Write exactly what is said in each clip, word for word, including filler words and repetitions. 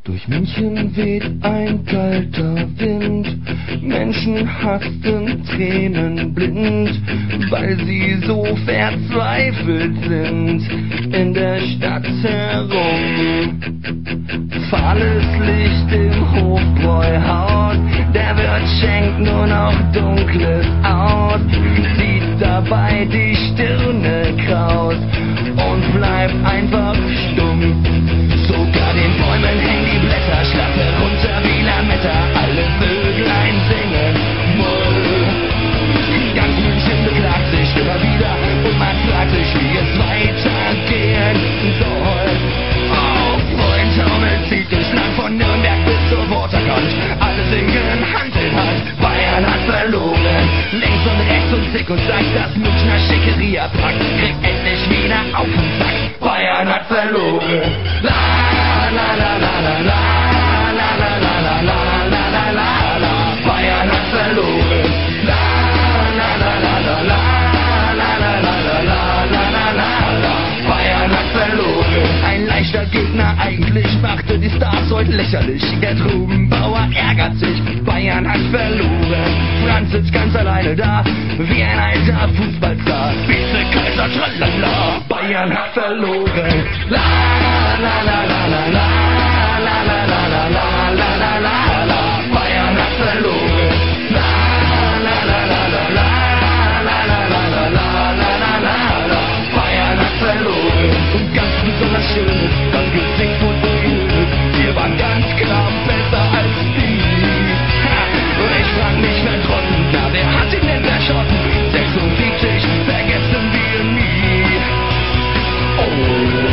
Durch München weht ein kalter Wind, Menschen hasten Tränen blind, weil sie so verzweifelt sind, in der Stadt herum. Fahles Licht im Hofbräuhaus, der Wirt schenkt nur noch Dunkles aus, zieht dabei die Stirne kraus und bleibt einfach stumm. Sogar den Bäumen hängen die Blätter, Schlappe runter wie Lametta, alle Vöglein singen Mull. Ganz München beklagt sich immer wieder und man fragt sich, wie es weitergehen soll. Oh, Freund Taumel zieht durchs Land von Nürnberg bis zur Waterkant, alle singen Hand in Hand, Bayern hat verloren. Links und rechts und zick und zack, das Münchner Schickeria packt, kriegt endlich wieder auf den Sack, Bayern hat verloren. La la la la la la la la la la la la la la la, Bayern hat verloren. La la la la la la la la la la la la la la, Bayern hat verloren. Ein leichter Gegner eigentlich machte die Stars heute lächerlich. Der Trubenbauer ärgert sich, Bayern hat verloren. Franz sitzt ganz alleine da, wie ein alter Fußballstar. Vize-Kaiser, tralala, Bayern hat verloren. La la la la la la la la la la la la la la, Bayern hat verloren. La la la la la la la la la la la la la la, Bayern hat verloren. Und ganz besonders schön ist das Gesicht von Ulf. Wir waren ganz klar besser als die. Ha, und ich frag mich, wer Trotten, na wer hat ihn denn erschossen? sechsundsiebzig vergessen wir nie. Oh.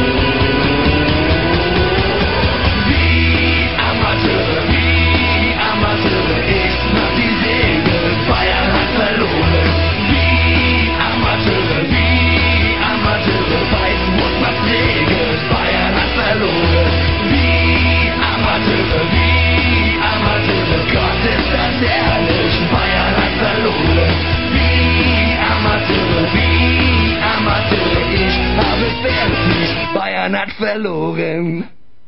Bayern hat verloren.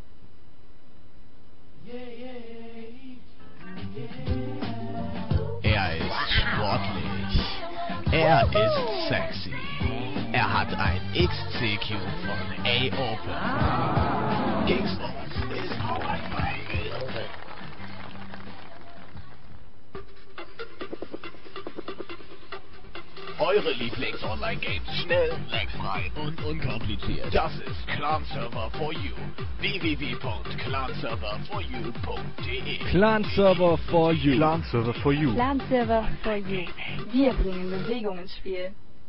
Er ist sportlich. Er ist sexy. Er hat ein X C Q von A-Open. Xbox ist powered by Open. Eure Lieblings-Online-Games schnell, lagfrei und unkompliziert. Das ist Clan Server for You. w w w punkt clan server for you punkt de Clan Server for You. Clan Server for You. Clan Server for You. Wir bringen Bewegung ins Spiel.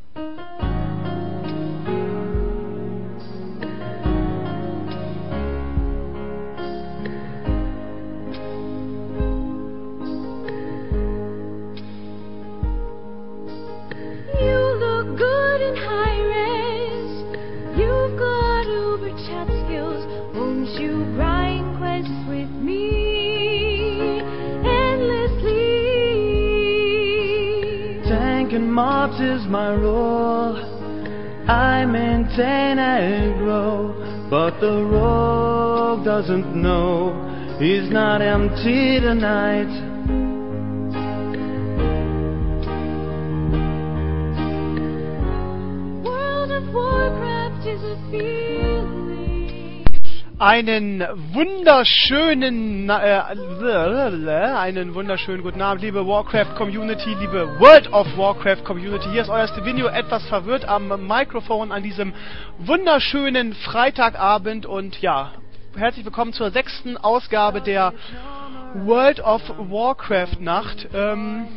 Mobs is my role. I maintain and grow, but the rogue doesn't know he's not empty tonight. World of Warcraft is a feeling. Einen wunderschönen, äh, einen wunderschönen guten Abend, liebe Warcraft-Community, liebe World of Warcraft-Community. Hier ist euer Stevenio, etwas verwirrt am Mikrofon an diesem wunderschönen Freitagabend. Und ja, herzlich willkommen zur sechsten Ausgabe der World of Warcraft-Nacht. Ähm,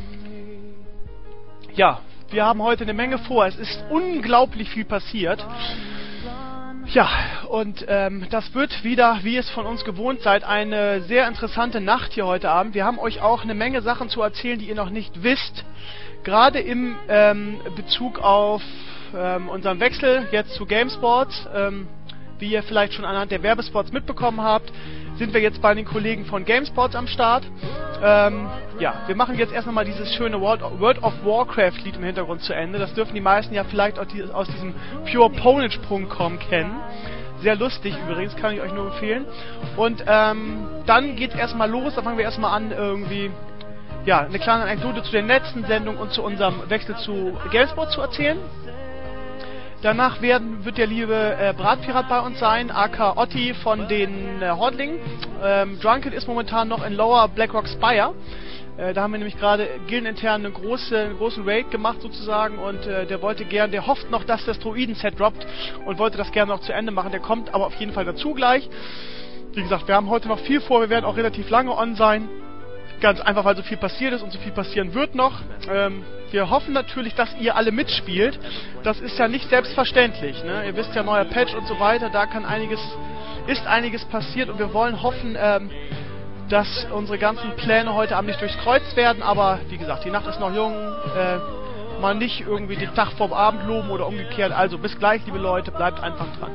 ja, wir haben heute eine Menge vor. Es ist unglaublich viel passiert. Ja, und ähm, das wird wieder, wie es von uns gewohnt seid, eine sehr interessante Nacht hier heute Abend. Wir haben euch auch eine Menge Sachen zu erzählen, die ihr noch nicht wisst. Gerade im ähm, Bezug auf ähm, unseren Wechsel jetzt zu GameSports. Ähm, wie ihr vielleicht schon anhand der Werbespots mitbekommen habt, sind wir jetzt bei den Kollegen von GameSports am Start. Ähm, ja, wir machen jetzt erst nochmal dieses schöne World of, World of Warcraft Lied im Hintergrund zu Ende. Das dürfen die meisten ja vielleicht aus diesem pure ponage punkt com kennen. Sehr lustig übrigens, kann ich euch nur empfehlen. Und ähm, dann geht's erstmal los, da fangen wir erstmal an, irgendwie ja, eine kleine Anekdote zu der letzten Sendung und zu unserem Wechsel zu GameSpot zu erzählen. Danach werden, wird der liebe äh, Bratpirat bei uns sein, aka Otti von den äh, Hordlingen. Ähm, Drunken ist momentan noch in Lower Blackrock Spire. Äh, da haben wir nämlich gerade gildenintern eine große, einen großen Raid gemacht sozusagen und äh, der wollte gern, der hofft noch, dass das Druiden-Set droppt und wollte das gerne noch zu Ende machen. Der kommt aber auf jeden Fall dazu gleich. Wie gesagt, wir haben heute noch viel vor, wir werden auch relativ lange on sein. Ganz einfach, weil so viel passiert ist und so viel passieren wird noch. Ähm, wir hoffen natürlich, dass ihr alle mitspielt. Das ist ja nicht selbstverständlich, ne? Ihr wisst ja, neuer Patch und so weiter, da kann einiges, ist einiges passiert und wir wollen hoffen, ähm, dass unsere ganzen Pläne heute Abend nicht durchkreuzt werden, aber wie gesagt, die Nacht ist noch jung, äh, mal nicht irgendwie den Tag vorm Abend loben oder umgekehrt. Also bis gleich, liebe Leute, bleibt einfach dran.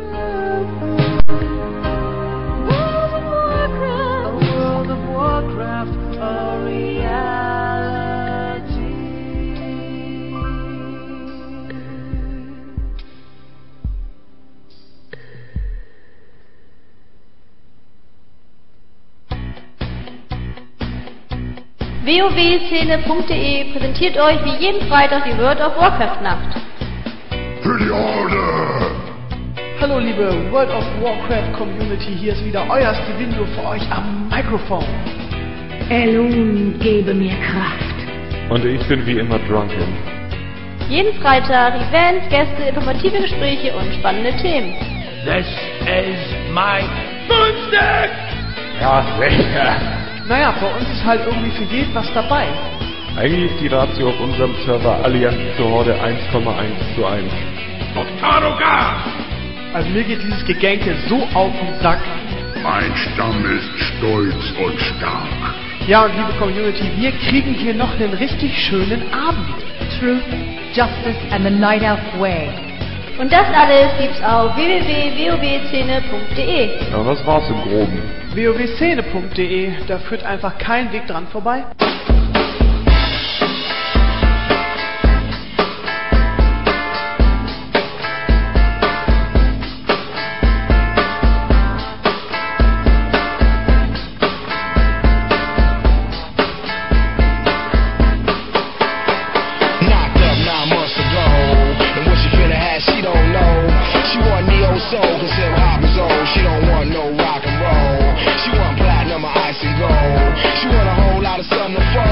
WoW-Szene punkt de präsentiert euch wie jeden Freitag die World of Warcraft Nacht. Für die Orde! Hallo liebe World of Warcraft Community, hier ist wieder euer Stevindo für euch am Mikrofon. Elun, gebe mir Kraft. Und ich bin wie immer Drunken. Jeden Freitag Events, Gäste, informative Gespräche und spannende Themen. This is my Boomstick! Ja, sicher. Naja, bei uns ist halt irgendwie für jeden was dabei. Eigentlich ist die Ratio auf unserem Server Allianz zur Horde eins Komma eins zu eins. Also mir geht dieses Gegänke so auf den Sack. Mein Stamm ist stolz und stark. Ja, und liebe Community, wir kriegen hier noch einen richtig schönen Abend. Truth, Justice and the Night Elf Way. Und das alles gibt's auf w w w punkt wow szene punkt de. Ja, das war's im Groben. w o w szene punkt de, da führt einfach kein Weg dran vorbei. She want platinum or ice and gold. She want a whole lot of something to fuck.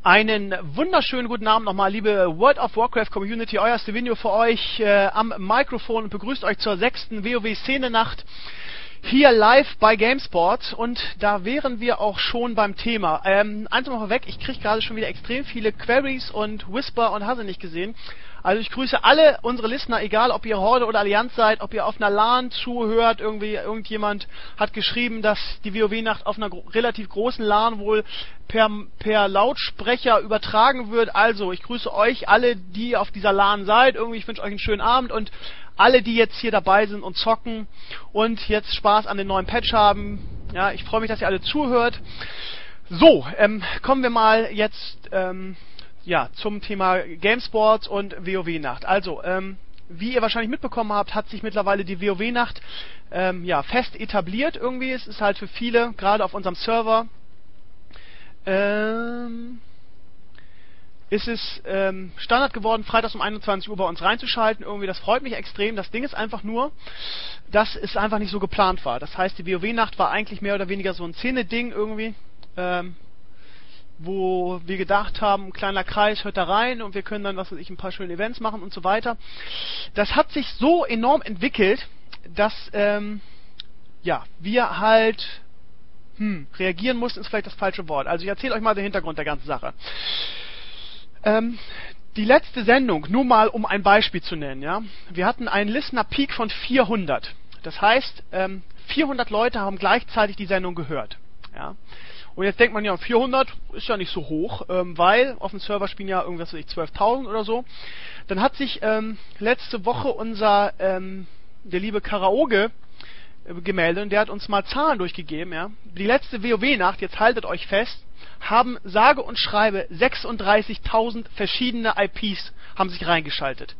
Einen wunderschönen guten Abend nochmal, liebe World of Warcraft Community, euer Stevenio für euch äh, am Mikrofon und begrüßt euch zur sechsten WoW-Szene-Nacht hier live bei GameSpot, und da wären wir auch schon beim Thema. Ähm, eins mal vorweg, ich kriege gerade schon wieder extrem viele Queries und Whisper und hast du nicht gesehen. Also ich grüße alle unsere Listener, egal ob ihr Horde oder Allianz seid, ob ihr auf einer LAN zuhört, irgendwie irgendjemand hat geschrieben, dass die WoW-Nacht auf einer gro- relativ großen LAN wohl per, per Lautsprecher übertragen wird. Also ich grüße euch alle, die auf dieser LAN seid, irgendwie, ich wünsche euch einen schönen Abend, und alle, die jetzt hier dabei sind und zocken und jetzt Spaß an den neuen Patch haben. Ja, ich freue mich, dass ihr alle zuhört. So, ähm, kommen wir mal jetzt ähm, ja, zum Thema GameSpot und WoW-Nacht. Also, ähm, wie ihr wahrscheinlich mitbekommen habt, hat sich mittlerweile die WoW-Nacht ähm, ja, fest etabliert irgendwie. Es ist halt für viele, gerade auf unserem Server, ähm, ist es ähm, Standard geworden, freitags um einundzwanzig Uhr bei uns reinzuschalten. Irgendwie, das freut mich extrem. Das Ding ist einfach nur, dass es einfach nicht so geplant war. Das heißt, die WoW-Nacht war eigentlich mehr oder weniger so ein Szene-Ding irgendwie, ähm, wo wir gedacht haben, ein kleiner Kreis hört da rein und wir können dann, was weiß ich, ein paar schöne Events machen und so weiter. Das hat sich so enorm entwickelt, dass ähm, ja, wir halt hm, reagieren mussten, ist vielleicht das falsche Wort. Also ich erzähle euch mal den Hintergrund der ganzen Sache. Ähm, die letzte Sendung, nur mal um ein Beispiel zu nennen, ja, wir hatten einen Listener-Peak von vierhundert. Das heißt, ähm, vierhundert Leute haben gleichzeitig die Sendung gehört. Ja. Und jetzt denkt man ja, vierhundert ist ja nicht so hoch, ähm, weil auf dem Server spielen ja irgendwas, weiß ich, zwölftausend oder so. Dann hat sich ähm, letzte Woche unser, ähm, der liebe Karaoke äh, gemeldet, und der hat uns mal Zahlen durchgegeben, ja. Die letzte WoW-Nacht, jetzt haltet euch fest, haben sage und schreibe sechsunddreißigtausend verschiedene I Ps haben sich reingeschaltet.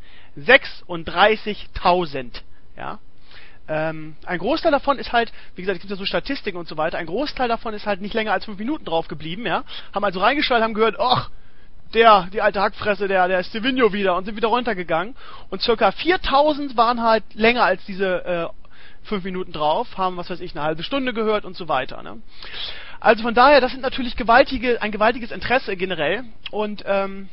sechsunddreißigtausend, ja. Ähm, ein Großteil davon ist halt, wie gesagt, es gibt ja so Statistiken und so weiter, ein Großteil davon ist halt nicht länger als fünf Minuten drauf geblieben, ja. Haben also reingeschaltet, haben gehört, ach, der, die alte Hackfresse, der, der Stevenio wieder, und sind wieder runtergegangen. Und circa viertausend waren halt länger als diese äh, fünf Minuten drauf, haben, was weiß ich, eine halbe Stunde gehört und so weiter, ne. Also von daher, das sind natürlich gewaltige, ein gewaltiges Interesse generell, und ähm,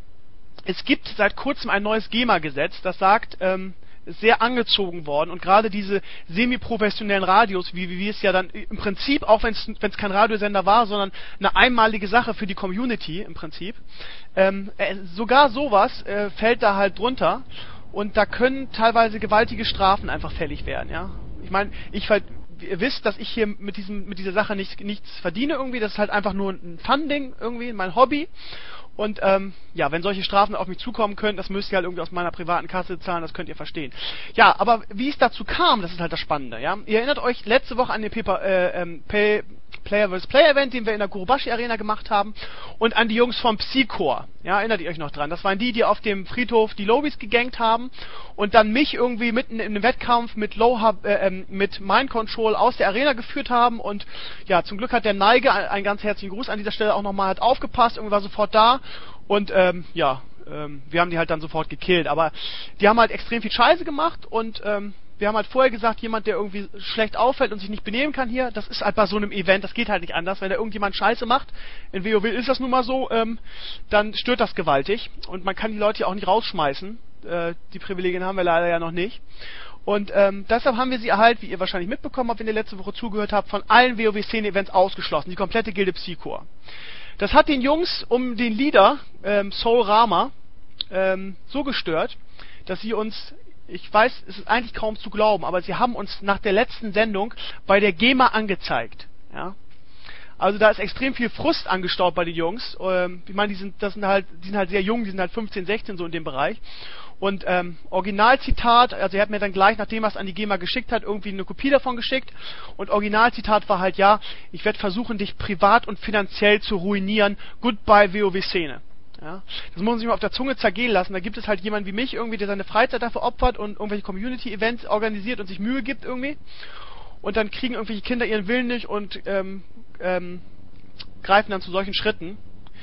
es gibt seit kurzem ein neues GEMA-Gesetz, das sagt, ähm, ist sehr angezogen worden, und gerade diese semi-professionellen Radios, wie, wie wir es ja dann im Prinzip, auch wenn es kein Radiosender war, sondern eine einmalige Sache für die Community im Prinzip, ähm, äh, sogar sowas äh, fällt da halt drunter, und da können teilweise gewaltige Strafen einfach fällig werden, ja. Ich meine, ich halt, ihr wisst, dass ich hier mit diesem mit dieser Sache nicht, nichts verdiene irgendwie, das ist halt einfach nur ein Fun-Ding irgendwie, mein Hobby. Und ähm, ja, wenn solche Strafen auf mich zukommen können, das müsst ihr halt irgendwie aus meiner privaten Kasse zahlen, das könnt ihr verstehen. Ja, aber wie es dazu kam, das ist halt das Spannende, ja. Ihr erinnert euch letzte Woche an den Paper, äh, ähm, Pay, Player versus. Player Event, den wir in der Kurobashi Arena gemacht haben, und an die Jungs vom Psycore. Ja, erinnert ihr euch noch dran? Das waren die, die auf dem Friedhof die Lobbys gegankt haben und dann mich irgendwie mitten in einem Wettkampf mit Low äh, ähm, mit Mind Control aus der Arena geführt haben, und ja, zum Glück hat der Neige, einen ganz herzlichen Gruß an dieser Stelle auch nochmal, hat aufgepasst, irgendwie war sofort da, und ähm, ja, ähm, wir haben die halt dann sofort gekillt, aber die haben halt extrem viel Scheiße gemacht, und ähm, wir haben halt vorher gesagt, jemand, der irgendwie schlecht auffällt und sich nicht benehmen kann hier, das ist halt bei so einem Event, das geht halt nicht anders. Wenn da irgendjemand Scheiße macht, in WoW ist das nun mal so, ähm, dann stört das gewaltig. Und man kann die Leute ja auch nicht rausschmeißen. Äh, die Privilegien haben wir leider ja noch nicht. Und ähm, deshalb haben wir sie halt, wie ihr wahrscheinlich mitbekommen habt, wenn ihr letzte Woche zugehört habt, von allen WoW-Szene-Events ausgeschlossen. Die komplette Gilde Psycore. Das hat den Jungs um den Leader, ähm, Soul Rama, ähm, so gestört, dass sie uns... Ich weiß, es ist eigentlich kaum zu glauben, aber sie haben uns nach der letzten Sendung bei der GEMA angezeigt. Ja? Also da ist extrem viel Frust angestaut bei den Jungs. Ähm, ich meine, die sind, das sind halt, die sind halt sehr jung, die sind halt fünfzehn, sechzehn so in dem Bereich. Und ähm, Originalzitat, also er hat mir dann gleich, nachdem er es an die GEMA geschickt hat, irgendwie eine Kopie davon geschickt. Und Originalzitat war halt, ja, ich werde versuchen, dich privat und finanziell zu ruinieren. Goodbye WoW-Szene. Ja, das muss man sich mal auf der Zunge zergehen lassen. Da gibt es halt jemanden wie mich irgendwie, der seine Freizeit dafür opfert und irgendwelche Community-Events organisiert und sich Mühe gibt irgendwie. Und dann kriegen irgendwelche Kinder ihren Willen nicht und ähm, ähm, greifen dann zu solchen Schritten.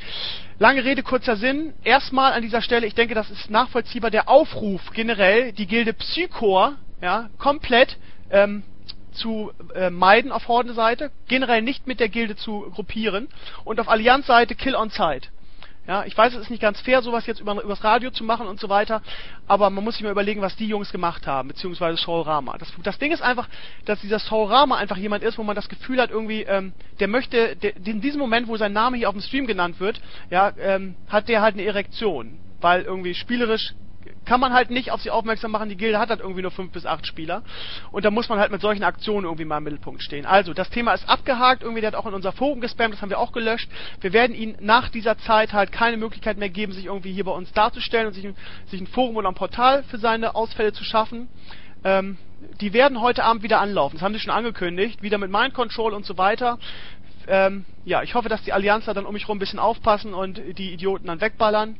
Lange Rede, kurzer Sinn. Erstmal an dieser Stelle, ich denke, das ist nachvollziehbar, der Aufruf generell, die Gilde Psycore, ja, komplett ähm, zu äh, meiden auf Horde-Seite, generell nicht mit der Gilde zu gruppieren, und auf Allianz-Seite Kill on Sight. Ja, ich weiß, es ist nicht ganz fair, sowas jetzt über, übers Radio zu machen und so weiter, aber man muss sich mal überlegen, was die Jungs gemacht haben, beziehungsweise Soulrama. Das, das Ding ist einfach, dass dieser Soulrama einfach jemand ist, wo man das Gefühl hat, irgendwie, ähm, der möchte, der, in diesem Moment, wo sein Name hier auf dem Stream genannt wird, ja, ähm, hat der halt eine Erektion, weil irgendwie spielerisch kann man halt nicht auf sie aufmerksam machen, die Gilde hat halt irgendwie nur fünf bis acht Spieler und da muss man halt mit solchen Aktionen irgendwie mal im Mittelpunkt stehen. Also, das Thema ist abgehakt, irgendwie, der hat auch in unser Forum gespammt, das haben wir auch gelöscht. Wir werden ihnen nach dieser Zeit halt keine Möglichkeit mehr geben, sich irgendwie hier bei uns darzustellen und sich, sich ein Forum oder ein Portal für seine Ausfälle zu schaffen. Ähm, die werden heute Abend wieder anlaufen, das haben sie schon angekündigt, wieder mit Mind Control und so weiter. Ähm, ja, ich hoffe, dass die Allianzer dann um mich rum ein bisschen aufpassen und die Idioten dann wegballern.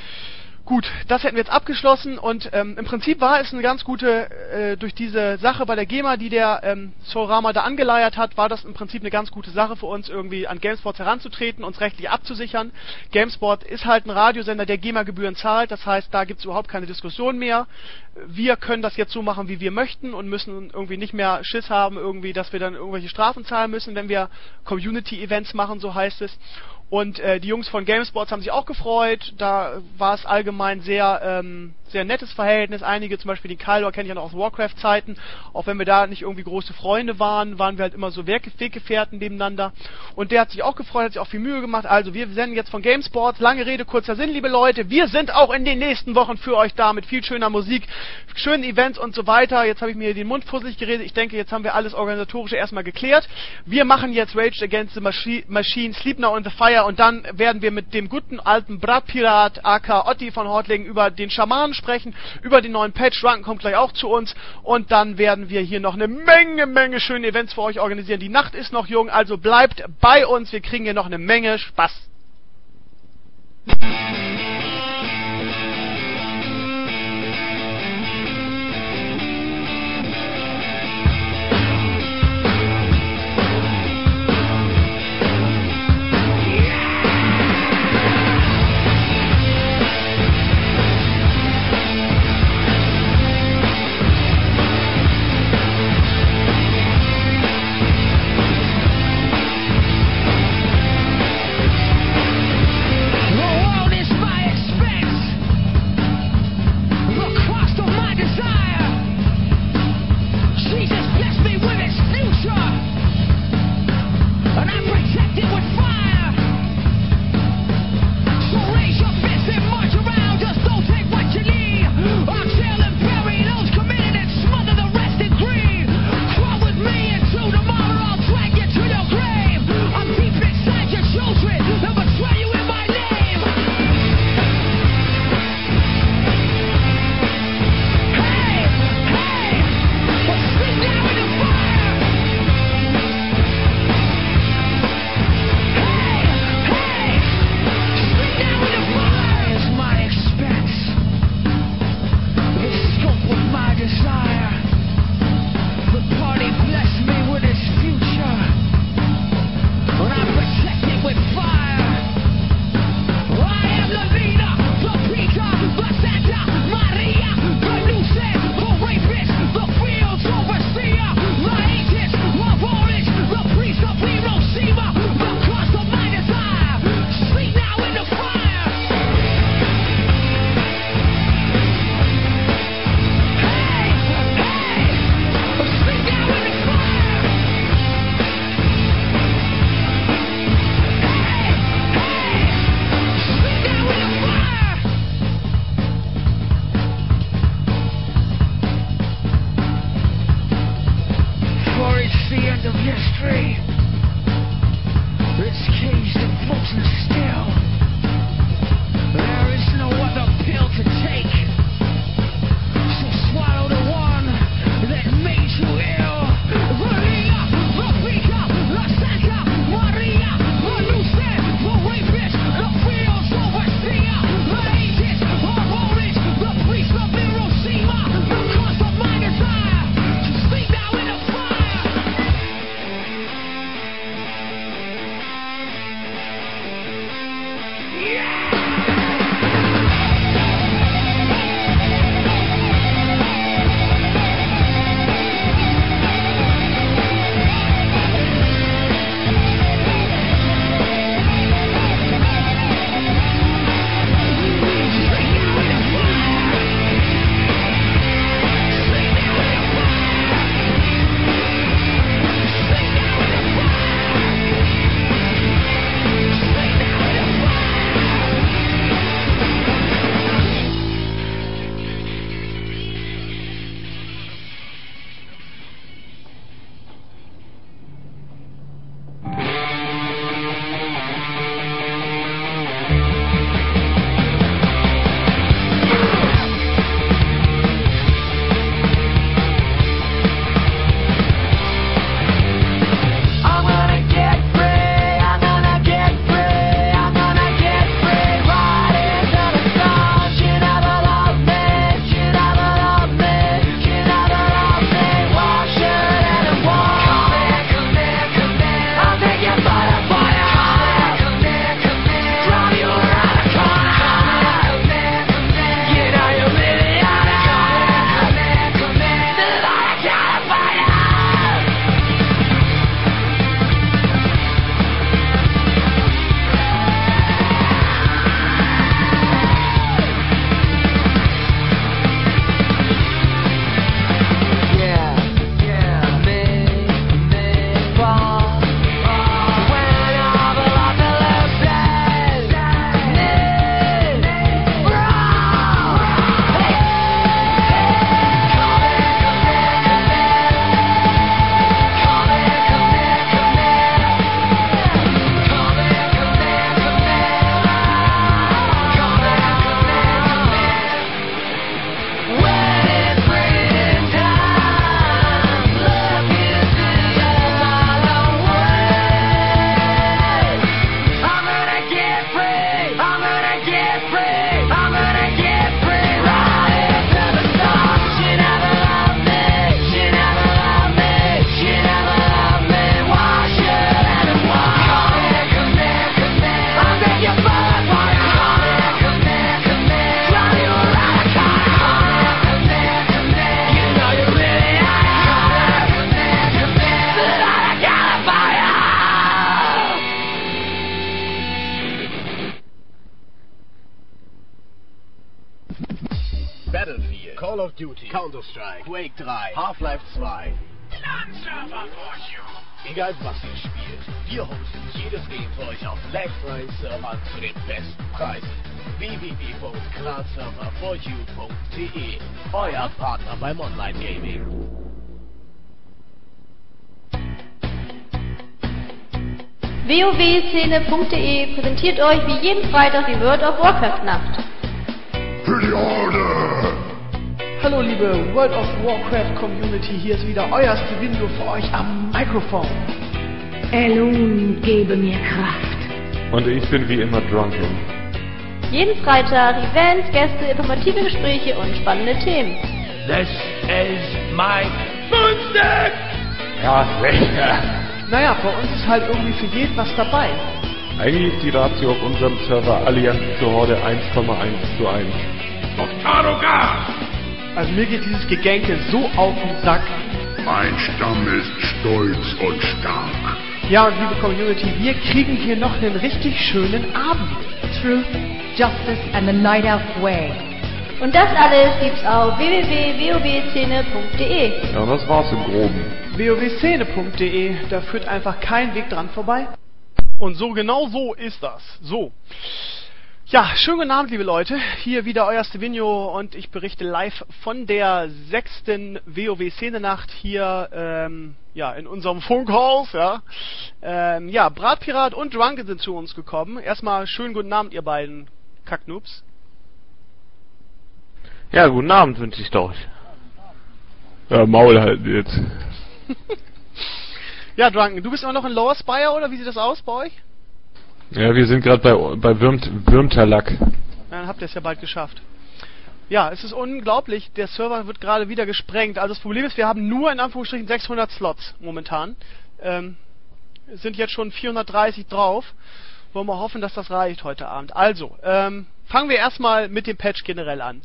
Gut, das hätten wir jetzt abgeschlossen und ähm, im Prinzip war es eine ganz gute, äh, durch diese Sache bei der GEMA, die der ähm, Soulrama da angeleiert hat, war das im Prinzip eine ganz gute Sache für uns, irgendwie an GameSpot heranzutreten, uns rechtlich abzusichern. GameSpot ist halt ein Radiosender, der GEMA-Gebühren zahlt, das heißt, da gibt es überhaupt keine Diskussion mehr. Wir können das jetzt so machen, wie wir möchten und müssen irgendwie nicht mehr Schiss haben, irgendwie, dass wir dann irgendwelche Strafen zahlen müssen, wenn wir Community-Events machen, so heißt es. Und äh, die Jungs von GameSpots haben sich auch gefreut. Da war es allgemein sehr ähm, sehr nettes Verhältnis. Einige, zum Beispiel die Kaldor, kenne ich ja noch aus Warcraft-Zeiten. Auch wenn wir da nicht irgendwie große Freunde waren, waren wir halt immer so Weggefährten nebeneinander. Und der hat sich auch gefreut, hat sich auch viel Mühe gemacht. Also wir senden jetzt von GameSpots. Lange Rede, kurzer Sinn, liebe Leute. Wir sind auch in den nächsten Wochen für euch da mit viel schöner Musik, schönen Events und so weiter. Jetzt habe ich mir den Mund fusselig geredet. Ich denke, jetzt haben wir alles Organisatorische erstmal geklärt. Wir machen jetzt Rage Against the Machi- Machine, Sleep Now in the Fire und dann werden wir mit dem guten alten Bratpirat aka Otti von Hortlingen über den Schamanen sprechen, über den neuen Patch. Drunken kommt gleich auch zu uns und dann werden wir hier noch eine Menge, Menge schöne Events für euch organisieren. Die Nacht ist noch jung, also bleibt bei uns. Wir kriegen hier noch eine Menge Spaß. The world is fire. Call of Duty, Counter-Strike, Quake drei, Half-Life zwei. LAN-Server for you. Egal was ihr spielt, wir hosten jedes Game für euch auf Lag-freien-Servern zu den besten Preisen. w w w punkt clan server for you punkt de, euer Partner beim Online-Gaming. w o w szene punkt de präsentiert euch wie jeden Freitag die World of Warcraft Nacht. Für die Horde! Hallo liebe World of Warcraft Community, hier ist wieder euer Stevindo für euch am Mikrofon. Elun, gebe mir Kraft. Und ich bin wie immer Drunken. Jeden Freitag Events, Gäste, informative Gespräche und spannende Themen. This is my Moonstick! Ja, sicher. Naja, bei uns ist halt irgendwie für jeden was dabei. Eigentlich ist die Ratio auf unserem Server Allianz zur Horde eins Komma eins zu eins. Also mir geht dieses Gegänke so auf den Sack. Mein Stamm ist stolz und stark. Ja, und liebe Community, wir kriegen hier noch einen richtig schönen Abend. Truth, Justice and the Night Elf Way. Und das alles gibt's auf w w w punkt w o w szene punkt de. Ja, und das war's im Groben. w o w szene punkt de, da führt einfach kein Weg dran vorbei. Und so, genau so ist das. So. Ja, schönen guten Abend, liebe Leute. Hier wieder euer Stevenio und ich berichte live von der sechsten W O W-Szene-Nacht hier, ähm, ja, in unserem Funkhaus, ja. Ähm, ja, Bratpirat und Drunken sind zu uns gekommen. Erstmal schönen guten Abend, ihr beiden Kacknoobs. Ja, guten Abend wünsche ich doch. Ja, Maul halten jetzt. Ja, Drunken, du bist immer noch in Lower Spire, oder wie sieht das aus bei euch? Ja, wir sind gerade bei, bei Würmt, Würmterlack. Ja, dann habt ihr es ja bald geschafft. Ja, es ist unglaublich, der Server wird gerade wieder gesprengt. Also das Problem ist, wir haben nur in Anführungsstrichen sechshundert Slots momentan. Ähm, es sind jetzt schon vierhundertdreißig drauf. Wollen wir hoffen, dass das reicht heute Abend. Also, ähm, fangen wir erstmal mit dem Patch generell an.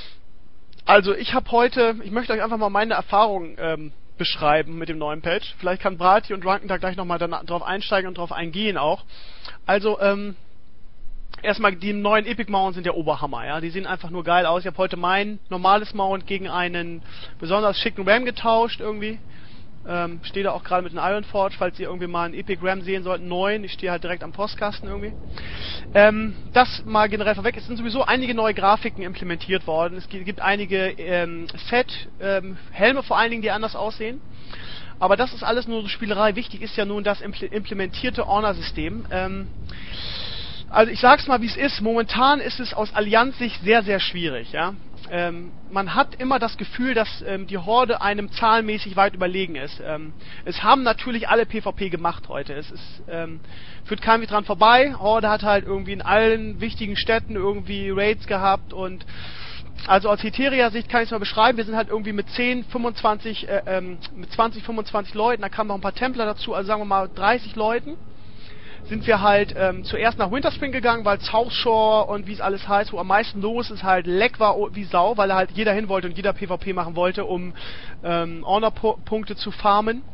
Also, ich habe heute, ich möchte euch einfach mal meine Erfahrungen ähm, beschreiben mit dem neuen Patch. Vielleicht kann Brati und Drunken da gleich nochmal drauf einsteigen und drauf eingehen auch. Also, ähm, erstmal, die neuen Epic Mounts sind der Oberhammer, ja. Die sehen einfach nur geil aus. Ich habe heute mein normales Mount gegen einen besonders schicken Ram getauscht irgendwie. Ähm, stehe da auch gerade mit einem Ironforge, falls ihr irgendwie mal einen Epic Ram sehen sollten, neun. Ich stehe halt direkt am Postkasten irgendwie. Ähm, das mal generell vorweg. Es sind sowieso einige neue Grafiken implementiert worden. Es gibt einige ähm, Set, ähm, Helme vor allen Dingen, die anders aussehen. Aber das ist alles nur so Spielerei. Wichtig ist ja nun das impl- implementierte Honor-System. Ähm, also ich sag's mal, wie es ist. Momentan ist es aus Allianz-Sicht sehr, sehr schwierig, ja. Ähm, man hat immer das Gefühl, dass ähm, die Horde einem zahlenmäßig weit überlegen ist. Ähm, es haben natürlich alle PvP gemacht heute. Es ist, ähm, führt kein Weg dran vorbei. Horde hat halt irgendwie in allen wichtigen Städten irgendwie Raids gehabt und also aus Heteria-Sicht kann ich es mal beschreiben, wir sind halt irgendwie mit zehn, fünfundzwanzig, äh, ähm, mit zwanzig, fünfundzwanzig Leuten, da kamen noch ein paar Templer dazu, also sagen wir mal dreißig Leuten, sind wir halt ähm, zuerst nach Winterspring gegangen, weil South Shore und wie es alles heißt, wo am meisten los ist, halt leck war wie Sau, weil da halt jeder hin wollte und jeder PvP machen wollte, um ähm, Honor-Punkte zu farmen.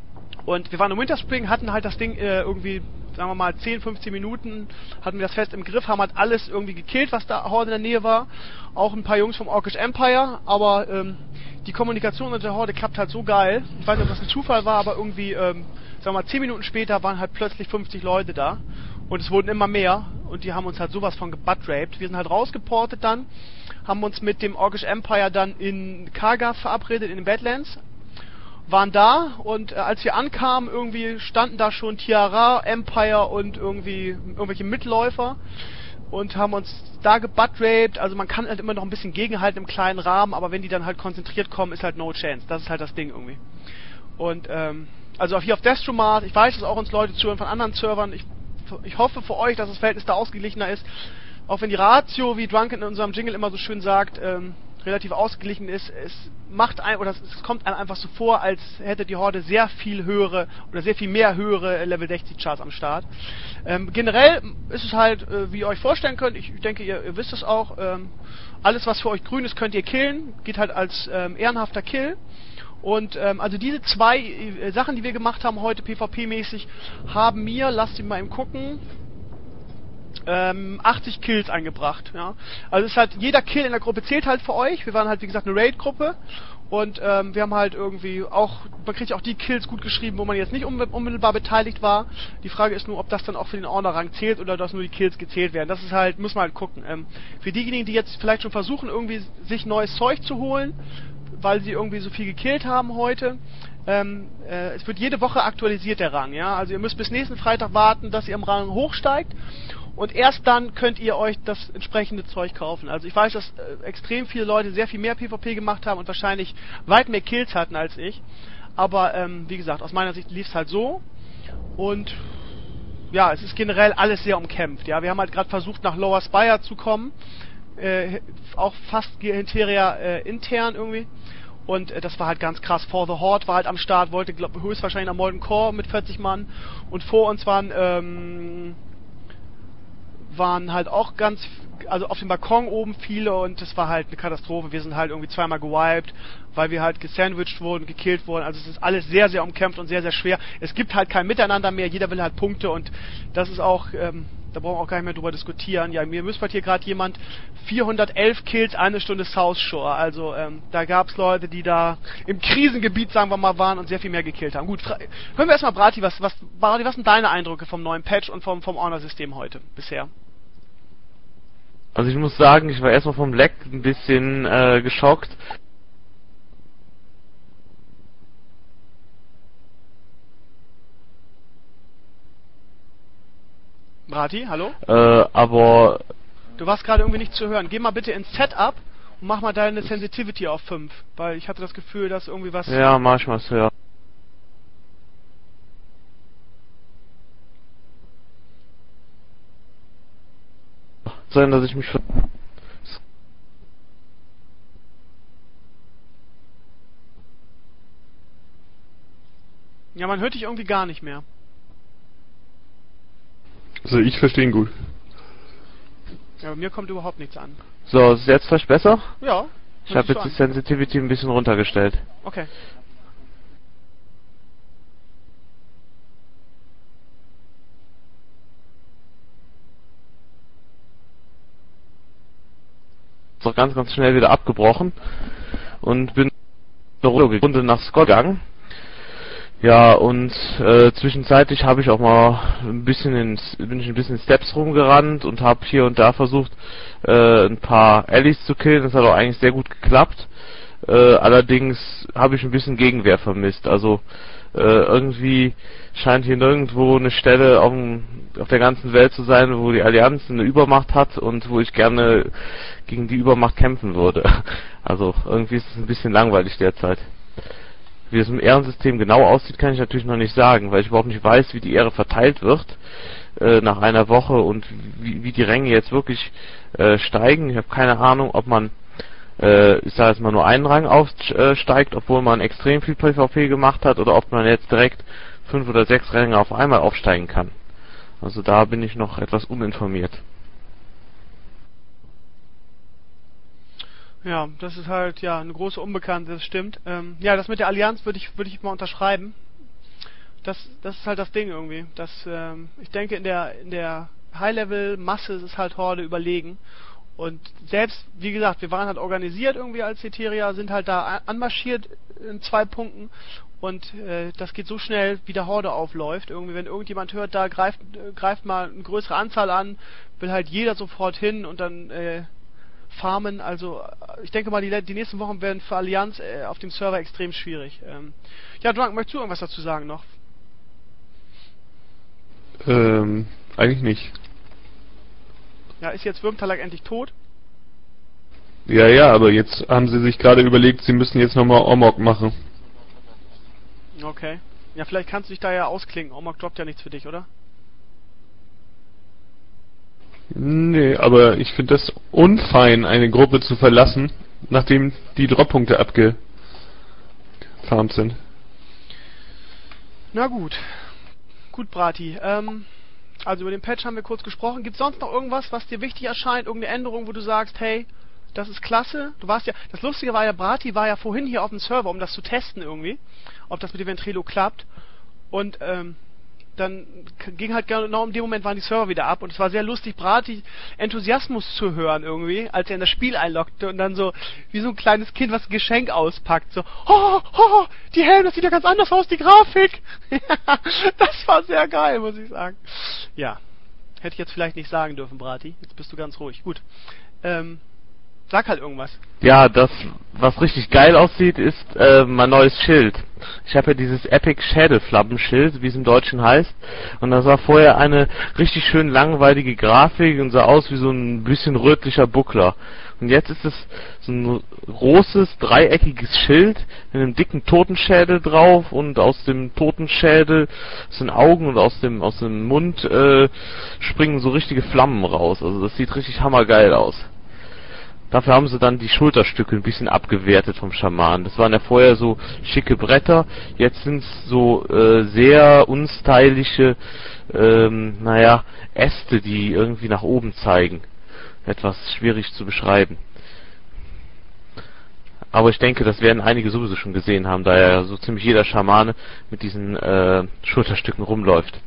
Und wir waren in Winterspring, hatten halt das Ding äh, irgendwie, sagen wir mal, zehn, fünfzehn Minuten, hatten wir das fest im Griff, haben halt alles irgendwie gekillt, was da Horde in der Nähe war. Auch ein paar Jungs vom Orcish Empire, aber ähm, die Kommunikation mit der Horde klappt halt so geil. Ich weiß nicht, ob das ein Zufall war, aber irgendwie, ähm, sagen wir mal, zehn Minuten später waren halt plötzlich fünfzig Leute da. Und es wurden immer mehr. Und die haben uns halt sowas von gebuttraped. Wir sind halt rausgeportet dann, haben uns mit dem Orcish Empire dann in Kargath verabredet, in den Badlands. Waren da und äh, als wir ankamen, irgendwie standen da schon Tiara, Empire und irgendwie irgendwelche Mitläufer und haben uns da gebuttraped. Also man kann halt immer noch ein bisschen gegenhalten im kleinen Rahmen, aber wenn die dann halt konzentriert kommen, ist halt no chance. Das ist halt das Ding irgendwie. Und ähm, also hier auf Destromat, ich weiß, dass auch uns Leute zuhören von anderen Servern. Ich, ich hoffe für euch, dass das Verhältnis da ausgeglichener ist. Auch wenn die Ratio, wie Drunken in unserem Jingle immer so schön sagt, ähm, relativ ausgeglichen ist, es macht ein, oder es kommt einem einfach so vor, als hätte die Horde sehr viel höhere oder sehr viel mehr höhere Level sechzig Charts am Start. Ähm, generell ist es halt, äh, wie ihr euch vorstellen könnt, ich denke, ihr, ihr wisst es auch, ähm, alles was für euch grün ist, könnt ihr killen, geht halt als ähm, ehrenhafter Kill. Und ähm, also diese zwei äh, Sachen, die wir gemacht haben heute PvP-mäßig, haben mir, lasst mich mal eben gucken, ähm, achtzig Kills eingebracht. Ja. Also es ist halt, jeder Kill in der Gruppe zählt halt für euch. Wir waren halt, wie gesagt, eine Raid-Gruppe. Und ähm, wir haben halt irgendwie auch, man kriegt ja auch die Kills gut geschrieben, wo man jetzt nicht unmittelbar beteiligt war. Die Frage ist nur, ob das dann auch für den Honor-Rang zählt oder dass nur die Kills gezählt werden. Das ist halt, muss man halt gucken. Ähm, für diejenigen, die jetzt vielleicht schon versuchen, irgendwie sich neues Zeug zu holen, weil sie irgendwie so viel gekillt haben heute, ähm, äh, es wird jede Woche aktualisiert, der Rang. Ja, also ihr müsst bis nächsten Freitag warten, dass ihr im Rang hochsteigt. Und erst dann könnt ihr euch das entsprechende Zeug kaufen. Also ich weiß, dass äh, extrem viele Leute sehr viel mehr PvP gemacht haben und wahrscheinlich weit mehr Kills hatten als ich. Aber ähm, wie gesagt, aus meiner Sicht lief es halt so. Und ja, es ist generell alles sehr umkämpft. Ja, wir haben halt gerade versucht, nach Lower Spire zu kommen. Äh, auch fast hinterher äh, intern irgendwie. Und äh, das war halt ganz krass. For the Horde war halt am Start, wollte glaub, höchstwahrscheinlich nach Molten Core mit vierzig Mann. Und vor uns waren... Ähm, waren halt auch ganz, also auf dem Balkon oben viele und das war halt eine Katastrophe. Wir sind halt irgendwie zweimal gewiped, weil wir halt gesandwiched wurden, gekillt wurden. Also es ist alles sehr, sehr umkämpft und sehr, sehr schwer. Es gibt halt kein Miteinander mehr, jeder will halt Punkte und das ist auch, ähm, da brauchen wir auch gar nicht mehr drüber diskutieren. Ja, mir müsste hier gerade jemand vierhundertelf Kills, eine Stunde South Shore. Also ähm, da gab es Leute, die da im Krisengebiet, sagen wir mal, waren und sehr viel mehr gekillt haben. Gut, hören wir erstmal Brati, was, was, Brati, was sind deine Eindrücke vom neuen Patch und vom, vom Honor-System heute bisher? Also ich muss sagen, ich war erstmal vom Lag ein bisschen äh, geschockt. Brati, hallo? Äh, aber... Du warst gerade irgendwie nicht zu hören. Geh mal bitte ins Setup und mach mal deine Sensitivity auf fünf, weil ich hatte das Gefühl, dass irgendwie was... Ja, mach ich mal so, ja. Sein, dass ich mich ver Ja, man hört dich irgendwie gar nicht mehr. Also ich verstehe ihn gut. Ja, bei mir kommt überhaupt nichts an. So, ist jetzt vielleicht besser? Ja. Ich habe jetzt die Sensitivity ein bisschen runtergestellt. Okay. Ist auch ganz, ganz schnell wieder abgebrochen und bin eine Runde nach Scott gegangen. Ja, und äh, zwischenzeitlich habe ich auch mal ein bisschen in, bin ich ein bisschen in Steps rumgerannt und habe hier und da versucht, äh, ein paar Allies zu killen. Das hat auch eigentlich sehr gut geklappt. Äh, allerdings habe ich ein bisschen Gegenwehr vermisst. Also äh, irgendwie scheint hier nirgendwo eine Stelle auf, dem, auf der ganzen Welt zu sein, wo die Allianz eine Übermacht hat und wo ich gerne gegen die Übermacht kämpfen würde. Also irgendwie ist es ein bisschen langweilig derzeit. Wie es im Ehrensystem genau aussieht, kann ich natürlich noch nicht sagen, weil ich überhaupt nicht weiß, wie die Ehre verteilt wird äh, nach einer Woche und wie, wie die Ränge jetzt wirklich äh, steigen. Ich habe keine Ahnung, ob man, äh, ich sage jetzt mal, nur einen Rang aufsteigt, obwohl man extrem viel PvP gemacht hat, oder ob man jetzt direkt fünf oder sechs Ränge auf einmal aufsteigen kann. Also da bin ich noch etwas uninformiert. Ja, das ist halt ja eine große Unbekannte, das stimmt. Ähm, ja, das mit der Allianz würde ich würde ich mal unterschreiben. Das das ist halt das Ding irgendwie. Das ähm, ich denke in der in der High-Level-Masse ist es halt Horde überlegen. Und selbst, wie gesagt, wir waren halt organisiert irgendwie als Ceteria, sind halt da anmarschiert in zwei Punkten und äh, das geht so schnell, wie der Horde aufläuft. Irgendwie, wenn irgendjemand hört, da greift äh, greift mal eine größere Anzahl an, will halt jeder sofort hin und dann äh, farmen. Also ich denke mal, die, die nächsten Wochen werden für Allianz äh, auf dem Server extrem schwierig. Ähm, ja, Drunk, möchtest du irgendwas dazu sagen noch? Ähm, eigentlich nicht. Ja, ist jetzt Würmtalag endlich tot? Ja, ja, aber jetzt haben sie sich gerade überlegt, sie müssen jetzt nochmal Omog machen. Okay. Ja, vielleicht kannst du dich da ja ausklinken. Omog droppt ja nichts für dich, oder? Nee, aber ich finde das unfein, eine Gruppe zu verlassen, nachdem die Droppunkte abgefarmt sind. Na gut. Gut, Brati. Ähm, also über den Patch haben wir kurz gesprochen. Gibt es sonst noch irgendwas, was dir wichtig erscheint? Irgendeine Änderung, wo du sagst, hey, das ist klasse? Du warst ja, das Lustige war ja, Brati war ja vorhin hier auf dem Server, um das zu testen irgendwie, ob das mit dem Ventrilo klappt. Und, ähm, dann ging halt genau in dem Moment waren die Server wieder ab und es war sehr lustig, Brati Enthusiasmus zu hören irgendwie, als er in das Spiel einloggte und dann so wie so ein kleines Kind, was ein Geschenk auspackt, so, oh, oh, die Helme, das sieht ja ganz anders aus, die Grafik. Das war sehr geil, muss ich sagen. Ja, hätte ich jetzt vielleicht nicht sagen dürfen, Brati, jetzt bist du ganz ruhig. Gut, ähm, sag halt irgendwas. Ja, das, was richtig geil aussieht, ist äh, mein neues Schild. Ich habe ja dieses Epic Schädelflappenschild, wie es im Deutschen heißt. Und das war vorher eine richtig schön langweilige Grafik und sah aus wie so ein bisschen rötlicher Buckler. Und jetzt ist es so ein großes, dreieckiges Schild mit einem dicken Totenschädel drauf und aus dem Totenschädel, aus den Augen und aus dem, aus dem Mund äh, springen so richtige Flammen raus. Also das sieht richtig hammergeil aus. Dafür haben sie dann die Schulterstücke ein bisschen abgewertet vom Schaman. Das waren ja vorher so schicke Bretter, jetzt sind es so äh, sehr unstylische, ähm, naja, Äste, die irgendwie nach oben zeigen. Etwas schwierig zu beschreiben. Aber ich denke, das werden einige sowieso schon gesehen haben, da ja so ziemlich jeder Schamane mit diesen äh, Schulterstücken rumläuft.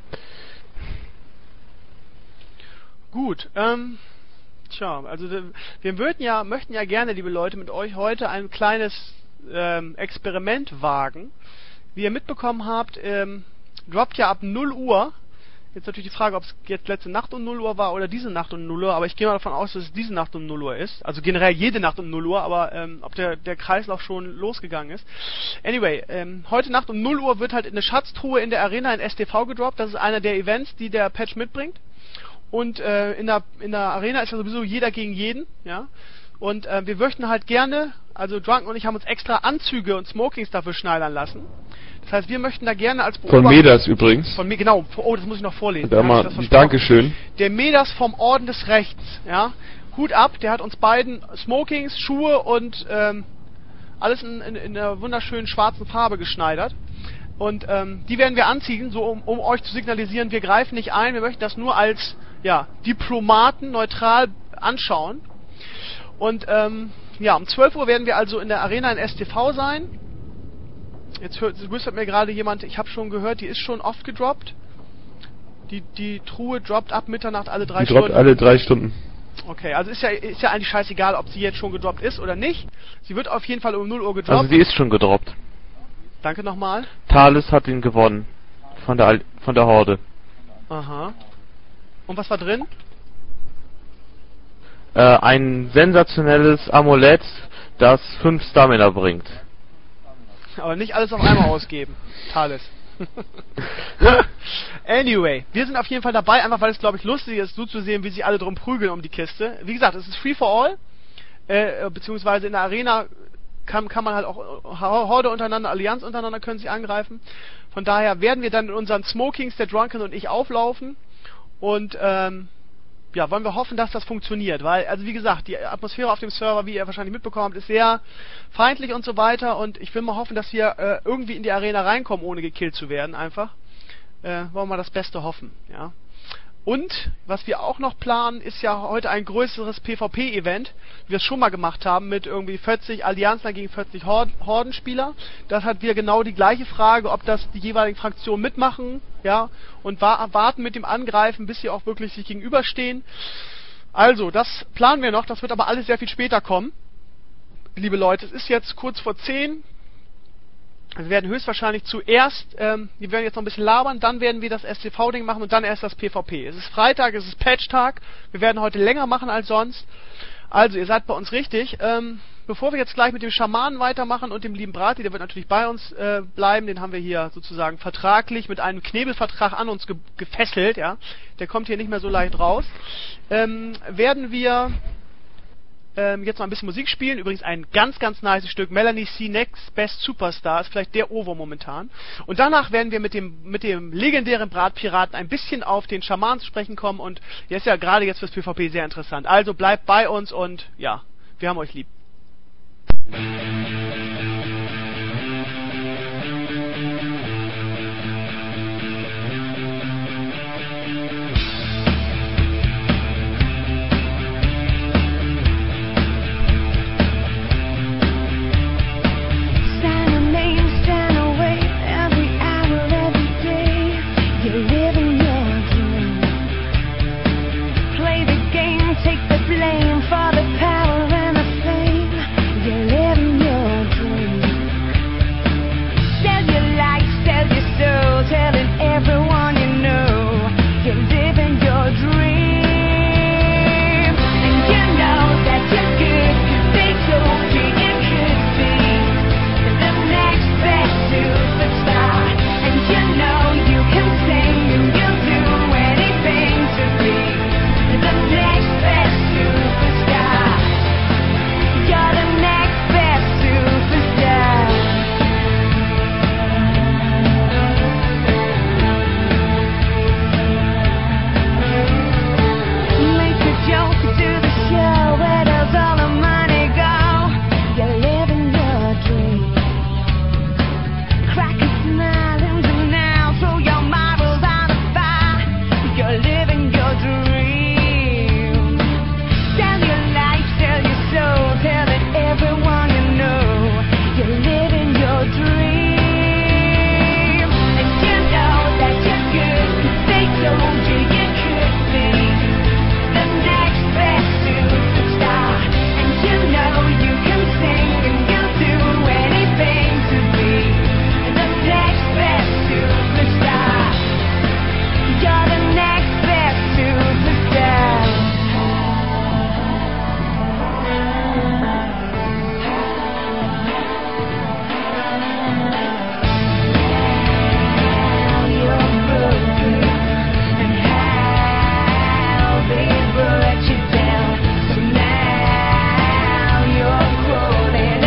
Gut, ähm... Tja, also wir würden ja, möchten ja gerne, liebe Leute, mit euch heute ein kleines ähm, Experiment wagen. Wie ihr mitbekommen habt, ähm, droppt ja ab null Uhr. Jetzt natürlich die Frage, ob es jetzt letzte Nacht um null Uhr war oder diese Nacht um null Uhr, aber ich gehe mal davon aus, dass es diese Nacht um null Uhr ist. Also generell jede Nacht um null Uhr, aber ähm, ob der, der Kreislauf schon losgegangen ist. Anyway, ähm, heute Nacht um null Uhr wird halt eine Schatztruhe in der Arena in S T V gedroppt. Das ist einer der Events, die der Patch mitbringt. Und äh, in der in der Arena ist ja sowieso jeder gegen jeden, ja. Und äh, wir möchten halt gerne, also Drunken und ich haben uns extra Anzüge und Smokings dafür schneidern lassen. Das heißt, wir möchten da gerne als Beobachter... Von Medas übrigens. Von mir, genau. Oh, das muss ich noch vorlesen. Da mal, Dankeschön. Der Medas vom Orden des Rechts, ja. Hut ab, der hat uns beiden Smokings, Schuhe und ähm, alles in, in, in einer wunderschönen schwarzen Farbe geschneidert. Und ähm, die werden wir anziehen, so um, um euch zu signalisieren, wir greifen nicht ein, wir möchten das nur als ja, Diplomaten neutral anschauen. Und ähm, ja, um zwölf Uhr werden wir also in der Arena in S T V sein. Jetzt hört, flüstert mir gerade jemand, ich habe schon gehört, die ist schon oft gedroppt. Die, die Truhe droppt ab Mitternacht alle drei die Stunden. Die droppt alle drei Stunden. Okay, also ist ja, ist ja eigentlich scheißegal, ob sie jetzt schon gedroppt ist oder nicht. Sie wird auf jeden Fall um null Uhr gedroppt. Also sie ist schon gedroppt. Danke nochmal. Thales hat ihn gewonnen. Von der, Al von der Horde. Aha. Und was war drin? Äh, ein sensationelles Amulett, das fünf Stamina bringt. Aber nicht alles auf einmal ausgeben. Thales. Anyway, wir sind auf jeden Fall dabei, einfach weil es, glaube ich, lustig ist, so zu sehen, wie sich alle drum prügeln um die Kiste. Wie gesagt, es ist free for all. Äh, beziehungsweise in der Arena kann, kann man halt auch Horde untereinander, Allianz untereinander können sich angreifen. Von daher werden wir dann in unseren Smokings, der Drunken und ich, auflaufen. Und ähm, ja, wollen wir hoffen, dass das funktioniert. Weil, also wie gesagt, die Atmosphäre auf dem Server, wie ihr wahrscheinlich mitbekommen habt, ist sehr feindlich und so weiter. Und ich will mal hoffen, dass wir äh, irgendwie in die Arena reinkommen, ohne gekillt zu werden, einfach. Äh, wollen wir mal das Beste hoffen, ja. Und, was wir auch noch planen, ist ja heute ein größeres PvP-Event, wie wir es schon mal gemacht haben, mit irgendwie vierzig Allianzen gegen vierzig Hord Hordenspieler. Das hat wieder genau die gleiche Frage, ob das die jeweiligen Fraktionen mitmachen, ja, und wa warten mit dem Angreifen, bis sie auch wirklich sich gegenüberstehen. Also, das planen wir noch, das wird aber alles sehr viel später kommen. Liebe Leute, es ist jetzt kurz vor zehn. Wir werden höchstwahrscheinlich zuerst, ähm, wir werden jetzt noch ein bisschen labern, dann werden wir das S T V-Ding machen und dann erst das PvP. Es ist Freitag, es ist Patch-Tag, wir werden heute länger machen als sonst. Also, ihr seid bei uns richtig. Ähm, bevor wir jetzt gleich mit dem Schamanen weitermachen und dem lieben Brati, der wird natürlich bei uns äh, bleiben, den haben wir hier sozusagen vertraglich mit einem Knebelvertrag an uns ge gefesselt, ja. Der kommt hier nicht mehr so leicht raus. Ähm, werden wir Ähm, jetzt noch ein bisschen Musik spielen. Übrigens ein ganz, ganz nice Stück. Melanie C. Next Best Superstar. Ist vielleicht der Ohrwurm momentan. Und danach werden wir mit dem mit dem legendären Bratpiraten ein bisschen auf den Schaman zu sprechen kommen. Und der ist ja gerade jetzt fürs PvP sehr interessant. Also bleibt bei uns und ja, wir haben euch lieb. Stand away every hour, every day. You're your dreams. Sell your life, sell your soul, tell it everyone you know. You're living your dream. And you know that you're good, 'cause they told you you could be the next best superstar. And you know you can sing and you'll do anything to be the next best superstar. You're the next best superstar. You're broken, and how they brought you down. So now you're crawling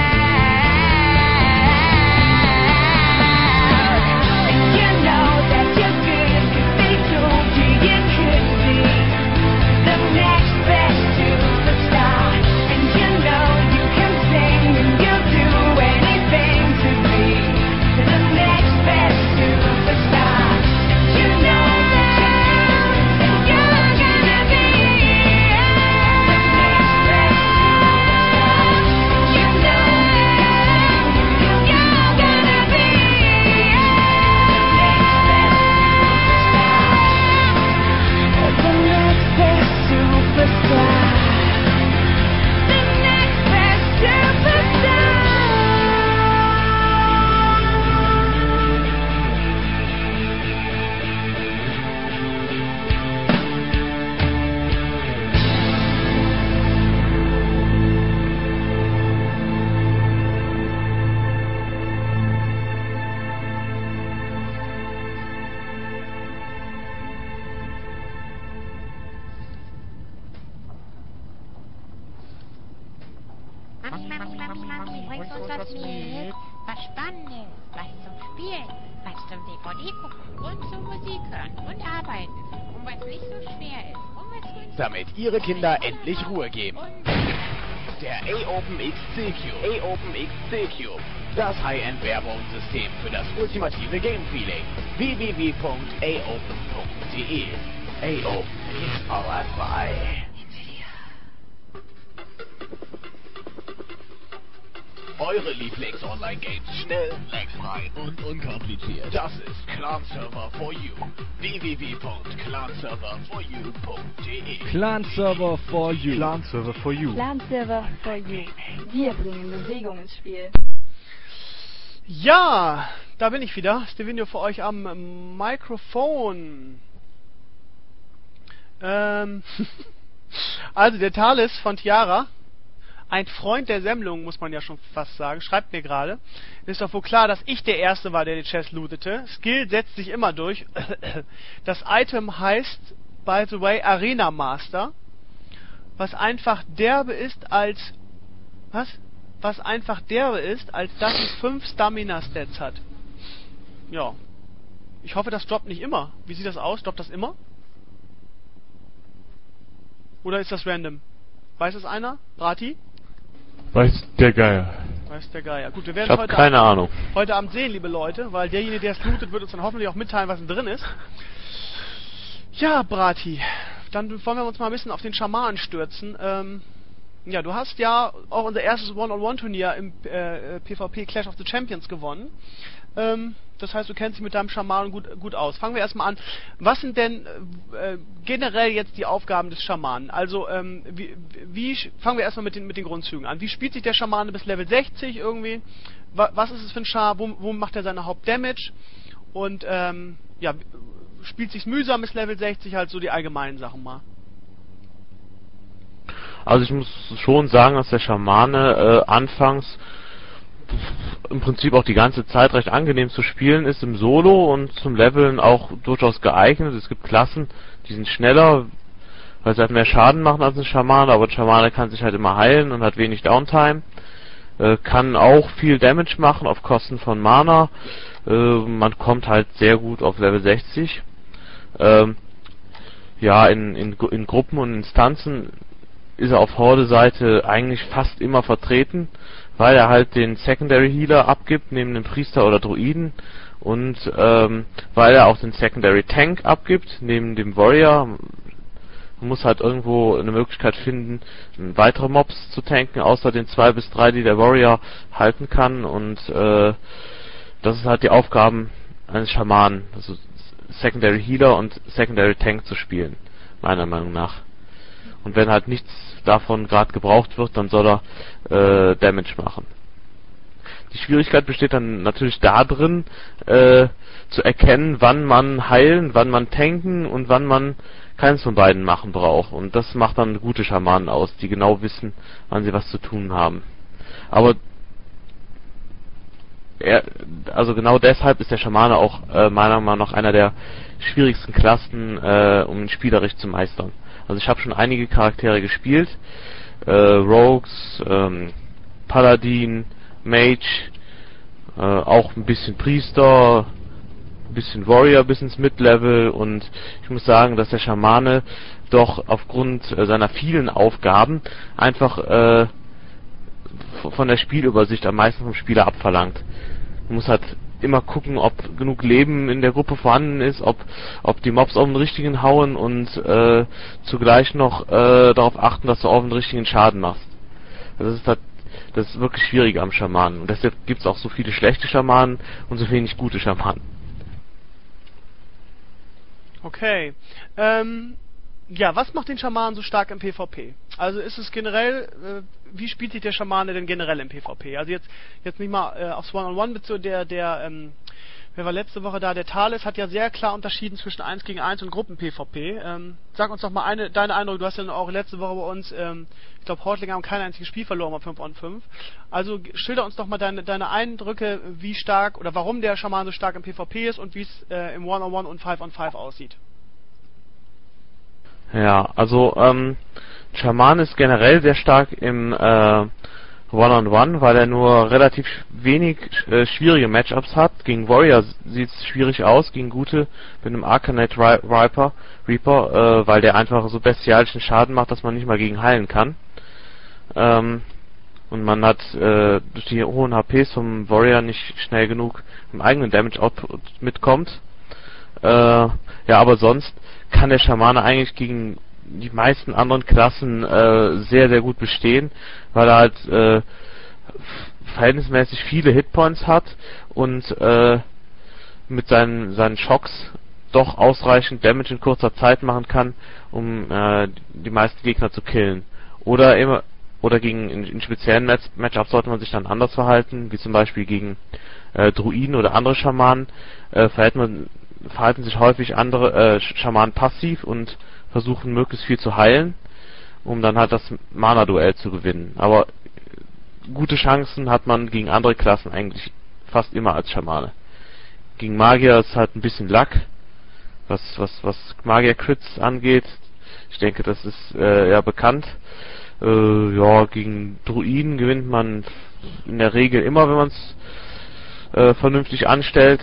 out. And you know that you're good, 'cause they told you you could be the next best superstar. And you know you can sing and you'll do anything to be the next best superstar. And you know that you're gonna be the next best superstar. You know you're gonna be the next best superstar. The next best superstar. The next best superstar. Mami, Mami, Mami, Mami, bringst uns was mit? Was Spannendes, was zum Spielen, was zum D V D gucken und zum Musik hören und arbeiten. Und was nicht so schwer ist. Und was für uns Damit Ihre Kinder endlich Ruhe geben. Der A-Open X C Cube. A-Open X C Cube. Das High-End-Werbungssystem für das ultimative Game-Feeling. w w w punkt a open punkt d e. A-Open is powered by Eure Lieblings-Online-Games schnell, lagfrei und unkompliziert. Das ist Clan Server for You. w w w punkt clan server for you punkt d e. Clan Server for You. Clan Server for You. Clan Server for You. Wir bringen Bewegung ins Spiel. Ja, da bin ich wieder. Stevenio für euch am Mikrofon. Ähm, also der Thales von Tiara, ein Freund der Semmlung, muss man ja schon fast sagen, schreibt mir gerade, ist doch wohl klar, dass ich der Erste war, der die Chest lootete. Skill setzt sich immer durch. Das Item heißt, by the way, Arena Master, was einfach derbe ist als... Was? Was einfach derbe ist, als dass es fünf Stamina-Stats hat. Ja. Ich hoffe, das droppt nicht immer. Wie sieht das aus? Droppt das immer? Oder ist das random? Weiß es einer? Brati? Weiß der Geier. Weiß der Geier. Gut, wir werden Ich hab heute keine Abend, Ahnung. heute Abend sehen, liebe Leute, weil derjenige, der es lootet, wird uns dann hoffentlich auch mitteilen, was denn drin ist. Ja, Brati, dann wollen wir uns mal ein bisschen auf den Schamanen stürzen. Ähm, ja, du hast ja auch unser erstes One-on-One-Turnier im äh, PvP Clash of the Champions gewonnen. Ähm, das heißt, du kennst dich mit deinem Schamanen gut, gut aus. Fangen wir erstmal an. Was sind denn äh, generell jetzt die Aufgaben des Schamanen? Also, ähm, wie, wie fangen wir erstmal mit den, mit den Grundzügen an. Wie spielt sich der Schamane bis Level sechzig irgendwie? Wa, was ist es für ein Char? Wo, wo macht er seine Hauptdamage? Und, ähm, ja, spielt sich's mühsam bis Level sechzig? Halt so die allgemeinen Sachen mal. Also ich muss schon sagen, dass der Schamane äh, anfangs im Prinzip auch die ganze Zeit recht angenehm zu spielen ist im Solo und zum Leveln auch durchaus geeignet. Es gibt Klassen, die sind schneller, weil sie halt mehr Schaden machen als ein Schamane, aber ein Schamane kann sich halt immer heilen und hat wenig Downtime. Äh, kann auch viel Damage machen auf Kosten von Mana. Äh, man kommt halt sehr gut auf Level sechzig. Ähm, ja, in, in, in Gruppen und Instanzen ist er auf Horde-Seite eigentlich fast immer vertreten, weil er halt den Secondary Healer abgibt, neben dem Priester oder Druiden, und ähm, weil er auch den Secondary Tank abgibt, neben dem Warrior. Man muss halt irgendwo eine Möglichkeit finden, weitere Mobs zu tanken, außer den zwei bis drei, die der Warrior halten kann. Und äh, das ist halt die Aufgaben eines Schamanen, also Secondary Healer und Secondary Tank zu spielen, meiner Meinung nach. Und wenn halt nichts davon gerade gebraucht wird, dann soll er äh, Damage machen. Die Schwierigkeit besteht dann natürlich darin, äh, zu erkennen, wann man heilen, wann man tanken und wann man keins von beiden machen braucht. Und das macht dann gute Schamanen aus, die genau wissen, wann sie was zu tun haben. Aber er, also genau deshalb ist der Schamane auch äh, meiner Meinung nach einer der schwierigsten Klassen, äh, um ihn spielerisch zu meistern. Also ich habe schon einige Charaktere gespielt, äh, Rogues, ähm, Paladin, Mage, äh, auch ein bisschen Priester, ein bisschen Warrior bis ins Mid-Level, und ich muss sagen, dass der Schamane doch aufgrund äh, seiner vielen Aufgaben einfach äh, von der Spielübersicht am meisten vom Spieler abverlangt. Man muss halt immer gucken, ob genug Leben in der Gruppe vorhanden ist, ob ob die Mobs auf den richtigen hauen und äh, zugleich noch äh, darauf achten, dass du auf den richtigen Schaden machst. Das ist halt das ist wirklich schwierig am Schamanen. Und deshalb gibt es auch so viele schlechte Schamanen und so wenig gute Schamanen. Okay. Ähm, ja, was macht den Schamanen so stark im PvP? Also ist es generell, äh, wie spielt sich der Schamane denn generell im PvP? Also jetzt jetzt nicht mal äh, aufs One-on-One bezogen, der, der, ähm, wer war letzte Woche da, der Thales hat ja sehr klar unterschieden zwischen eins gegen eins und Gruppen-PvP. Ähm, sag uns doch mal eine, deine Eindrücke, du hast ja auch letzte Woche bei uns, ähm, ich glaube, Hortlinge haben kein einziges Spiel verloren bei fünf on fünf. Also schilder uns doch mal deine, deine Eindrücke, wie stark oder warum der Schaman so stark im PvP ist und wie es äh, im One-on-One und fünf on fünf aussieht. Ja, also ähm, Schaman ist generell sehr stark im äh, One-on-One, weil er nur relativ wenig äh, schwierige Matchups hat. Gegen Warrior sieht es schwierig aus, gegen gute mit einem Arcanite Reaper, Reaper äh, weil der einfach so bestialischen Schaden macht, dass man nicht mal gegen heilen kann. Ähm, und man hat äh, durch die hohen H Ps vom Warrior nicht schnell genug im eigenen Damage Output mitkommt. Äh, ja, aber sonst kann der Schamane eigentlich gegen die meisten anderen Klassen äh, sehr, sehr gut bestehen, weil er halt äh, verhältnismäßig viele Hitpoints hat und äh, mit seinen, seinen Schocks doch ausreichend Damage in kurzer Zeit machen kann, um äh, die meisten Gegner zu killen. Oder immer oder gegen in, in speziellen Match Matchups sollte man sich dann anders verhalten, wie zum Beispiel gegen äh, Druiden oder andere Schamanen, äh, verhält man verhalten sich häufig andere äh, Schamanen passiv und versuchen möglichst viel zu heilen, um dann halt das Mana-Duell zu gewinnen. Aber gute Chancen hat man gegen andere Klassen eigentlich fast immer als Schamane. Gegen Magier ist halt ein bisschen Luck, was was was Magier-Crits angeht. Ich denke, das ist äh, ja bekannt. Äh, ja, gegen Druiden gewinnt man in der Regel immer, wenn man es äh, vernünftig anstellt.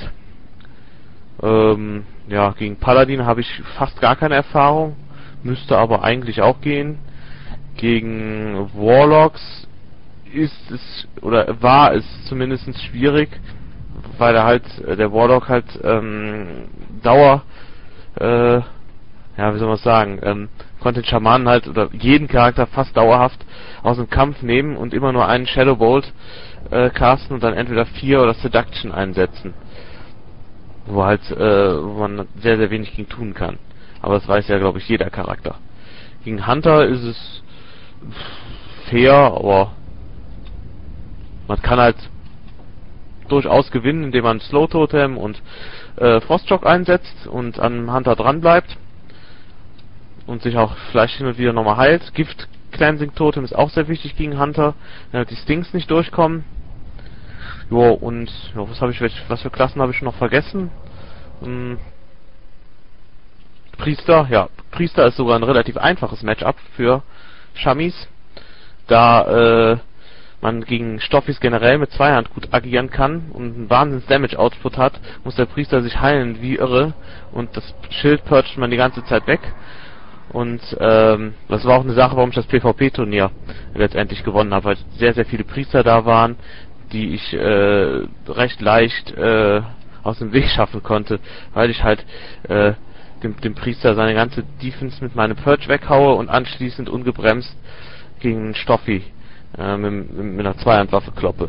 Ähm, ja, gegen Paladin habe ich fast gar keine Erfahrung, müsste aber eigentlich auch gehen. Gegen Warlocks ist es, oder war es zumindest schwierig, weil er halt, der Warlock halt ähm, Dauer, äh, ja, wie soll man sagen, ähm, konnte den Schamanen halt, oder jeden Charakter fast dauerhaft aus dem Kampf nehmen und immer nur einen Shadow Bolt äh, casten und dann entweder vier oder Seduction einsetzen. Wo halt, äh, wo man sehr, sehr wenig gegen tun kann. Aber das weiß ja, glaube ich, jeder Charakter. Gegen Hunter ist es fair, aber man kann halt durchaus gewinnen, indem man Slow Totem und äh, Frostshock einsetzt und an Hunter dran bleibt und sich auch vielleicht hin und wieder nochmal heilt. Gift Cleansing Totem ist auch sehr wichtig gegen Hunter, damit die Stings nicht durchkommen. Jo, und ja, was habe ich, was für Klassen habe ich noch vergessen? Hm. Priester, ja, Priester ist sogar ein relativ einfaches Matchup für Shammis, da äh, man gegen Stoffis generell mit Zweihand gut agieren kann und einen Wahnsinns Damage Output hat, muss der Priester sich heilen wie irre und das Schild purcht man die ganze Zeit weg. Und ähm, das war auch eine Sache, warum ich das PvP-Turnier letztendlich gewonnen habe, weil sehr, sehr viele Priester da waren, die ich äh, recht leicht äh, aus dem Weg schaffen konnte, weil ich halt äh, dem, dem Priester seine ganze Defense mit meinem Purge weghaue und anschließend ungebremst gegen einen Stoffi äh, mit, mit einer Zweihandwaffe kloppe.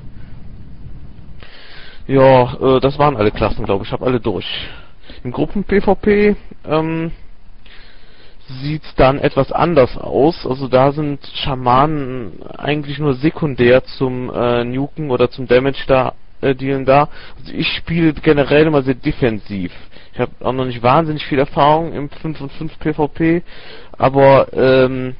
Ja, äh, das waren alle Klassen, glaube ich. Ich habe alle durch. Im Gruppen-PvP ähm, sieht's dann etwas anders aus. Also da sind Schamanen eigentlich nur sekundär zum äh, Nuken oder zum Damage da äh, dealen da. Also ich spiele generell immer sehr defensiv. Ich habe auch noch nicht wahnsinnig viel Erfahrung im fünf und fünf PvP, aber ähm,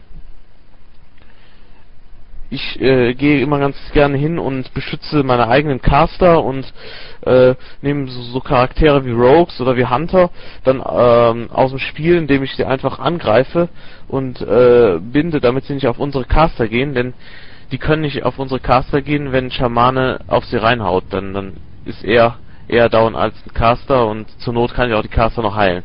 ich äh, gehe immer ganz gerne hin und beschütze meine eigenen Caster und äh, nehme so, so Charaktere wie Rogues oder wie Hunter dann ähm, aus dem Spiel, indem ich sie einfach angreife und äh, binde, damit sie nicht auf unsere Caster gehen, denn die können nicht auf unsere Caster gehen, wenn Schamane auf sie reinhaut, dann, dann ist er eher down als ein Caster und zur Not kann ich auch die Caster noch heilen.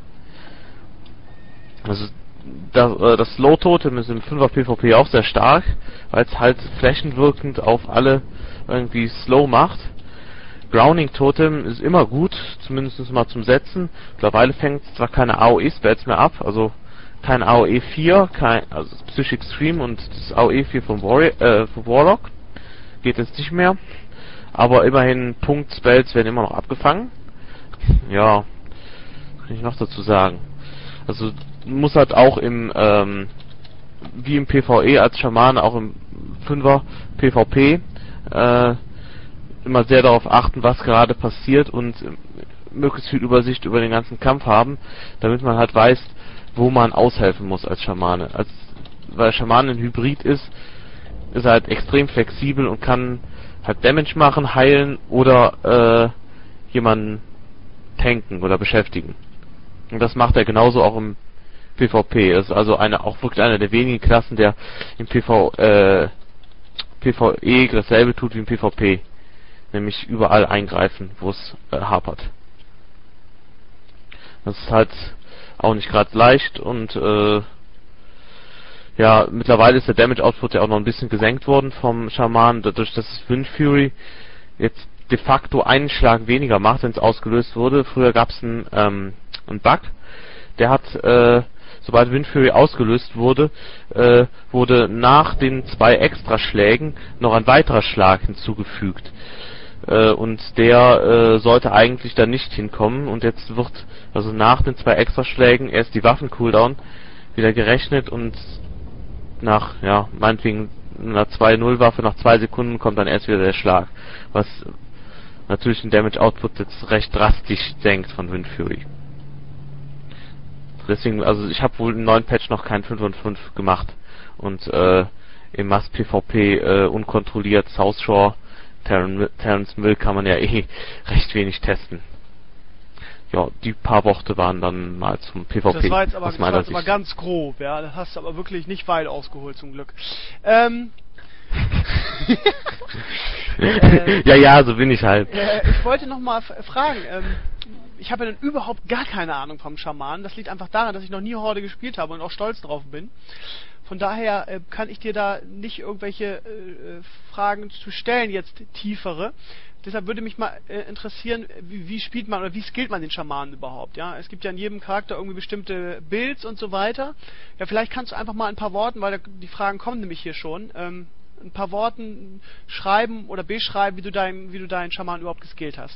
Also Das, äh, das Slow Totem ist im fünfer PvP auch sehr stark, weil es halt flächenwirkend auf alle irgendwie slow macht. Grounding Totem ist immer gut, zumindest mal zum Setzen. Mittlerweile fängt es zwar keine A O E-Spells mehr ab, also kein A O E vier, kein, also Psychic Stream und das A O E vier vom Warrior, äh, vom Warlock geht jetzt nicht mehr. Aber immerhin Punkt-Spells werden immer noch abgefangen. Ja, was kann ich noch dazu sagen? Also muss halt auch im, ähm, wie im PvE als Schamane, auch im fünfer PvP, äh, immer sehr darauf achten, was gerade passiert und äh, möglichst viel Übersicht über den ganzen Kampf haben, damit man halt weiß, wo man aushelfen muss als Schamane. Als, weil Schamane ein Hybrid ist, ist er halt extrem flexibel und kann halt Damage machen, heilen oder äh, jemanden tanken oder beschäftigen. Und das macht er genauso auch im PvP. Das ist also eine, auch wirklich eine der wenigen Klassen, der im PV, äh, PvE dasselbe tut wie im PvP. Nämlich überall eingreifen, wo es äh, hapert. Das ist halt auch nicht gerade leicht und äh, ja, mittlerweile ist der Damage Output ja auch noch ein bisschen gesenkt worden vom Schaman, dadurch, dass Wind Fury jetzt de facto einen Schlag weniger macht, wenn es ausgelöst wurde. Früher gab es einen, ähm, einen Bug, der hat, äh, sobald Wind Fury ausgelöst wurde, äh, wurde nach den zwei Extraschlägen noch ein weiterer Schlag hinzugefügt. Äh, und der äh, sollte eigentlich da nicht hinkommen. Und jetzt wird also nach den zwei Extraschlägen erst die Waffen-Cooldown wieder gerechnet und nach, ja, meinetwegen einer zwei null Waffe, nach zwei Sekunden kommt dann erst wieder der Schlag. Was natürlich den Damage Output jetzt recht drastisch senkt von Wind Fury. Deswegen, also ich habe wohl im neuen Patch noch kein fünf und fünf gemacht. Und äh, im Mass PvP äh, unkontrolliert South Shore, Terrence Mill kann man ja eh recht wenig testen. Ja, die paar Worte waren dann mal zum PvP. Das war jetzt aber, das war jetzt aber ganz grob, ja. Das hast du aber wirklich nicht weit ausgeholt, zum Glück. Ähm... äh, ja, ja, so bin ich halt. Äh, ich wollte noch mal fragen, ähm, ich habe ja dann überhaupt gar keine Ahnung vom Schamanen. Das liegt einfach daran, dass ich noch nie Horde gespielt habe und auch stolz drauf bin. Von daher äh, kann ich dir da nicht irgendwelche äh, Fragen zu stellen, jetzt tiefere. Deshalb würde mich mal äh, interessieren, wie, wie spielt man oder wie skillt man den Schamanen überhaupt? Ja, es gibt ja in jedem Charakter irgendwie bestimmte Builds und so weiter. Ja, vielleicht kannst du einfach mal ein paar Worten, weil da, die Fragen kommen nämlich hier schon, ähm, ein paar Worten schreiben oder beschreiben, wie du deinen, wie du deinen Schamanen überhaupt geskillt hast.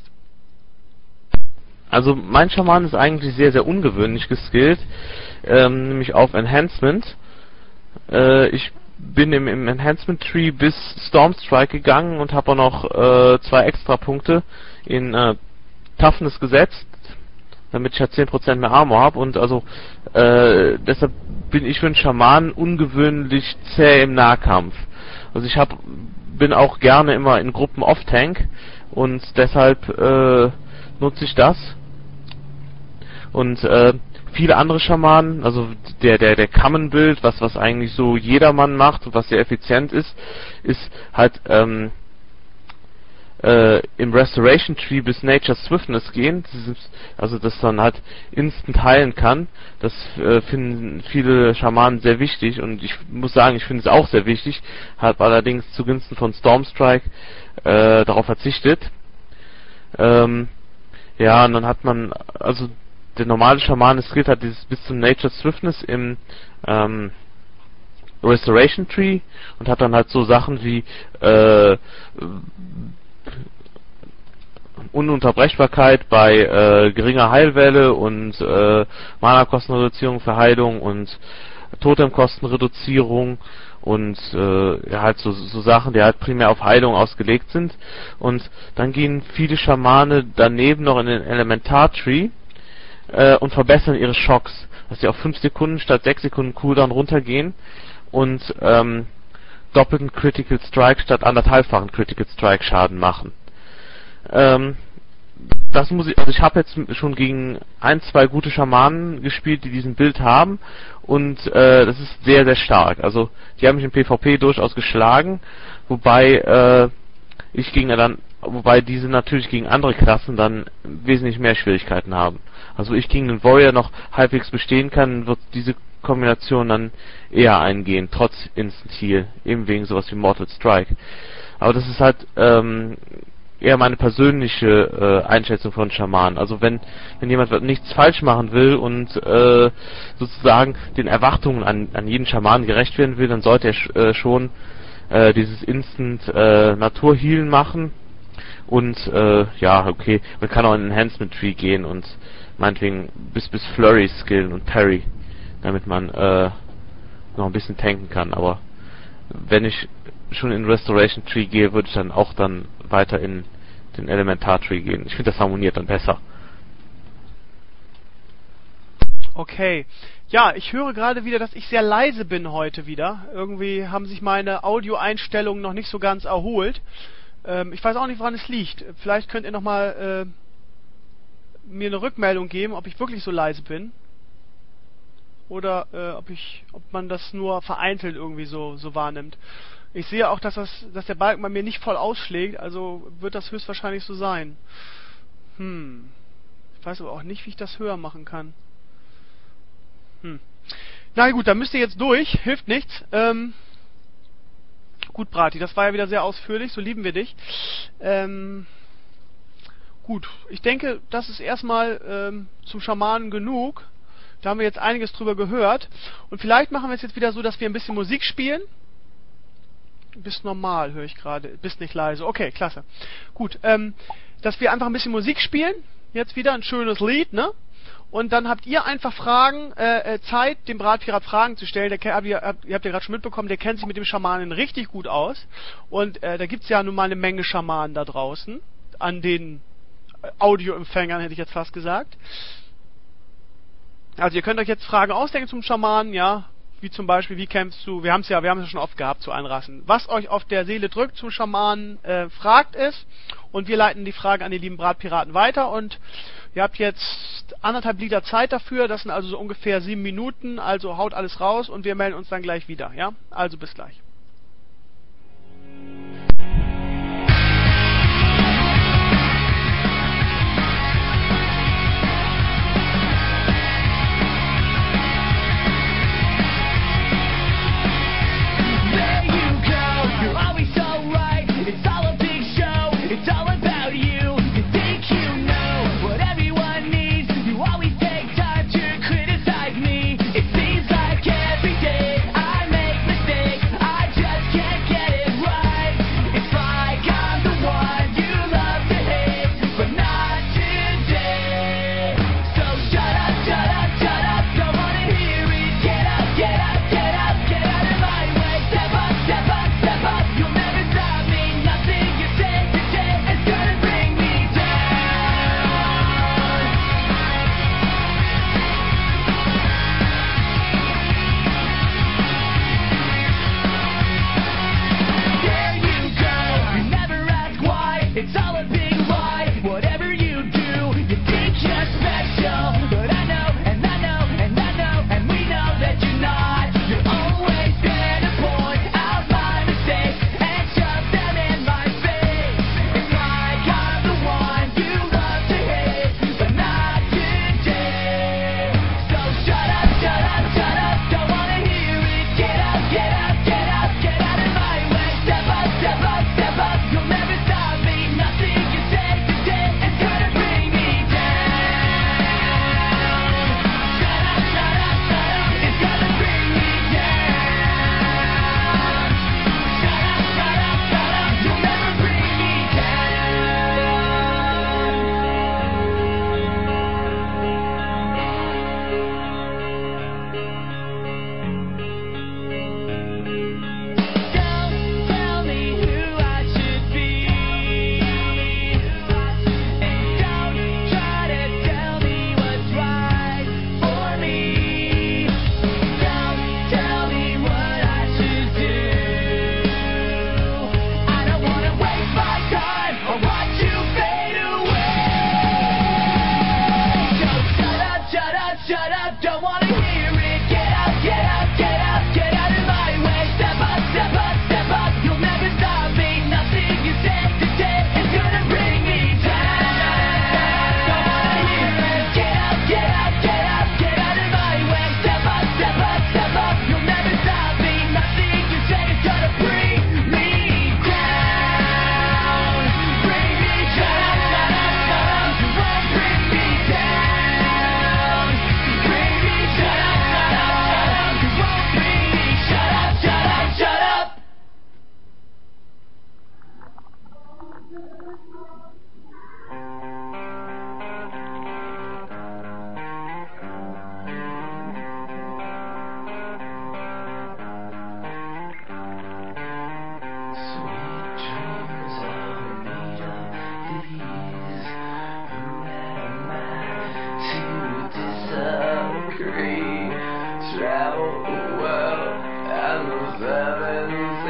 Also mein Schaman ist eigentlich sehr, sehr ungewöhnlich geskillt, ähm, nämlich auf Enhancement. Äh, ich bin im, im Enhancement Tree bis Stormstrike gegangen und habe auch noch äh, zwei extra Punkte in äh, Toughness gesetzt, damit ich halt zehn Prozent mehr Armor habe. Und also äh, deshalb bin ich für einen Schaman ungewöhnlich zäh im Nahkampf. Also ich hab, bin auch gerne immer in Gruppen Off-Tank und deshalb äh, nutze ich das. Und äh, viele andere Schamanen, also der der der Common-Build, was was eigentlich so jedermann macht und was sehr effizient ist, ist halt ähm, äh, im Restoration Tree bis Nature Swiftness gehen, also dass dann halt instant heilen kann. Das äh, finden viele Schamanen sehr wichtig und ich muss sagen, ich finde es auch sehr wichtig, habe allerdings zugunsten von Stormstrike äh, darauf verzichtet. Ähm, ja, und dann hat man, also der normale Schamane skillt hat dieses bis zum Nature Swiftness im ähm, Restoration Tree und hat dann halt so Sachen wie äh, Ununterbrechbarkeit bei äh, geringer Heilwelle und äh, Mana-Kostenreduzierung für Heilung und Totemkostenreduzierung und äh, ja, halt so, so Sachen, die halt primär auf Heilung ausgelegt sind. Und dann gehen viele Schamane daneben noch in den Elementar-Tree äh, und verbessern ihre Schocks, dass sie auf fünf Sekunden statt sechs Sekunden Cooldown runtergehen und ähm, doppelten Critical Strike statt anderthalbfachen Critical Strike Schaden machen. Ähm, das muss ich, also ich habe jetzt schon gegen ein, zwei gute Schamanen gespielt, die diesen Bild haben und äh, das ist sehr, sehr stark. Also die haben mich im PvP durchaus geschlagen, wobei äh, ich gegen dann, wobei diese natürlich gegen andere Klassen dann wesentlich mehr Schwierigkeiten haben. Also ich gegen den Warrior noch halbwegs bestehen kann, wird diese Kombination dann eher eingehen, trotz Instant Heal, eben wegen sowas wie Mortal Strike. Aber das ist halt ähm, eher meine persönliche äh, Einschätzung von Schamanen. Also wenn wenn jemand nichts falsch machen will und äh, sozusagen den Erwartungen an an jeden Schamanen gerecht werden will, dann sollte er sch, äh, schon äh, dieses Instant äh, Naturhealen machen und äh, ja, okay, man kann auch in Enhancement Tree gehen und meinetwegen bis bis Flurry skillen und Parry, damit man äh, noch ein bisschen tanken kann. Aber wenn ich schon in Restoration Tree gehe, würde ich dann auch dann weiter in den Elementar Tree gehen. Ich finde, das harmoniert dann besser. Okay. Ja, ich höre gerade wieder, dass ich sehr leise bin heute wieder. Irgendwie haben sich meine Audioeinstellungen noch nicht so ganz erholt. Ähm, ich weiß auch nicht, woran es liegt. Vielleicht könnt ihr nochmal äh, mir eine Rückmeldung geben, ob ich wirklich so leise bin. Oder äh, ob ich, ob man das nur vereinzelt irgendwie so, so wahrnimmt. Ich sehe auch, dass das, dass der Balken bei mir nicht voll ausschlägt, also wird das höchstwahrscheinlich so sein. Hm. Ich weiß aber auch nicht, wie ich das höher machen kann. Hm. Na gut, dann müsst ihr jetzt durch, hilft nichts. Ähm, gut, Brati, das war ja wieder sehr ausführlich, so lieben wir dich. Ähm, gut, ich denke, das ist erstmal ähm, zum Schamanen genug. Da haben wir jetzt einiges drüber gehört. Und vielleicht machen wir es jetzt wieder so, dass wir ein bisschen Musik spielen. Bist normal, höre ich gerade. Bist nicht leise. Okay, klasse. Gut, ähm, dass wir einfach ein bisschen Musik spielen. Jetzt wieder ein schönes Lied, ne? Und dann habt ihr einfach Fragen, äh, Zeit, dem Bratpirat Fragen zu stellen. Der, habt ihr, habt, ihr habt ja gerade schon mitbekommen, der kennt sich mit dem Schamanen richtig gut aus. Und äh, da gibt's ja nun mal eine Menge Schamanen da draußen. An den Audioempfängern, hätte ich jetzt fast gesagt. Also ihr könnt euch jetzt Fragen ausdenken zum Schamanen, ja, wie zum Beispiel, wie kämpfst du, wir haben es ja, wir haben es ja schon oft gehabt zu allen Rassen. Was euch auf der Seele drückt zum Schamanen, äh, fragt es und wir leiten die Frage an die lieben Bratpiraten weiter und ihr habt jetzt anderthalb Liter Zeit dafür, das sind also so ungefähr sieben Minuten, also haut alles raus und wir melden uns dann gleich wieder, ja? Also bis gleich.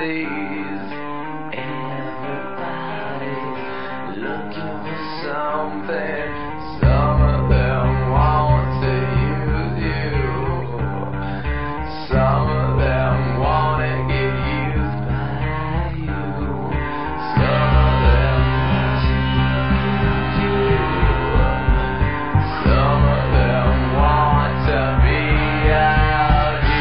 sees everybody looking for something. Some of them want to use you. Some of them want to get used by you. Some of them want to use you. Some of them want to be out you.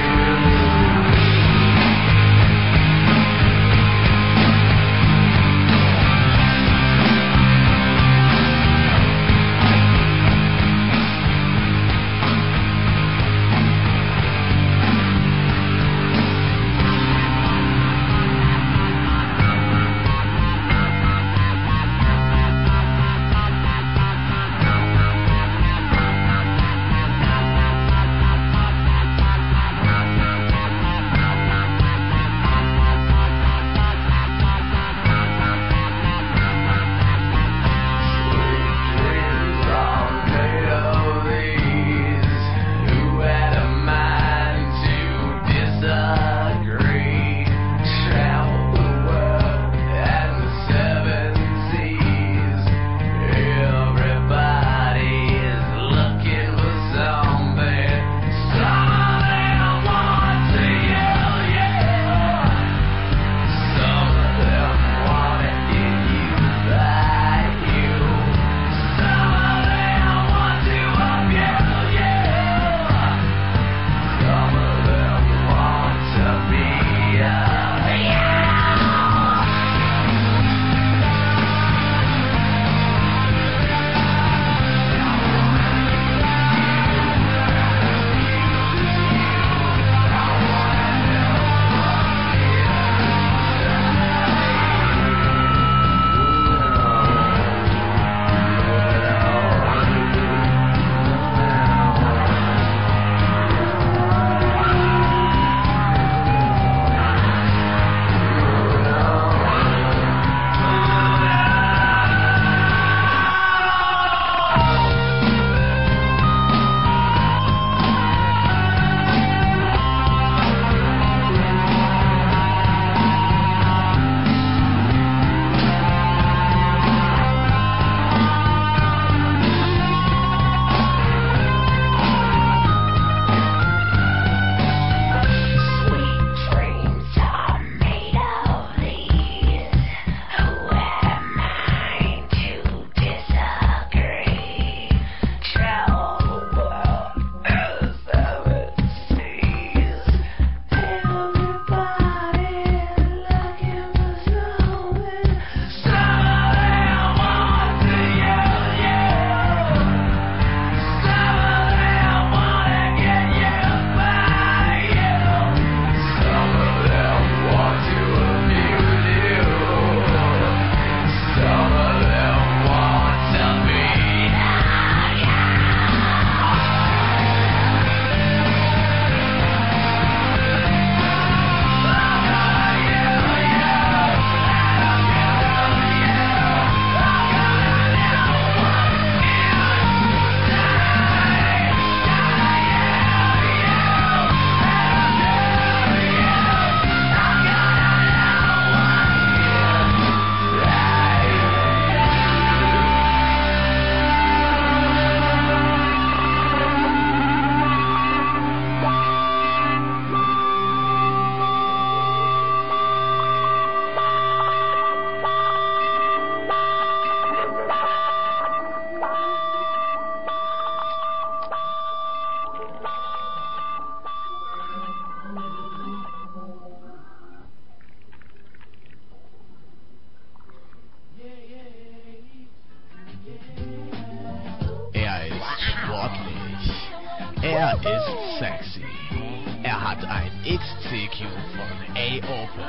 Er ist sexy. Er hat ein X C Q von A-Open.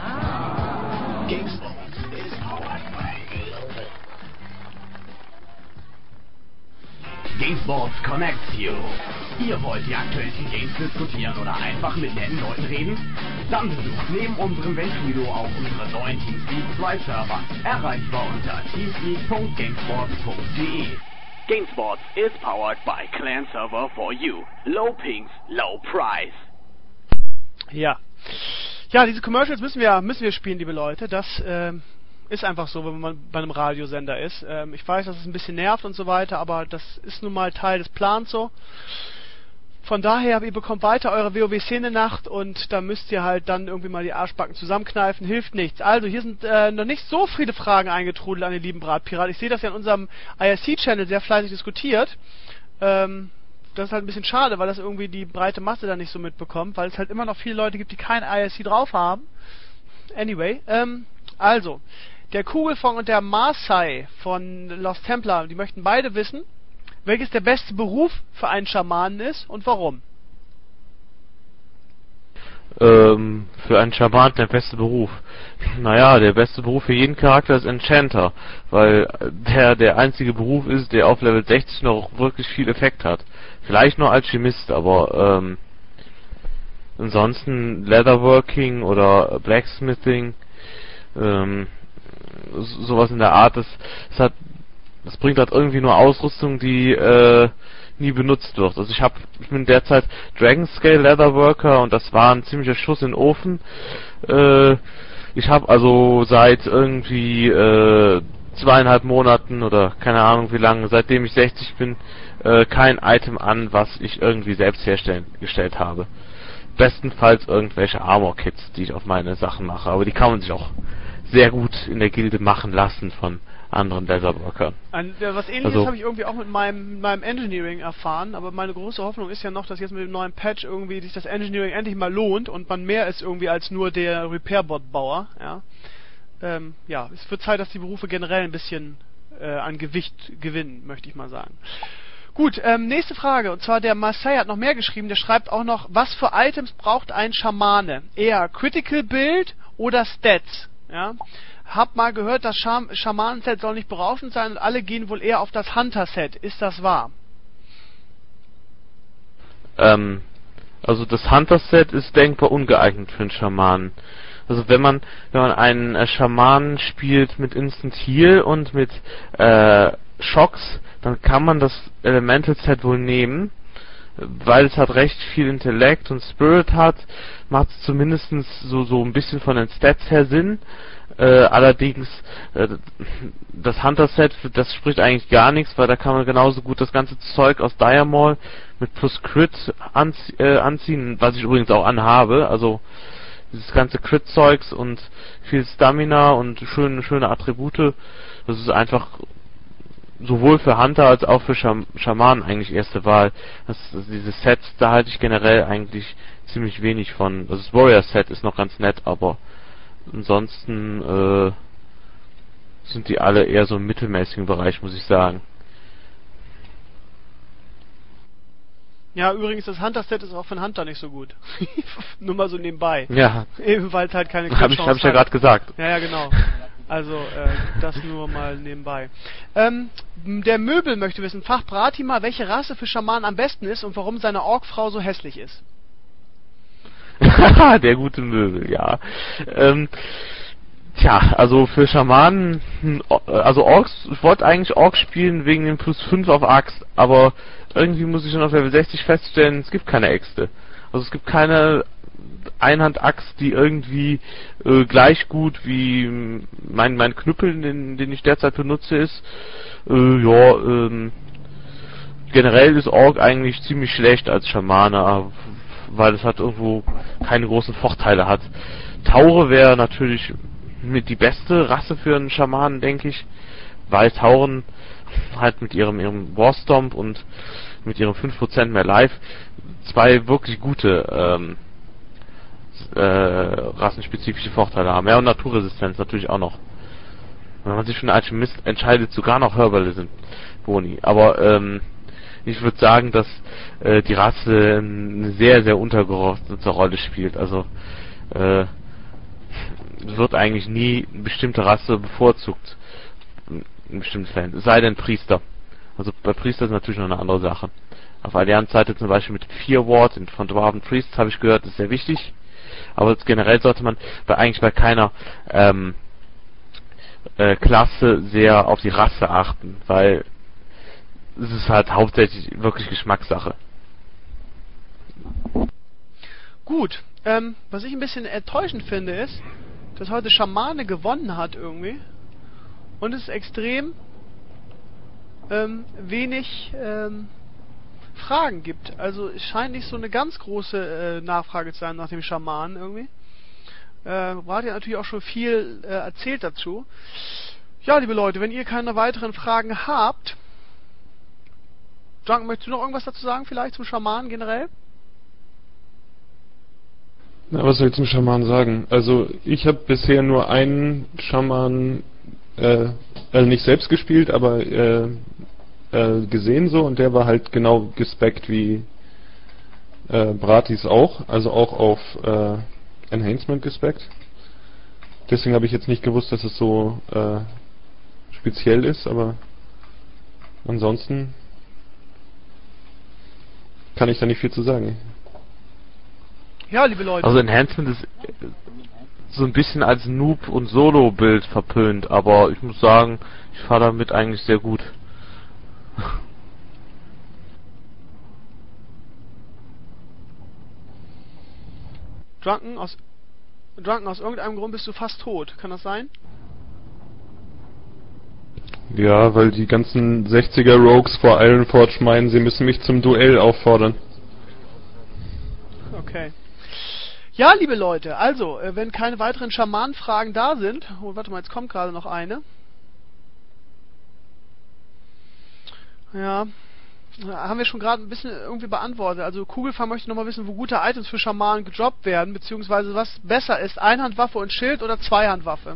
Gamesbox ist powered by Gamesbox connects you. Ihr wollt die aktuellsten Games diskutieren oder einfach mit netten Leuten reden? Dann besucht neben unserem Ventudo auch unsere neuen Teamspeak zwei Server, erreichbar unter teamspeak punkt gamesport punkt de. Gamesport is powered by Clan Server for you. Low pings, low price. Ja. Ja, diese Commercials müssen wir müssen wir spielen, liebe Leute. Das ähm, ist einfach so, wenn man bei einem Radiosender ist. Ähm, ich weiß, dass es ein bisschen nervt und so weiter, aber das ist nun mal Teil des Plans so. Von daher, ihr bekommt weiter eure WoW-Szene-Nacht und da müsst ihr halt dann irgendwie mal die Arschbacken zusammenkneifen, hilft nichts. Also, hier sind äh, noch nicht so viele Fragen eingetrudelt an den lieben Bratpirat. Ich sehe das ja in unserem I R C-Channel sehr fleißig diskutiert. Ähm, das ist halt ein bisschen schade, weil das irgendwie die breite Masse da nicht so mitbekommt, weil es halt immer noch viele Leute gibt, die kein I R C drauf haben. Anyway, ähm, also, der Kugelfong und der Marsai von Lost Templar, die möchten beide wissen, welches der beste Beruf für einen Schamanen ist und warum? Ähm, für einen Schamanen der beste Beruf. Naja, der beste Beruf für jeden Charakter ist Enchanter, weil der der einzige Beruf ist, der auf Level sechzig noch wirklich viel Effekt hat. Vielleicht nur Alchemist, aber ähm, ansonsten Leatherworking oder Blacksmithing, ähm, sowas in der Art, das, das hat Das bringt halt irgendwie nur Ausrüstung, die äh, nie benutzt wird. Also ich habe, ich bin derzeit Dragon Scale Leatherworker und das war ein ziemlicher Schuss in den Ofen. Äh, ich habe also seit irgendwie äh, zweieinhalb Monaten oder keine Ahnung wie lange, seitdem ich sechzig bin, äh, kein Item an, was ich irgendwie selbst herstellen gestellt habe. Bestenfalls irgendwelche Armor Kits, die ich auf meine Sachen mache, aber die kann man sich auch sehr gut in der Gilde machen lassen von anderen Leatherworkern. Ein, äh, was ähnliches Also, habe ich irgendwie auch mit meinem, mit meinem Engineering erfahren, aber meine große Hoffnung ist ja noch, dass jetzt mit dem neuen Patch irgendwie sich das Engineering endlich mal lohnt und man mehr ist irgendwie als nur der Repairbot-Bauer. Ja. Ähm, ja, es wird Zeit, dass die Berufe generell ein bisschen äh, an Gewicht gewinnen, möchte ich mal sagen. Gut, ähm, nächste Frage, und zwar der Marseille hat noch mehr geschrieben, der schreibt auch noch, was für Items braucht ein Schamane? Eher Critical Build oder Stats? Ja. Hab mal gehört, das Scham- Schamanen-Set soll nicht berauschend sein und alle gehen wohl eher auf das Hunter-Set. Ist das wahr? Ähm, also das Hunter-Set ist denkbar ungeeignet für einen Schamanen. Also wenn man wenn man einen äh, Schamanen spielt mit Instant Heal und mit äh, Schocks, dann kann man das Elemental-Set wohl nehmen, weil es hat recht viel Intellekt und Spirit hat, macht es zumindest so, so ein bisschen von den Stats her Sinn. Äh, allerdings, äh, das Hunter-Set, das spricht eigentlich gar nichts, weil da kann man genauso gut das ganze Zeug aus Dire Maul mit plus Crit anzie äh, anziehen, was ich übrigens auch anhabe, also dieses ganze Crit-Zeugs und viel Stamina und schöne, schöne Attribute, das ist einfach sowohl für Hunter als auch für Scham Schamanen eigentlich erste Wahl. Das, also diese Sets, da halte ich generell eigentlich ziemlich wenig von. Also das Warrior-Set ist noch ganz nett, aber ansonsten äh, sind die alle eher so im mittelmäßigen Bereich, muss ich sagen. Ja, übrigens, das Hunter-Set ist auch für einen Hunter nicht so gut. Nur mal so nebenbei. Ja. Eben, weil es halt keine Hab ich, hab ich ja gerade gesagt. Ja, ja, genau. Also, äh, das nur mal nebenbei. Ähm, der Möbel möchte wissen, Fach Bratima, welche Rasse für Schamanen am besten ist und warum seine Orkfrau so hässlich ist. Der gute Möbel, ja. Ähm, tja, also für Schamanen, also Orks, ich wollte eigentlich Orks spielen wegen dem plus fünf auf Axt, aber irgendwie muss ich schon auf Level sechzig feststellen, es gibt keine Äxte. Also es gibt keine Einhand-Axt, die irgendwie äh, gleich gut wie mein mein Knüppel, den, den ich derzeit benutze, ist. Äh, ja, ähm, generell ist Ork eigentlich ziemlich schlecht als Schamane, weil es halt irgendwo keine großen Vorteile hat. Taure wäre natürlich mit die beste Rasse für einen Schamanen, denke ich, weil Tauren halt mit ihrem ihrem Warstomp und mit ihrem fünf Prozent mehr Life zwei wirklich gute ähm, äh, rassenspezifische Vorteile haben. Ja, und Naturresistenz natürlich auch noch. Wenn man sich für einen Alchemist entscheidet, sogar noch Herbale sind Boni. Aber ähm, ich würde sagen, dass äh, die Rasse eine sehr, sehr untergeordnete Rolle spielt. Also äh, wird eigentlich nie eine bestimmte Rasse bevorzugt in bestimmten Fällen. Es sei denn Priester. Also bei Priester ist natürlich noch eine andere Sache. Auf Allianz-Seite zum Beispiel mit vier Ward von Dwarven Priests habe ich gehört, das ist sehr wichtig. Aber generell sollte man bei eigentlich bei keiner ähm, äh, Klasse sehr auf die Rasse achten, weil es ist halt hauptsächlich wirklich Geschmackssache. Gut, Ähm, was ich ein bisschen enttäuschend finde, ist, dass heute Schamane gewonnen hat irgendwie. Und es extrem ähm, wenig ähm, Fragen gibt. Also es scheint nicht so eine ganz große äh, Nachfrage zu sein nach dem Schamanen irgendwie. Äh, Brati hat natürlich auch schon viel äh, erzählt dazu. Ja, liebe Leute, wenn ihr keine weiteren Fragen habt, Drunken, möchtest du noch irgendwas dazu sagen vielleicht zum Schamanen generell? Na, was soll ich zum Schaman sagen? Also ich habe bisher nur einen Schaman äh, also nicht selbst gespielt, aber äh, äh, gesehen so, und der war halt genau gespeckt wie äh, Bratis auch, also auch auf äh, Enhancement gespeckt. Deswegen habe ich jetzt nicht gewusst, dass es so äh, speziell ist, aber ansonsten kann ich da nicht viel zu sagen. Ja, liebe Leute. Also Enhancement ist so ein bisschen als Noob- und Solo-Bild verpönt, aber ich muss sagen, ich fahre damit eigentlich sehr gut. Drunken, aus, Drunken, aus irgendeinem Grund bist du fast tot. Kann das sein? Ja, weil die ganzen sechziger Rogues vor Ironforge meinen, sie müssen mich zum Duell auffordern. Okay. Ja, liebe Leute, also, äh, wenn keine weiteren Schamanenfragen da sind... Oh, warte mal, jetzt kommt gerade noch eine. Ja, haben wir schon gerade ein bisschen irgendwie beantwortet. Also Kugelfahr möchte nochmal wissen, wo gute Items für Schamanen gedroppt werden, beziehungsweise was besser ist, Einhandwaffe und Schild oder Zweihandwaffe?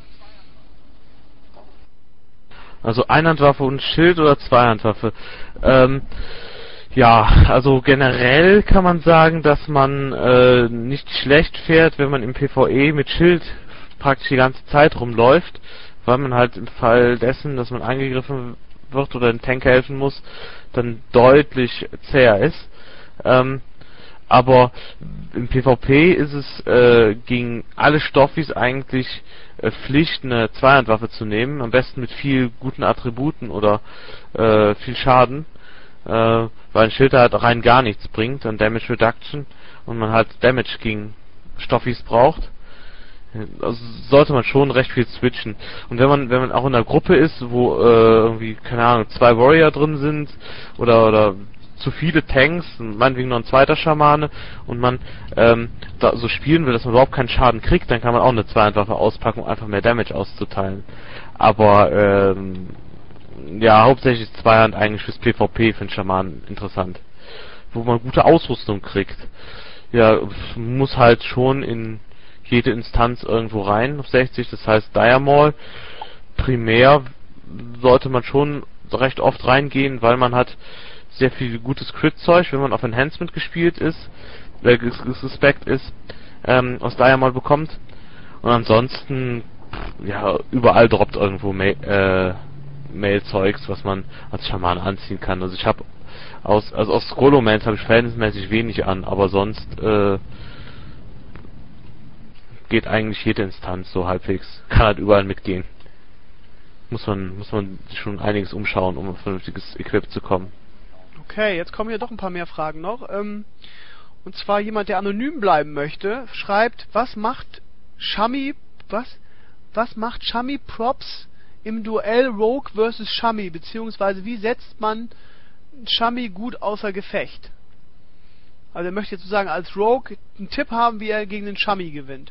Also Einhandwaffe und Schild oder Zweihandwaffe? Ähm... Ja, also generell kann man sagen, dass man äh, nicht schlecht fährt, wenn man im PvE mit Schild praktisch die ganze Zeit rumläuft, weil man halt im Fall dessen, dass man angegriffen wird oder den Tank helfen muss, dann deutlich zäher ist. Ähm, aber im PvP ist es äh, gegen alle Stoffis eigentlich äh, Pflicht, eine Zweihandwaffe zu nehmen, am besten mit viel guten Attributen oder äh, viel Schaden. Äh, weil ein Schild halt rein gar nichts bringt an Damage Reduction und man halt Damage gegen Stoffis braucht. Also sollte man schon recht viel switchen. Und wenn man wenn man auch in einer Gruppe ist, wo äh, irgendwie, keine Ahnung, zwei Warrior drin sind oder oder zu viele Tanks, meinetwegen noch ein zweiter Schamane, und man ähm, da so spielen will, dass man überhaupt keinen Schaden kriegt, dann kann man auch eine Zweihandwaffe auspacken, um einfach mehr Damage auszuteilen. Aber ähm, ja, hauptsächlich ist Zweihand eigentlich fürs PvP für den Schamanen interessant. Wo man gute Ausrüstung kriegt. Ja, muss halt schon in jede Instanz irgendwo rein auf sechzig, das heißt Diamol. Primär sollte man schon recht oft reingehen, weil man hat sehr viel gutes Crit-Zeug, wenn man auf Enhancement gespielt ist, äh, gespeckt ist, ähm, aus Diamol bekommt. Und ansonsten, ja, überall droppt irgendwo äh, Mail-Zeugs, was man als Schaman anziehen kann. Also ich habe aus also aus Scrollomance habe ich verhältnismäßig wenig an, aber sonst äh, geht eigentlich jede Instanz so halbwegs, kann halt überall mitgehen. Muss man muss man sich schon einiges umschauen, um ein vernünftiges Equip zu kommen. Okay, jetzt kommen hier doch ein paar mehr Fragen noch. Ähm, und zwar jemand, der anonym bleiben möchte, schreibt, was macht Shami, was? Was macht Shami Props im Duell Rogue versus Shami, beziehungsweise wie setzt man Shami gut außer Gefecht? Also er möchte jetzt sagen, als Rogue einen Tipp haben, wie er gegen den Shami gewinnt.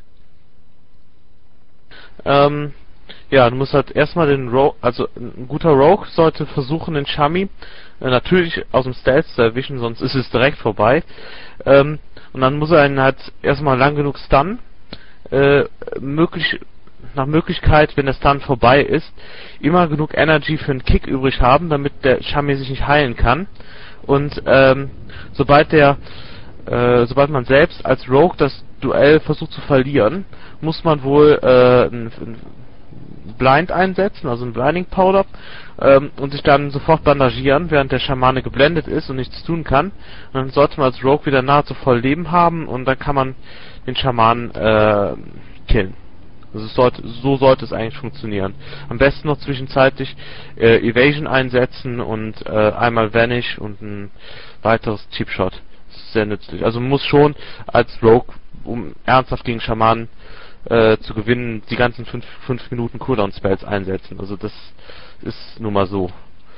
Ähm, ja, du musst halt erstmal den Rogue, also ein guter Rogue sollte versuchen, den Shami äh, natürlich aus dem Stealth zu erwischen, sonst ist es direkt vorbei. Ähm, und dann muss er ihn halt erstmal lang genug stunnen, äh, möglich nach Möglichkeit, wenn der Stun vorbei ist, immer genug Energy für einen Kick übrig haben, damit der Shami sich nicht heilen kann. Und ähm, sobald der, äh, sobald man selbst als Rogue das Duell versucht zu verlieren, muss man wohl äh, ein, ein Blind einsetzen, also ein Blinding Powder, ähm, und sich dann sofort bandagieren, während der Schamane geblendet ist und nichts tun kann. Und dann sollte man als Rogue wieder nahezu voll Leben haben und dann kann man den Schamanen äh, killen. Also es sollte, so sollte es eigentlich funktionieren. Am besten noch zwischenzeitlich äh, Evasion einsetzen und äh, einmal Vanish und ein weiteres Cheapshot. sehr nützlich. Also man muss schon als Rogue, um ernsthaft gegen Schamanen äh, zu gewinnen, die ganzen fünf Minuten Cooldown-Spells einsetzen. Also das ist nun mal so.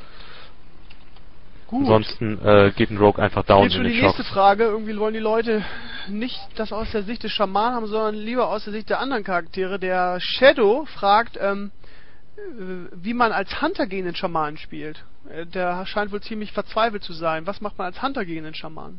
Gut. Ansonsten äh, geht ein Rogue einfach down Jetzt schon in den die Schock. nächste Frage. Irgendwie wollen die Leute nicht das aus der Sicht des Schamanen haben, sondern lieber aus der Sicht der anderen Charaktere. Der Shadow fragt, ähm, wie man als Hunter gegen den Schamanen spielt. Äh, Der scheint wohl ziemlich verzweifelt zu sein. Was macht man als Hunter gegen den Schamanen?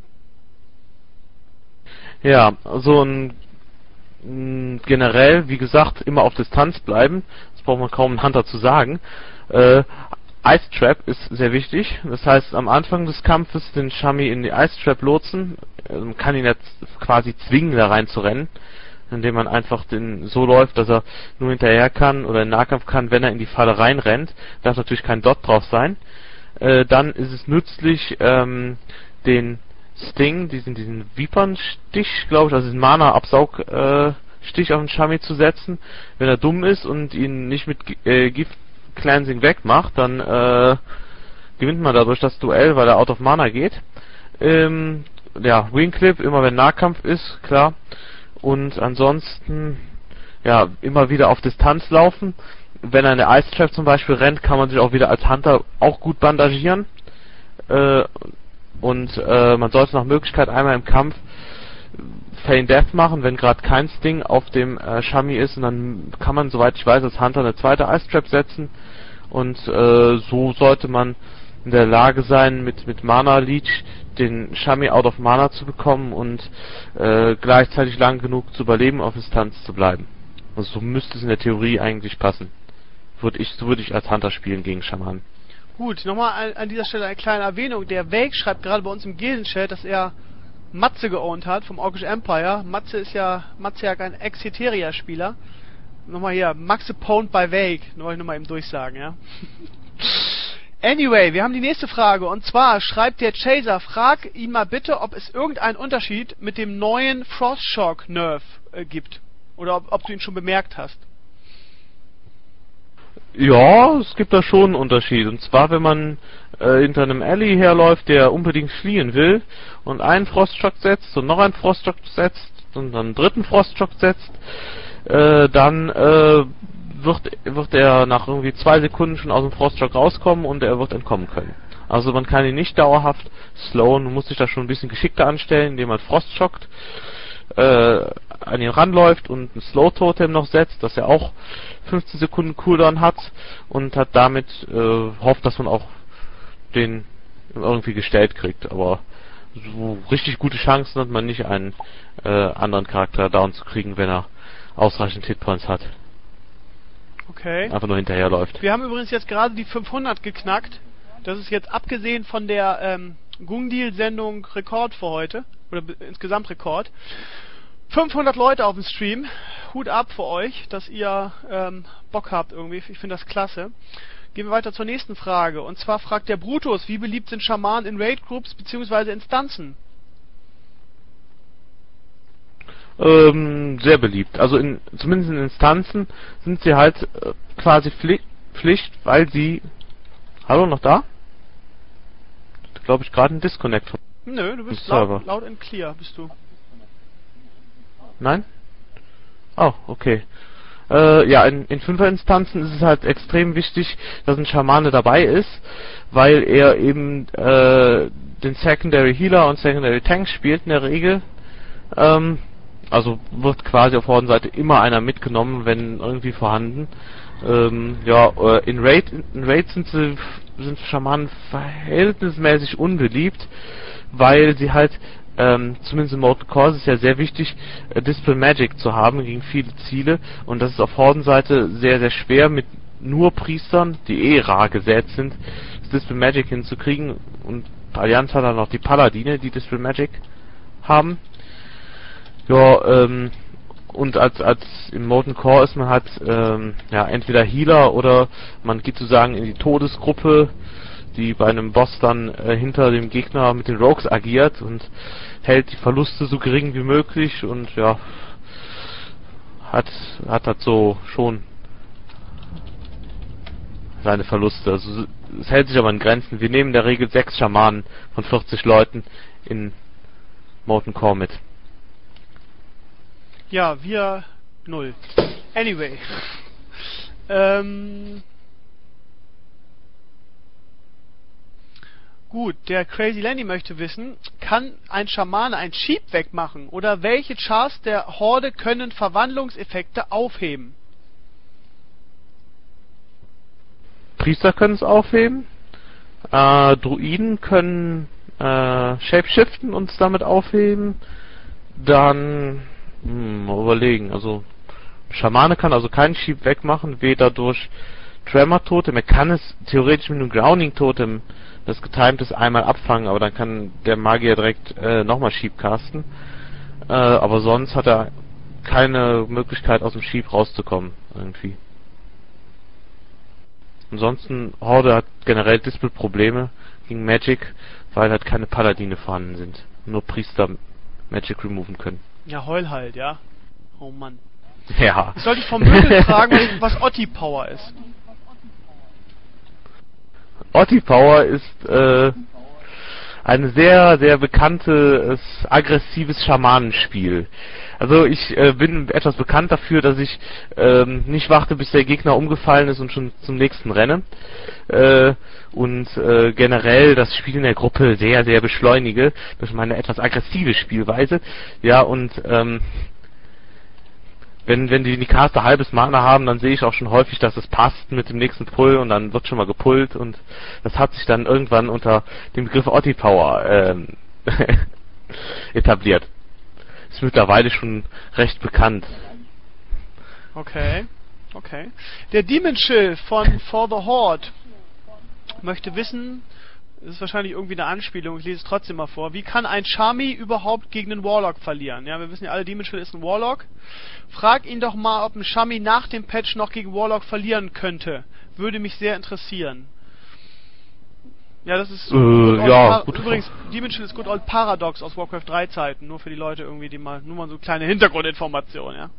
Ja, so ein mh, generell, wie gesagt, immer auf Distanz bleiben. Das braucht man kaum einem Hunter zu sagen. Äh, Ice Trap ist sehr wichtig. Das heißt, am Anfang des Kampfes den Shami in die Ice Trap lotsen. Man kann ihn jetzt quasi zwingen, da rein zu rennen, indem man einfach den so läuft, dass er nur hinterher kann oder in Nahkampf kann, wenn er in die Falle reinrennt. Darf natürlich kein Dot drauf sein. Äh, dann ist es nützlich, ähm, den Sting, diesen, diesen Vipernstich, glaube ich, also diesen Mana-Absaug äh, Stich auf den Shami zu setzen. Wenn er dumm ist und ihn nicht mit äh, Gift Cleansing wegmacht, dann äh, gewinnt man dadurch das Duell, weil er out of Mana geht. Ähm, ja, Wingclip, immer wenn Nahkampf ist, klar. Und ansonsten, ja, immer wieder auf Distanz laufen. Wenn er in der Ice Trap zum Beispiel rennt, kann man sich auch wieder als Hunter auch gut bandagieren. Äh, und äh, man sollte nach Möglichkeit einmal im Kampf Feign Death machen, wenn gerade kein Sting auf dem äh, Shami ist, und dann kann man, soweit ich weiß, als Hunter eine zweite Ice Trap setzen, und äh, so sollte man in der Lage sein, mit mit Mana Leech den Shami out of Mana zu bekommen und äh, gleichzeitig lang genug zu überleben, auf Distanz zu bleiben. Also so müsste es in der Theorie eigentlich passen. Würde ich, so würde ich als Hunter spielen gegen Schamanen. Gut, nochmal an, an dieser Stelle eine kleine Erwähnung. Der Wake schreibt gerade bei uns im Gildenchat, dass er Matze geowned hat vom Orcish Empire. Matze ist ja Matziak ein Ex-Heteria-Spieler. Nochmal hier, Maxe Pwned by Wake. Nur wollte ich nochmal eben durchsagen, ja. Anyway, wir haben die nächste Frage, und zwar schreibt der Chaser, frag ihn mal bitte, ob es irgendeinen Unterschied mit dem neuen Frostshock Nerf äh, gibt. Oder ob, ob du ihn schon bemerkt hast. Ja, es gibt da schon einen Unterschied. Und zwar, wenn man äh, hinter einem Alley herläuft, der unbedingt fliehen will, und einen Frostshock setzt und noch einen Frostshock setzt und dann einen dritten Frostshock setzt, äh, dann äh, wird, wird er nach irgendwie zwei Sekunden schon aus dem Frostshock rauskommen und er wird entkommen können. Also man kann ihn nicht dauerhaft slowen, man muss sich da schon ein bisschen geschickter anstellen, indem man Frostschockt, äh, an ihn ranläuft und ein Slow Totem noch setzt, dass er auch fünfzehn Sekunden Cooldown hat, und hat damit äh, hofft, dass man auch den irgendwie gestellt kriegt. Aber so richtig gute Chancen hat man nicht, einen äh, anderen Charakter down zu kriegen, wenn er ausreichend Hitpoints hat. Okay. Einfach nur hinterherläuft. Wir haben übrigens jetzt gerade die fünfhundert geknackt. Das ist jetzt abgesehen von der ähm, Gungdeal-Sendung Rekord für heute. Oder insgesamt Rekord. fünfhundert Leute auf dem Stream. Hut ab für euch, dass ihr ähm, Bock habt irgendwie. Ich finde das klasse. Gehen wir weiter zur nächsten Frage. Und zwar fragt der Brutus, wie beliebt sind Schamanen in Raid-Groups bzw. Instanzen? Ähm, sehr beliebt. Also in, zumindest in Instanzen sind sie halt äh, quasi Pflicht, Pflicht, weil sie... Hallo, noch da? Glaube ich gerade ein Disconnect von... Nö, du bist laut, laut and clear, bist du. Nein? Oh, okay. Äh, ja, in, in Fünfer-Instanzen ist es halt extrem wichtig, dass ein Schamane dabei ist, weil er eben äh, den Secondary Healer und Secondary Tank spielt in der Regel. Ähm, also wird quasi auf Hordenseite immer einer mitgenommen, wenn irgendwie vorhanden. Ähm, ja, äh, in Raid, in Raid sind sie, sind Schamanen verhältnismäßig unbeliebt, weil sie halt, ähm, zumindest im Mortal Core ist es ja sehr wichtig, äh, Dispel Magic zu haben gegen viele Ziele, und das ist auf Hordenseite sehr, sehr schwer, mit nur Priestern, die eh rar gesät sind, das Dispel Magic hinzukriegen, und Allianz hat dann noch die Paladine, die Dispel Magic haben. Ja, ähm, und als als im Molten Core ist man halt ähm, ja entweder Healer oder man geht sozusagen in die Todesgruppe, die bei einem Boss dann äh, hinter dem Gegner mit den Rogues agiert und hält die Verluste so gering wie möglich, und ja, hat hat halt so schon seine Verluste. Also es hält sich aber in Grenzen. Wir nehmen in der Regel sechs Schamanen von vierzig Leuten in Molten Core mit. Ja, wir null. Anyway. Ähm... Gut, der Crazy Lenny möchte wissen, kann ein Schamane ein Sheep wegmachen? Oder welche Chars der Horde können Verwandlungseffekte aufheben? Priester können es aufheben. Äh, Druiden können äh, Shapeshiften und es damit aufheben. Dann hm, mal überlegen, also Schamane kann also keinen Sheep wegmachen, weder durch Tremor-Totem. Er kann es theoretisch mit einem Grounding-Totem, das getimed ist, einmal abfangen, aber dann kann der Magier direkt äh, nochmal Sheep casten. Äh, aber sonst hat er keine Möglichkeit, aus dem Sheep rauszukommen, irgendwie. Ansonsten, Horde hat generell Dispel-Probleme gegen Magic, weil halt keine Paladine vorhanden sind. Nur Priester Magic removen können. Ja, heul halt, ja. Oh Mann. Ja. Ich sollte dich vom Möbel fragen, was Otti-Power ist. Otti-Power ist äh, ein sehr, sehr bekanntes, aggressives Schamanenspiel. Also ich äh, bin etwas bekannt dafür, dass ich ähm, nicht warte, bis der Gegner umgefallen ist und schon zum nächsten renne. Äh, und äh, generell das Spiel in der Gruppe sehr, sehr beschleunige durch meine etwas aggressive Spielweise. Ja, und ähm, Wenn, wenn die, die Caster halbes Mana haben, dann sehe ich auch schon häufig, dass es passt mit dem nächsten Pull und dann wird schon mal gepullt und das hat sich dann irgendwann unter dem Begriff Otti-Power ähm, etabliert. Ist mittlerweile schon recht bekannt. Okay, okay. Der Demon Chill von For the Horde möchte wissen, das ist wahrscheinlich irgendwie eine Anspielung, ich lese es trotzdem mal vor. Wie kann ein Shami überhaupt gegen einen Warlock verlieren? Ja, wir wissen ja alle, Demon Chill ist ein Warlock. Frag ihn doch mal, ob ein Shami nach dem Patch noch gegen Warlock verlieren könnte. Würde mich sehr interessieren. Ja, das ist so äh, ja, gut. Übrigens, Demon Chill ist Good Old Paradox aus Warcraft drei Zeiten. Nur für die Leute irgendwie, die mal, nur mal so kleine Hintergrundinformationen, ja.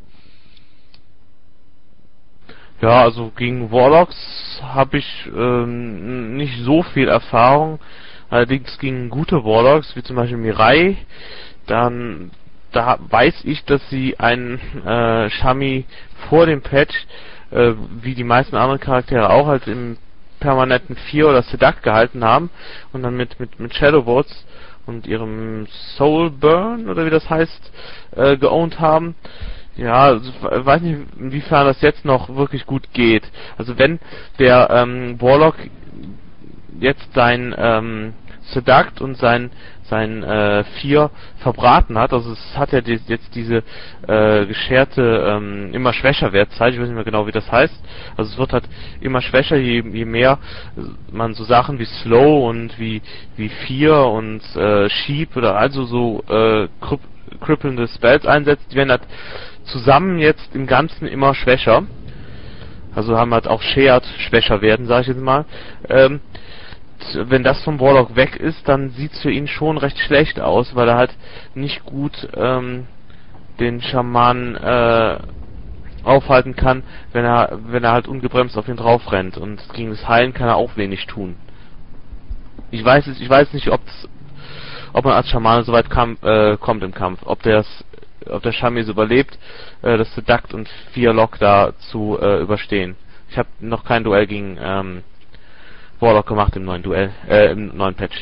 Ja, also gegen Warlocks habe ich ähm, nicht so viel Erfahrung. Allerdings gegen gute Warlocks, wie zum Beispiel Mirai, dann da weiß ich, dass sie einen äh, Shami vor dem Patch, äh, wie die meisten anderen Charaktere auch, halt im permanenten vier oder Seduct gehalten haben und dann mit mit mit Shadowbots und ihrem Soulburn oder wie das heißt äh, geowned haben. Ja, also, ich weiß nicht, inwiefern das jetzt noch wirklich gut geht. Also wenn der ähm, Warlock jetzt sein ähm, Seduct und sein sein äh, vier verbraten hat, also es hat ja die, jetzt diese äh, gescherte ähm, immer schwächer Wertzeit, ich weiß nicht mehr genau, wie das heißt. Also es wird halt immer schwächer, je, je mehr man so Sachen wie Slow und wie wie vier und äh, Sheep oder also so äh, krippelnde Spells einsetzt, die werden halt zusammen jetzt im Ganzen immer schwächer. Also haben halt auch Shared schwächer werden, sag ich jetzt mal. Ähm, wenn das vom Warlock weg ist, dann sieht's für ihn schon recht schlecht aus, weil er halt nicht gut ähm, den Schamanen äh, aufhalten kann, wenn er wenn er halt ungebremst auf ihn drauf rennt. Und gegen das Heilen kann er auch wenig tun. Ich weiß es, ich weiß nicht, ob's, ob man als Schamane so weit kam, äh, kommt im Kampf, ob der ob der Shami es überlebt, äh, das Seduct und vier Lock da zu äh, überstehen. Ich habe noch kein Duell gegen ähm, Warlock gemacht im neuen Duell, äh, im neuen Patch.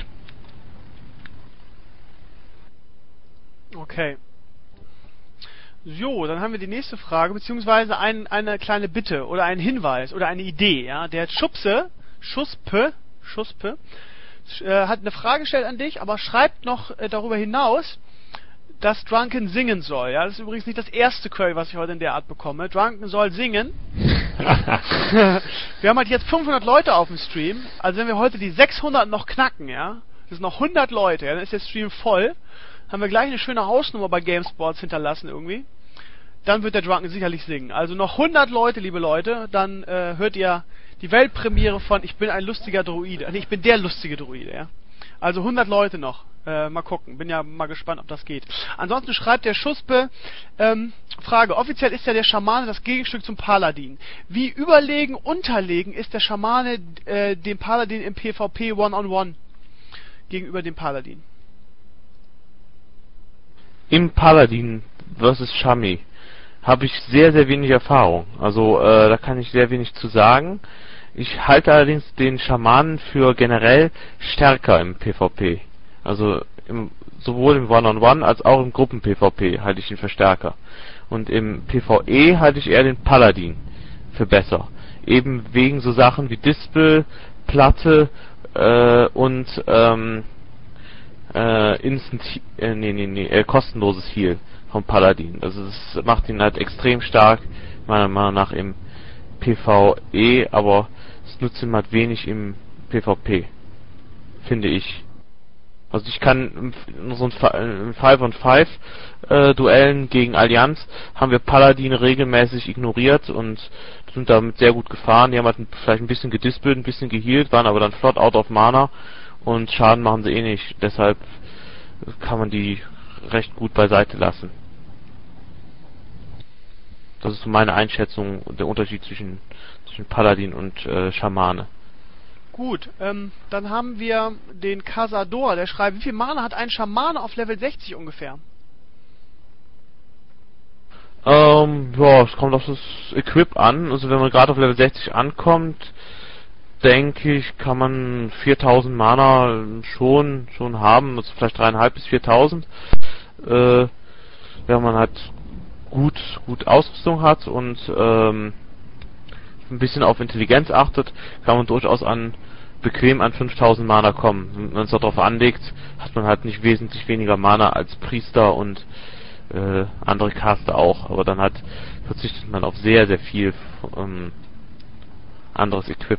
Okay. So, dann haben wir die nächste Frage, beziehungsweise ein, eine kleine Bitte oder ein Hinweis oder eine Idee, ja. Der Schubse, Schuspe, Schuspe, äh, hat eine Frage gestellt an dich, aber schreibt noch äh, darüber hinaus, dass Drunken singen soll. Ja, das ist übrigens nicht das erste Query, was ich heute in der Art bekomme. Drunken soll singen. Wir haben halt jetzt fünfhundert Leute auf dem Stream. Also wenn wir heute die sechshundert noch knacken, ja, das sind noch hundert Leute, ja, dann ist der Stream voll. Haben wir gleich eine schöne Hausnummer bei GameSports hinterlassen irgendwie. Dann wird der Drunken sicherlich singen. Also noch hundert Leute, liebe Leute, dann äh, hört ihr die Weltpremiere von Ich bin ein lustiger Druide. Nee, ich bin der lustige Druide, ja. Also hundert Leute noch. Äh, mal gucken. Bin ja mal gespannt, ob das geht. Ansonsten schreibt der Schuspe, ähm, Frage. Offiziell ist ja der Schamane das Gegenstück zum Paladin. Wie überlegen, unterlegen ist der Schamane äh, dem Paladin im PvP One-on-One gegenüber dem Paladin? im Paladin versus Shami habe ich sehr, sehr wenig Erfahrung. Also äh, da kann ich sehr wenig zu sagen. Ich halte allerdings den Schamanen für generell stärker im PvP. Also im, sowohl im One-on-One als auch im Gruppen-PvP halte ich ihn für stärker. Und im PvE halte ich eher den Paladin für besser. Eben wegen so Sachen wie Dispel, Platte äh, und ähm, äh, Instant, äh, nee, nee, nee, äh, kostenloses Heal vom Paladin. Also das macht ihn halt extrem stark, meiner Meinung nach im PvE, aber es nutzt ihm halt wenig im PvP, finde ich. Also ich kann in so einem fünf on fünf äh, Duellen gegen Allianz haben wir Paladine regelmäßig ignoriert und sind damit sehr gut gefahren. Die haben halt vielleicht ein bisschen gedispelt, ein bisschen gehealt, waren aber dann flott out of Mana und Schaden machen sie eh nicht. Deshalb kann man die recht gut beiseite lassen. Das ist so meine Einschätzung, der Unterschied zwischen, zwischen Paladin und äh, Schamane. Gut, ähm, dann haben wir den Cazador, der schreibt, wie viel Mana hat ein Schamane auf Level sechzig ungefähr? Ähm, ja, es kommt auf das Equip an. Also wenn man gerade auf Level sechzig ankommt, denke ich, kann man viertausend Mana schon schon haben, also vielleicht dreieinhalb bis viertausend. Äh, wenn man halt gut gut Ausrüstung hat und ähm, ein bisschen auf Intelligenz achtet, kann man durchaus an bequem an fünftausend Mana kommen. Wenn man es darauf anlegt, hat man halt nicht wesentlich weniger Mana als Priester und äh, andere Caster auch, aber dann hat verzichtet man auf sehr, sehr viel ähm, anderes Equip.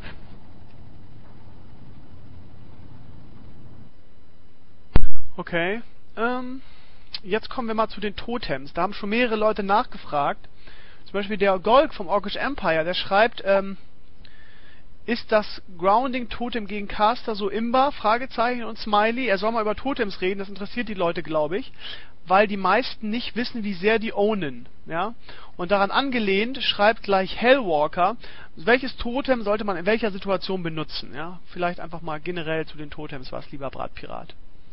Okay, ähm, jetzt kommen wir mal zu den Totems. Da haben schon mehrere Leute nachgefragt. Zum Beispiel der Golg vom Orcish Empire, der schreibt, ähm, ist das Grounding-Totem gegen Caster so imbar? Fragezeichen und Smiley. Er soll mal über Totems reden, das interessiert die Leute, glaube ich, weil die meisten nicht wissen, wie sehr die ownen. Ja? Und daran angelehnt schreibt gleich Hellwalker, welches Totem sollte man in welcher Situation benutzen? Ja? Vielleicht einfach mal generell zu den Totems was, lieber Bratpirat.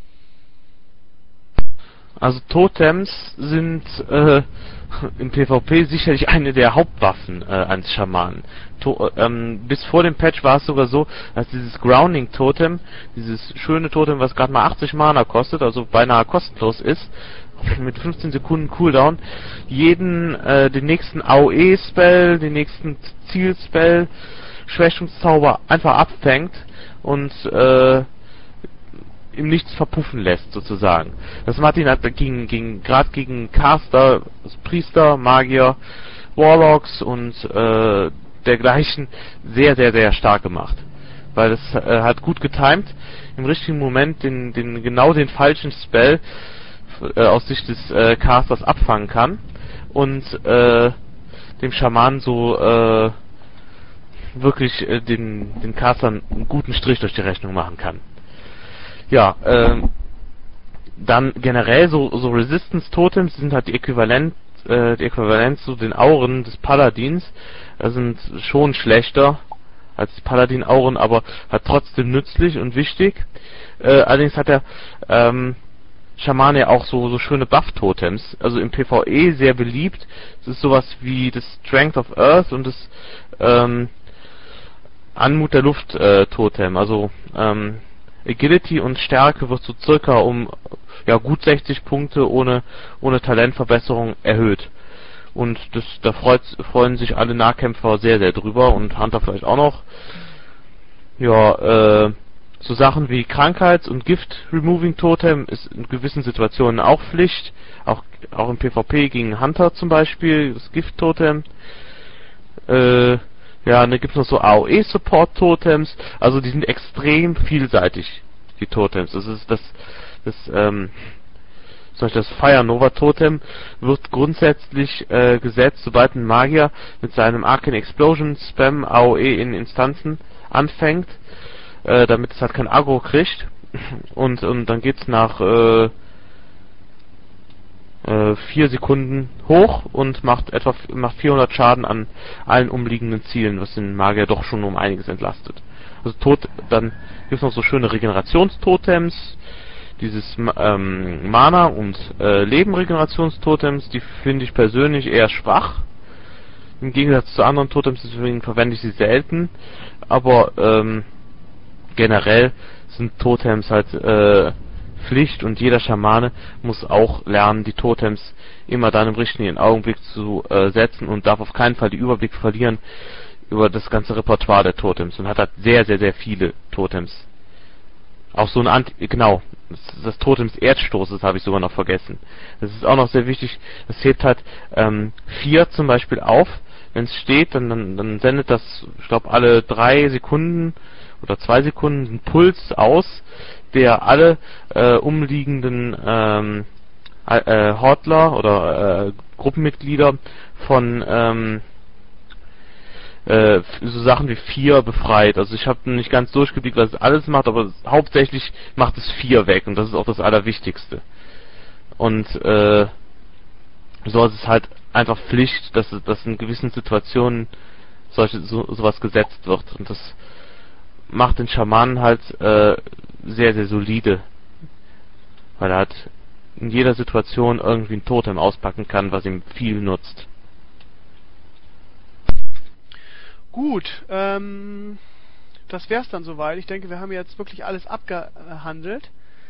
Also Totems sind äh, im PvP sicherlich eine der Hauptwaffen äh, eines Schamanen. To ähm, bis vor dem Patch war es sogar so, dass dieses Grounding Totem, dieses schöne Totem, was gerade mal achtzig Mana kostet, also beinahe kostenlos ist, mit fünfzehn Sekunden Cooldown, jeden, äh, den nächsten A O E-Spell, den nächsten Ziel-Spell, Schwächungszauber einfach abfängt und äh, ihm nichts verpuffen lässt, sozusagen. Das macht ihn halt gegen, gegen, gerade gegen Caster, also Priester, Magier, Warlocks und äh, dergleichen sehr, sehr, sehr stark gemacht. Weil es äh, hat gut getimed, im richtigen Moment den, den, genau den falschen Spell äh, aus Sicht des äh, Casters abfangen kann und äh, dem Schamanen so äh, wirklich äh, den, den Castern einen guten Strich durch die Rechnung machen kann. Ja, ähm, dann generell so, so Resistance-Totems sind halt die Äquivalent, äh, die Äquivalenz zu den Auren des Paladins. Das sind schon schlechter als die Paladin-Auren, aber halt trotzdem nützlich und wichtig. Äh, allerdings hat der ähm, Schamane ja auch so, so schöne Buff-Totems, also im PvE sehr beliebt. Das ist sowas wie das Strength of Earth und das ähm, Anmut der Luft-Totem, äh, also ähm, Agility und Stärke wird so circa um ja gut sechzig Punkte ohne ohne Talentverbesserung erhöht. Und das da freut, freuen sich alle Nahkämpfer sehr, sehr drüber und Hunter vielleicht auch noch. Ja, äh, so Sachen wie Krankheits- und Gift-Removing-Totem ist in gewissen Situationen auch Pflicht. Auch, auch im PvP gegen Hunter zum Beispiel, das Gift-Totem. Äh, Ja, und dann gibt's noch so A O E-Support-Totems, also die sind extrem vielseitig, die Totems. Das ist das, das, ähm, zum Beispiel das Fire Nova Totem wird grundsätzlich äh, gesetzt, sobald ein Magier mit seinem Arcane Explosion Spam A O E in Instanzen anfängt, äh, damit es halt kein Aggro kriegt. Und, und dann geht's nach, äh, vier Sekunden hoch und macht etwa macht vierhundert Schaden an allen umliegenden Zielen, was den Magier doch schon um einiges entlastet. Also tot, dann gibt's noch so schöne Regenerationstotems, dieses ähm, Mana- und äh, Lebenregenerationstotems, die finde ich persönlich eher schwach. Im Gegensatz zu anderen Totems, deswegen verwende ich sie selten. Aber ähm, generell sind Totems halt äh, Pflicht, und jeder Schamane muss auch lernen, die Totems immer dann im richtigen Augenblick zu äh, setzen und darf auf keinen Fall den Überblick verlieren über das ganze Repertoire der Totems, und hat halt sehr, sehr, sehr viele Totems. Auch so ein Anti... Genau, das, das Totem des Erdstoßes habe ich sogar noch vergessen. Das ist auch noch sehr wichtig. Das hebt halt ähm, vier zum Beispiel auf. Wenn es steht, dann, dann, dann sendet das, ich glaube, alle drei Sekunden oder zwei Sekunden einen Puls aus, der alle äh, umliegenden ähm, äh, Hortler oder äh, Gruppenmitglieder von ähm, äh, so Sachen wie vier befreit. Also ich habe nicht ganz durchgeblickt, was es alles macht, aber hauptsächlich macht es vier weg, und das ist auch das Allerwichtigste. Und äh, so ist es halt einfach Pflicht, dass, dass in gewissen Situationen solche so, sowas gesetzt wird, und das macht den Schamanen halt äh, sehr, sehr solide, weil er halt in jeder Situation irgendwie ein Totem auspacken kann, was ihm viel nutzt. Gut, ähm, das wär's dann soweit. Ich denke, wir haben jetzt wirklich alles abgehandelt.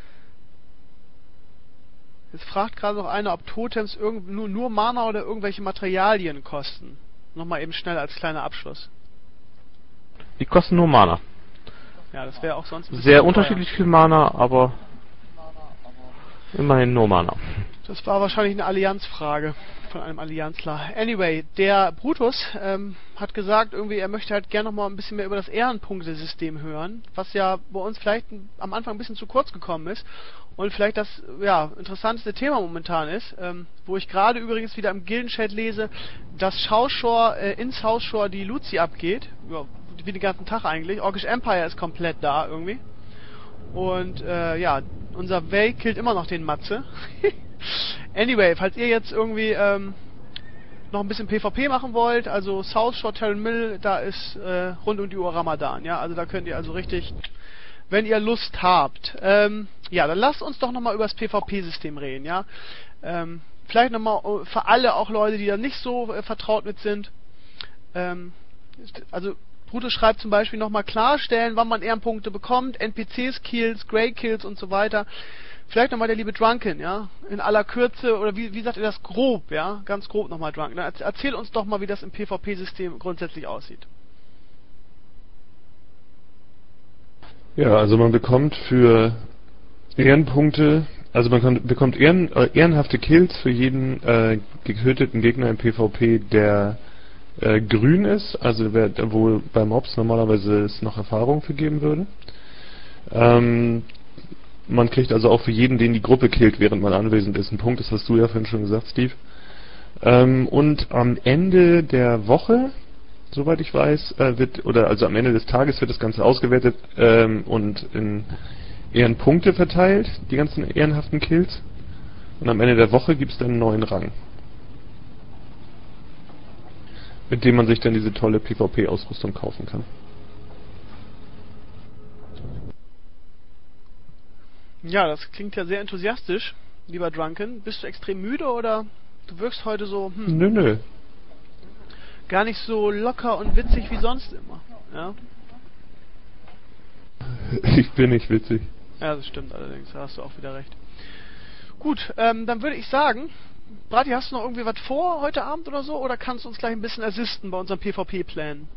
Jetzt fragt gerade noch einer, ob Totems irgend, nur, nur Mana oder irgendwelche Materialien kosten. Nochmal eben schnell als kleiner Abschluss. Die kosten nur Mana. Ja, das wäre auch sonst ein sehr teuer. unterschiedlich viel Mana, aber immerhin nur Mana. Das war wahrscheinlich eine Allianzfrage von einem Allianzler. Anyway, der Brutus ähm, hat gesagt, irgendwie er möchte halt gerne noch mal ein bisschen mehr über das Ehrenpunktesystem hören, was ja bei uns vielleicht am Anfang ein bisschen zu kurz gekommen ist und vielleicht das ja interessanteste Thema momentan ist, ähm, wo ich gerade übrigens wieder im Gildenchat lese, dass Southshore, äh, in Southshore die Luzi abgeht, ja, wie den ganzen Tag eigentlich. Orcish Empire ist komplett da irgendwie. Und äh, ja, unser Way killt immer noch den Matze. Anyway, falls ihr jetzt irgendwie ähm, noch ein bisschen PvP machen wollt, also Southshore, Terran Mill, da ist äh, rund um die Uhr Ramadan, ja, also da könnt ihr also richtig, wenn ihr Lust habt. Ähm, ja, dann lasst uns doch nochmal über das PvP-System reden, ja. Ähm, vielleicht nochmal für alle, auch Leute, die da nicht so äh, vertraut mit sind. Ähm, also Brutus schreibt zum Beispiel nochmal klarstellen, wann man Ehrenpunkte bekommt, N P Cs-Kills, Grey-Kills und so weiter. Vielleicht nochmal der liebe Drunken, ja, in aller Kürze, oder wie, wie sagt ihr das, grob, ja, ganz grob nochmal Drunken. Erzähl uns doch mal, wie das im PvP-System grundsätzlich aussieht. Ja, also man bekommt für Ehrenpunkte, also man kann, bekommt Ehren, äh, ehrenhafte Kills für jeden äh, getöteten Gegner im PvP, der äh, grün ist, also wer, wo bei Mobs normalerweise es noch Erfahrung für geben würde. Ähm, Man kriegt also auch für jeden, den die Gruppe killt, während man anwesend ist, einen Punkt. Das hast du ja vorhin schon gesagt, Steve. Ähm, und am Ende der Woche, soweit ich weiß, äh, wird, oder also am Ende des Tages wird das Ganze ausgewertet ähm, und in Ehrenpunkte verteilt, die ganzen ehrenhaften Kills. Und am Ende der Woche gibt es dann einen neuen Rang, mit dem man sich dann diese tolle PvP-Ausrüstung kaufen kann. Ja, das klingt ja sehr enthusiastisch, lieber Drunken. Bist du extrem müde oder du wirkst heute so, hm, Nö, nö. gar nicht so locker und witzig wie sonst immer, ja? Ich bin nicht witzig. Ja, das stimmt allerdings, da hast du auch wieder recht. Gut, ähm, dann würde ich sagen, Brati, hast du noch irgendwie was vor heute Abend oder so, oder kannst du uns gleich ein bisschen assisten bei unseren PvP-Plänen?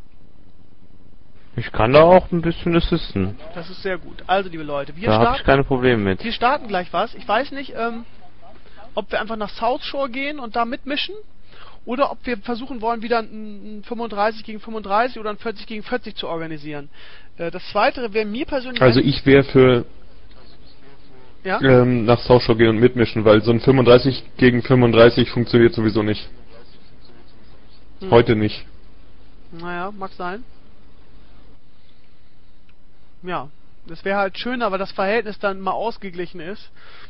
Ich kann da auch ein bisschen assisten. Das ist sehr gut. Also, liebe Leute, wir Da habe starten, ich keine Probleme mit. wir starten gleich was. Ich weiß nicht, ähm, ob wir einfach nach Southshore gehen und da mitmischen, oder ob wir versuchen wollen, wieder ein fünfunddreißig gegen fünfunddreißig oder ein vierzig gegen vierzig zu organisieren. Äh, das Zweite wäre mir persönlich... Also ich wäre für ja? ähm, nach Southshore gehen und mitmischen, weil so ein fünfunddreißig gegen fünfunddreißig funktioniert sowieso nicht. Hm. Heute nicht. Naja, mag sein. Ja, das wäre halt schöner, weil das Verhältnis dann mal ausgeglichen ist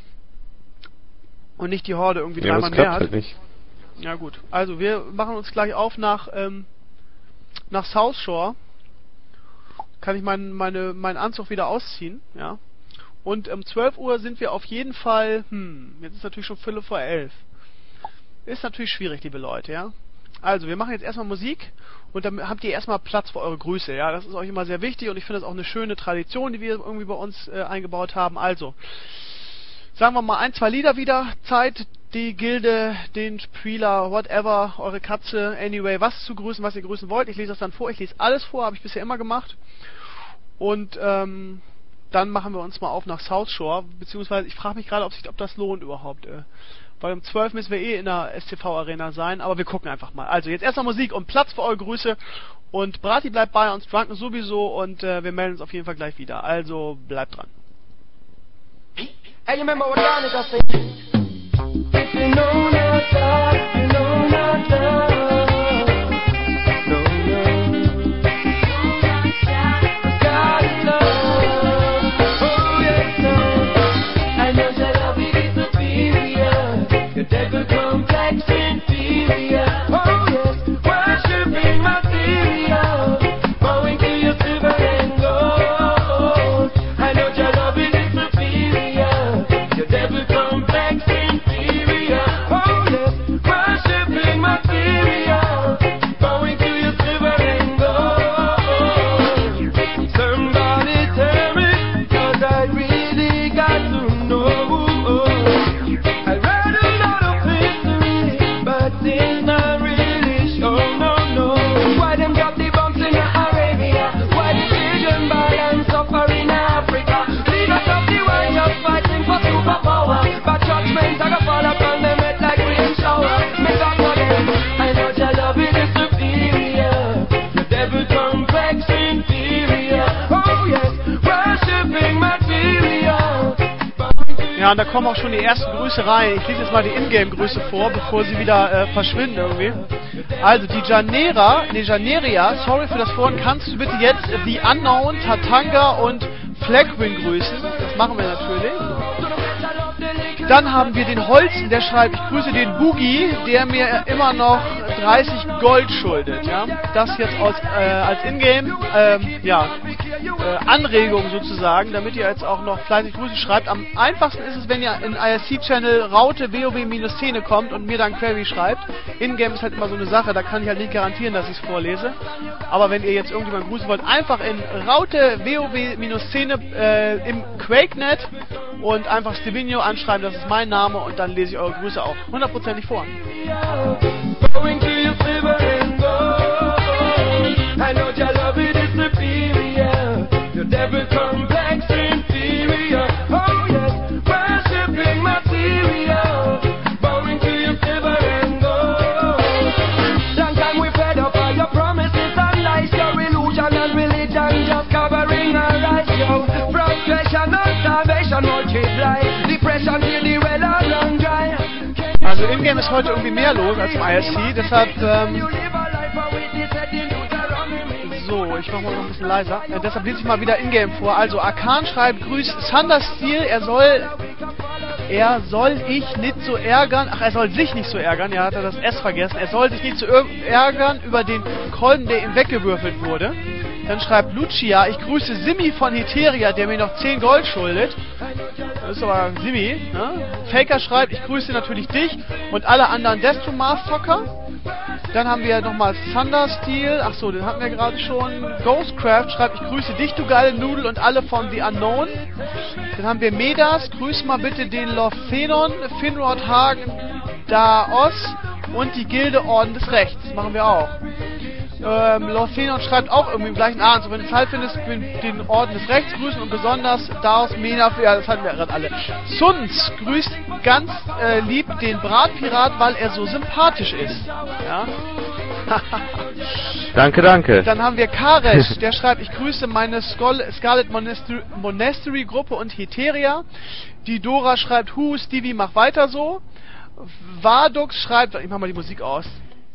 und nicht die Horde irgendwie ja, dreimal das mehr klappt hat. Halt nicht. Ja gut, also wir machen uns gleich auf nach ähm, nach Southshore. Kann ich meinen meine, meinen Anzug wieder ausziehen, ja. Und um zwölf Uhr sind wir auf jeden Fall, hm, jetzt ist natürlich schon Viertel vor elf. Ist natürlich schwierig, liebe Leute, ja. Also, wir machen jetzt erstmal Musik und dann habt ihr erstmal Platz für eure Grüße, ja. Das ist euch immer sehr wichtig und ich finde das auch eine schöne Tradition, die wir irgendwie bei uns äh, eingebaut haben. Also, sagen wir mal ein, zwei Lieder wieder. Zeit, die Gilde, den Spieler, whatever, eure Katze, anyway, was zu grüßen, was ihr grüßen wollt. Ich lese das dann vor. Ich lese alles vor, habe ich bisher immer gemacht. Und, ähm, dann machen wir uns mal auf nach South Shore, beziehungsweise ich frage mich gerade, ob sich, ob das lohnt überhaupt, äh. Weil um zwölf müssen wir eh in der S T V-Arena sein, aber wir gucken einfach mal. Also jetzt erstmal Musik und Platz für eure Grüße. Und Brati bleibt bei uns, Drunken sowieso und äh, wir melden uns auf jeden Fall gleich wieder. Also bleibt dran. Hey, you remember what Danica said? If you know not love, you know not love. No, no. God is love. Oh, yes, no. I know that love is superior. Your devil complex inferior. Oh, yes. Worshipping material. Bowing to your silver and gold. I know your love is superior. Your devil complex inferior. Oh yes, worshipping material. Bowing to your silver and gold. Somebody tell me, 'cause I really got to know. I read a lot of history, but it's not really sure, no, no. Why them got the bombs in Arabia? Why the children bad and suffer in Africa? Leaders of the world just fighting for superpower. But judgment I go fall upon them head like rain shower. Me talk for them. I know your love is superior. The devil complex inferior. Oh yes, worshipping material. Ja, und da kommen auch schon die ersten Grüße rein. Ich lese jetzt mal die Ingame-Grüße vor, bevor sie wieder äh, verschwinden irgendwie. Also, die Janera, ne, Janeria, sorry für das Vorhin, kannst du bitte jetzt The Unknown, Tatanga und Flagwin grüßen? Das machen wir natürlich. Dann haben wir den Holzen, der schreibt, ich grüße den Boogie, der mir immer noch dreißig Gold schuldet. Ja? Das jetzt aus, äh, als Ingame, ähm, ja, äh, Anregung sozusagen, damit ihr jetzt auch noch fleißig Grüße schreibt. Am einfachsten ist es, wenn ihr in I R C-Channel Raute WoW-Szene kommt und mir dann Query schreibt. Ingame ist halt immer so eine Sache, da kann ich halt nicht garantieren, dass ich es vorlese. Aber wenn ihr jetzt irgendjemanden grüßen wollt, einfach in Raute WoW-Szene äh, im QuakeNet und einfach Stevino anschreiben, das ist mein Name und dann lese ich eure Grüße auch hundertprozentig vor. Going to your silver and gold. I know your love it is superior. Your devil complex inferior. Oh yes, worshipping material. Bowing to your silver and gold. Long time we fed up all your promises and lies. Your illusion and religion just covering our eyes. Yo, frustration and starvation multiply. Depression till the well are run dry. Also in-game ist heute irgendwie mehr los als im I S C, deshalb, ähm, so, ich mach mal noch ein bisschen leiser, äh, deshalb lese ich mal wieder in-game vor. Also Arkan schreibt, grüß Thunder Steel, er soll, er soll ich nicht so ärgern, ach, er soll sich nicht so ärgern, ja, hat er das S vergessen, er soll sich nicht so ärgern über den Kolben, der ihm weggewürfelt wurde. Dann schreibt Lucia, ich grüße Simi von Heteria, der mir noch zehn Gold schuldet. Das ist aber Simi, ne? Faker schreibt, ich grüße natürlich dich und alle anderen Destromar-Zocker. Dann haben wir nochmal Thundersteel, ach so, den hatten wir gerade schon. Ghostcraft schreibt, ich grüße dich, du geile Nudel und alle von The Unknown. Dann haben wir Medas, grüß mal bitte den Lorphenon, Finrod Hagen, Daos und die Gilde Orden des Rechts. Das machen wir auch. Ähm, Lorphenon schreibt auch irgendwie im gleichen Abend, so wenn du Zeit findest, den Orden des Rechts grüßen und besonders Daos Mena, ja, das hatten wir gerade alle. Suns grüßt ganz äh, lieb den Bratpirat, weil er so sympathisch ist. Ja. Danke, danke. Dann haben wir Karesh, der schreibt, ich grüße meine Skol Scarlet Monastery, Monastery Gruppe und Heteria. Die Dora schreibt, Hu, Stevie, mach weiter so. Vardux schreibt, ich mach mal die Musik aus,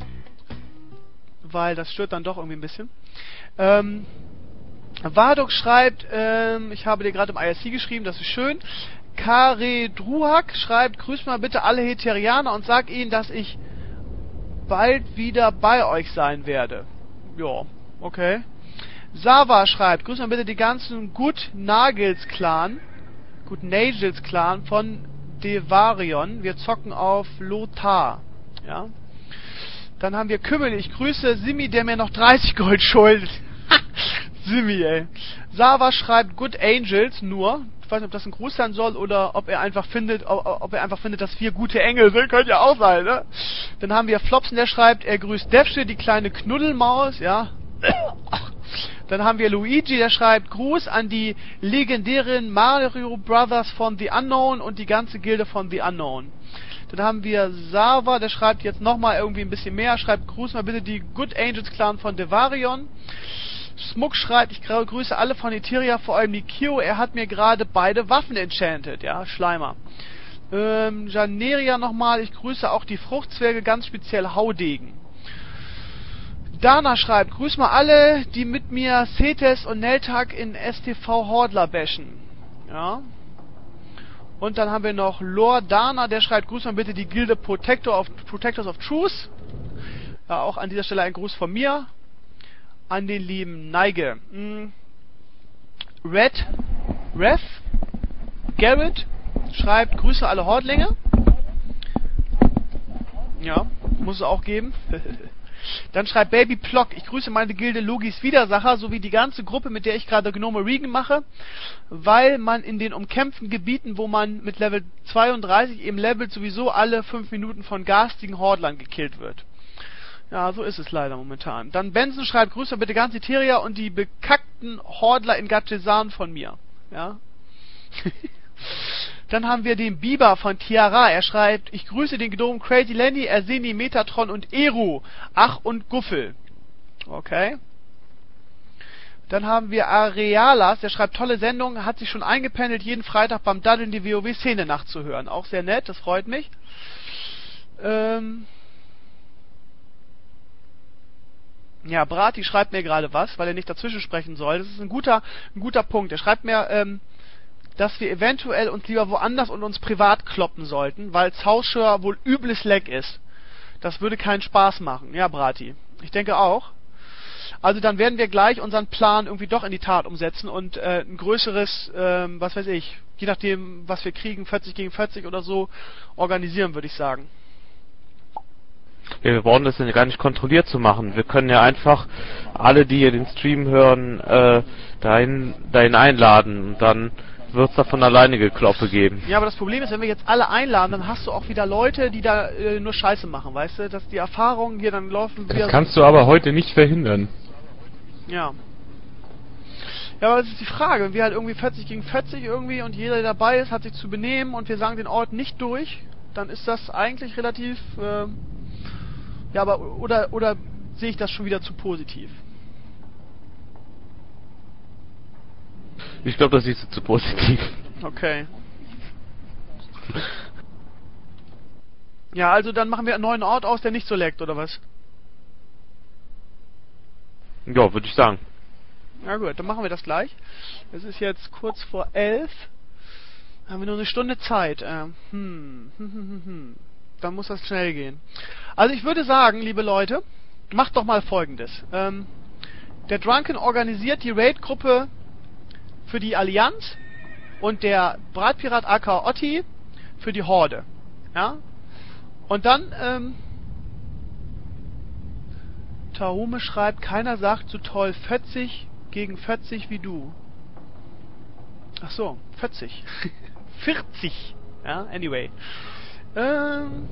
weil das stört dann doch irgendwie ein bisschen. Ähm, Vardux schreibt, ähm, ich habe dir gerade im I R C geschrieben, das ist schön. Kare Druhak schreibt, grüß mal bitte alle Heterianer und sag ihnen, dass ich bald wieder bei euch sein werde. Ja, okay. Sava schreibt, grüß mal bitte die ganzen Good Nagels Clan. Gut, Nagels Clan von Devarion. Wir zocken auf Lothar. Ja. Dann haben wir Kümmel. Ich grüße Simi, der mir noch dreißig Gold schuldet. Simi, ey. Sava schreibt Good Angels nur. Ich weiß nicht, ob das ein Gruß sein soll oder ob er einfach findet, ob, ob er einfach findet, dass wir gute Engel sind. Könnte ja auch sein, ne? Dann haben wir Flopsen, der schreibt, er grüßt Defsche, die kleine Knuddelmaus, ja. Dann haben wir Luigi, der schreibt Gruß an die legendären Mario Brothers von The Unknown und die ganze Gilde von The Unknown. Dann haben wir Sava, der schreibt jetzt nochmal irgendwie ein bisschen mehr, schreibt Gruß mal bitte die Good Angels Clan von Devarion. Smuck schreibt, ich grüße alle von Eteria, vor allem die Kyo, er hat mir gerade beide Waffen enchanted, ja, Schleimer. Ähm, Janeria nochmal, ich grüße auch die Fruchtzwerge, ganz speziell Haudegen. Dana schreibt, grüß mal alle, die mit mir Cetes und Neltag in S T V Hordler bashen. Ja. Und dann haben wir noch Lord Dana, der schreibt, grüß mal bitte die Gilde Protector of, Protectors of Truth. Ja, auch an dieser Stelle ein Gruß von mir. An den lieben Neige. Hm. Red, Ref, Garrett schreibt, grüße alle Hordlinge. Ja, muss es auch geben. Dann schreibt Baby Plock, ich grüße meine Gilde Logis Widersacher sowie die ganze Gruppe, mit der ich gerade Gnome Regan mache, weil man in den umkämpften Gebieten, wo man mit Level zweiunddreißig eben levelt, sowieso alle fünf Minuten von garstigen Hordlern gekillt wird. Ja, so ist es leider momentan. Dann Benson schreibt, grüße bitte ganz Eteria und die bekackten Hordler in Gatchesan von mir. Ja. Dann haben wir den Biber von Tiara. Er schreibt, ich grüße den Gnome Crazy Lenny, Erseni, Metatron und Eru. Ach und Guffel. Okay. Dann haben wir Arealas, der schreibt, tolle Sendung, hat sich schon eingependelt, jeden Freitag beim Daddeln die WoW-Szene nachzuhören. Auch sehr nett, das freut mich. Ähm... Ja, Brati schreibt mir gerade was, weil er nicht dazwischen sprechen soll. Das ist ein guter, ein guter Punkt. Er schreibt mir, ähm, dass wir eventuell uns lieber woanders und uns privat kloppen sollten, weil Zauschör wohl übles Leck ist. Das würde keinen Spaß machen. Ja, Brati. Ich denke auch. Also dann werden wir gleich unseren Plan irgendwie doch in die Tat umsetzen und äh, ein größeres, ähm, was weiß ich, je nachdem, was wir kriegen, vierzig gegen vierzig oder so, organisieren, würde ich sagen. Ja, wir brauchen das ja gar nicht kontrolliert zu machen. Wir können ja einfach alle, die hier den Stream hören, äh, dahin, dahin einladen und dann wird es da von alleine Gekloppe geben. Ja, aber das Problem ist, wenn wir jetzt alle einladen, dann hast du auch wieder Leute, die da äh, nur Scheiße machen, weißt du? Dass die Erfahrungen hier dann laufen... Das kannst du aber heute nicht verhindern. Ja. Ja, aber das ist die Frage. Wenn wir halt irgendwie vierzig gegen vierzig irgendwie und jeder, der dabei ist, hat sich zu benehmen und wir sagen den Ort nicht durch, dann ist das eigentlich relativ... Äh, ja, aber oder oder sehe ich das schon wieder zu positiv? Ich glaube, das siehst du zu positiv. Okay. Ja, also dann machen wir einen neuen Ort aus, der nicht so leckt, oder was? Ja, würde ich sagen. Na gut, dann machen wir das gleich. Es ist jetzt kurz vor elf. Haben wir nur eine Stunde Zeit. Ähm, hm, hm, hm, hm, hm. Dann muss das schnell gehen. Also ich würde sagen, liebe Leute, macht doch mal Folgendes. Ähm, der Drunken organisiert die Raid-Gruppe für die Allianz und der Bratpirat aka Otti für die Horde. Ja? Und dann, ähm, Tahume schreibt, keiner sagt so toll vierzig gegen vierzig wie du. Ach so, vierzig. vierzig. Ja, anyway. Ähm,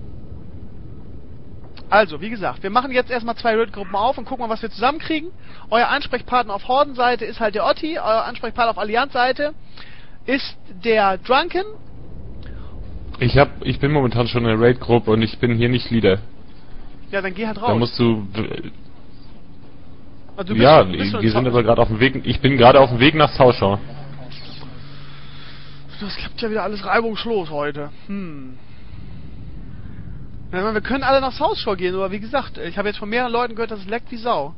also, wie gesagt, wir machen jetzt erstmal zwei Raid-Gruppen auf und gucken mal, was wir zusammenkriegen. Euer Ansprechpartner auf Hordenseite ist halt der Otti, euer Ansprechpartner auf Allianzseite ist der Drunken. Ich hab, ich bin momentan schon in der Raid-Gruppe und ich bin hier nicht Leader. Ja, dann geh halt raus. Da musst du... Also du bist ja, schon, bist wir sind aber gerade auf dem Weg... Ich bin gerade auf dem Weg nach Zauschau. Das klappt ja wieder alles reibungslos heute. Hm. Ja, wir können alle nach Zauschau gehen, aber wie gesagt, ich habe jetzt von mehreren Leuten gehört, dass es leckt wie Sau.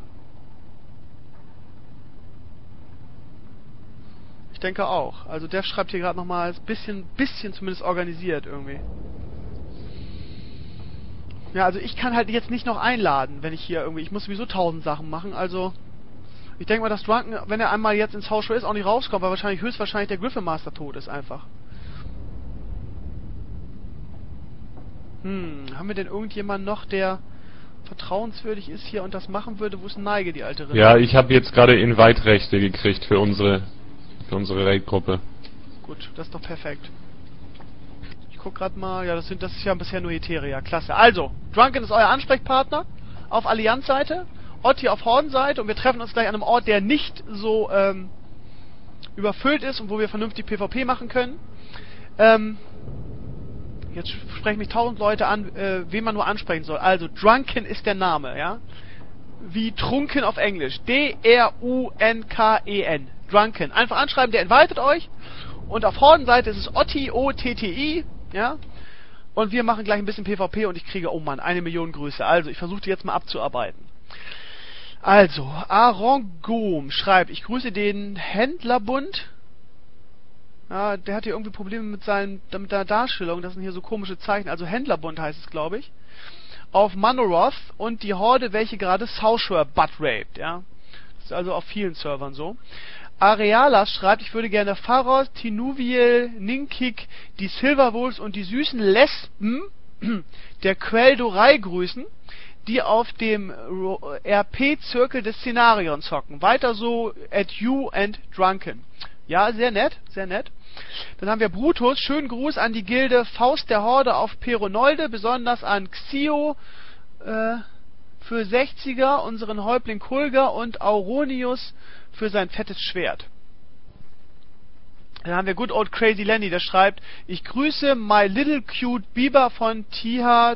Ich denke auch. Also der schreibt hier gerade nochmal ein bisschen, bisschen zumindest organisiert irgendwie. Ja, also ich kann halt jetzt nicht noch einladen, wenn ich hier irgendwie... Ich muss sowieso tausend Sachen machen, also... Ich denke mal, dass Drunken, wenn er einmal jetzt ins Haus schon ist, auch nicht rauskommt, weil wahrscheinlich höchstwahrscheinlich der Griffin Master tot ist einfach. Hm, haben wir denn irgendjemanden noch, der vertrauenswürdig ist hier und das machen würde? Wo ist Neige, die alte Rinne? Ja, ich habe jetzt gerade Invite-Rechte gekriegt für unsere für unsere Raid-Gruppe. Gut, das ist doch perfekt. Ich guck grad mal, ja, das sind das ist ja bisher nur Heteria, klasse. Also, Drunken ist euer Ansprechpartner auf Allianz-Seite, Otti auf Horden-Seite und wir treffen uns gleich an einem Ort, der nicht so ähm, überfüllt ist und wo wir vernünftig PvP machen können. Ähm, jetzt sprechen mich tausend Leute an, äh, wen man nur ansprechen soll. Also, Drunken ist der Name, ja? Wie trunken auf Englisch. D R U N K E N. Drunken. Einfach anschreiben, der invitet euch. Und auf Horden-Seite ist es Otti, O T T I, ja? Und wir machen gleich ein bisschen PvP und ich kriege, oh Mann, eine Million Grüße. Also, ich versuche die jetzt mal abzuarbeiten. Also, Aaron Gom schreibt, ich grüße den Händlerbund. Ja, der hat hier irgendwie Probleme mit seinen, mit der Darstellung. Das sind hier so komische Zeichen. Also Händlerbund heißt es, glaube ich. Auf Manoroth und die Horde, welche gerade Southshore butt raped, ja. Das ist also auf vielen Servern so. Arealas schreibt, ich würde gerne Pharos, Tinuviel, Ninkik, die Silverwolves und die süßen Lesben der Queldorei grüßen, die auf dem R P-Zirkel des Szenarions hocken. Weiter so at you and Drunken. Ja, sehr nett, sehr nett. Dann haben wir Brutus, schönen Gruß an die Gilde Faust der Horde auf Peronolde, besonders an Xio äh, für sechziger, unseren Häuptling Kulger und Auronius für sein fettes Schwert. Dann haben wir Good Old Crazy Lenny, der schreibt, ich grüße my little cute Biber von Tiha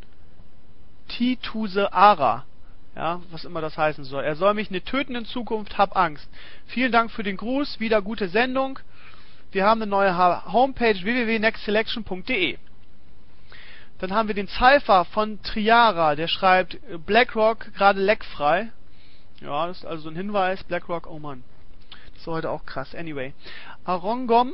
Tituse Ara. Ja, was immer das heißen soll. Er soll mich nicht töten in Zukunft, hab Angst. Vielen Dank für den Gruß, wieder gute Sendung. Wir haben eine neue Homepage w w w punkt next selection punkt d e. Dann haben wir den Cypher von Triara, der schreibt BlackRock gerade leckfrei. Ja, das ist also ein Hinweis. BlackRock, oh Mann. Das ist heute auch krass. Anyway. Arongom.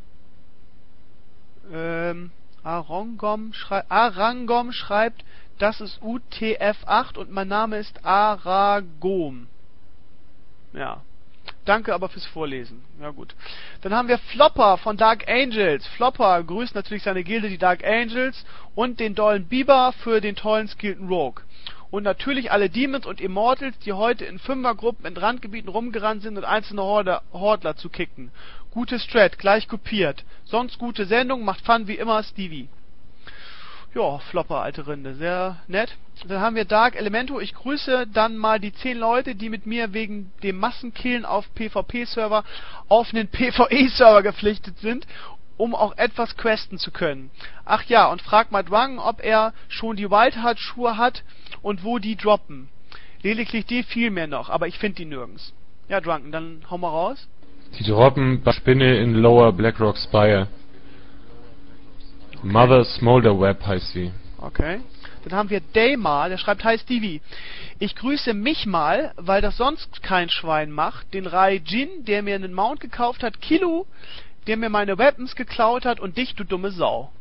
Ähm, Arongom, schrei Arangom schreibt, das ist U T F acht und mein Name ist Aragom. Ja. Danke aber fürs Vorlesen. Ja gut. Dann haben wir Flopper von Dark Angels. Flopper grüßt natürlich seine Gilde, die Dark Angels, und den dollen Biber für den tollen skillten Rogue. Und natürlich alle Demons und Immortals, die heute in Fünfergruppen in Randgebieten rumgerannt sind und einzelne Horde Hordler zu kicken. Gute Strat, gleich kopiert. Sonst gute Sendung, macht Fun wie immer, Stevie. Ja, Flopper, alte Rinde, sehr nett. Dann haben wir Dark Elemento. Ich grüße dann mal die zehn Leute, die mit mir wegen dem Massenkillen auf PvP-Server auf einen PvE-Server gepflichtet sind, um auch etwas questen zu können. Ach ja, und frag mal Drunken, ob er schon die Wildheart-Schuhe hat und wo die droppen. Lediglich die fehlen mir noch, aber ich finde die nirgends. Ja, Drunken, dann hau mal raus. Die droppen bei Spinne in Lower Blackrock Spire. Okay. Mother Smolder Web heißt sie. Okay. Dann haben wir Daymar, der schreibt, hi Stevie. Ich grüße mich mal, weil das sonst kein Schwein macht, den Rai Jin, der mir einen Mount gekauft hat, Kilo, der mir meine Weapons geklaut hat und dich, du dumme Sau.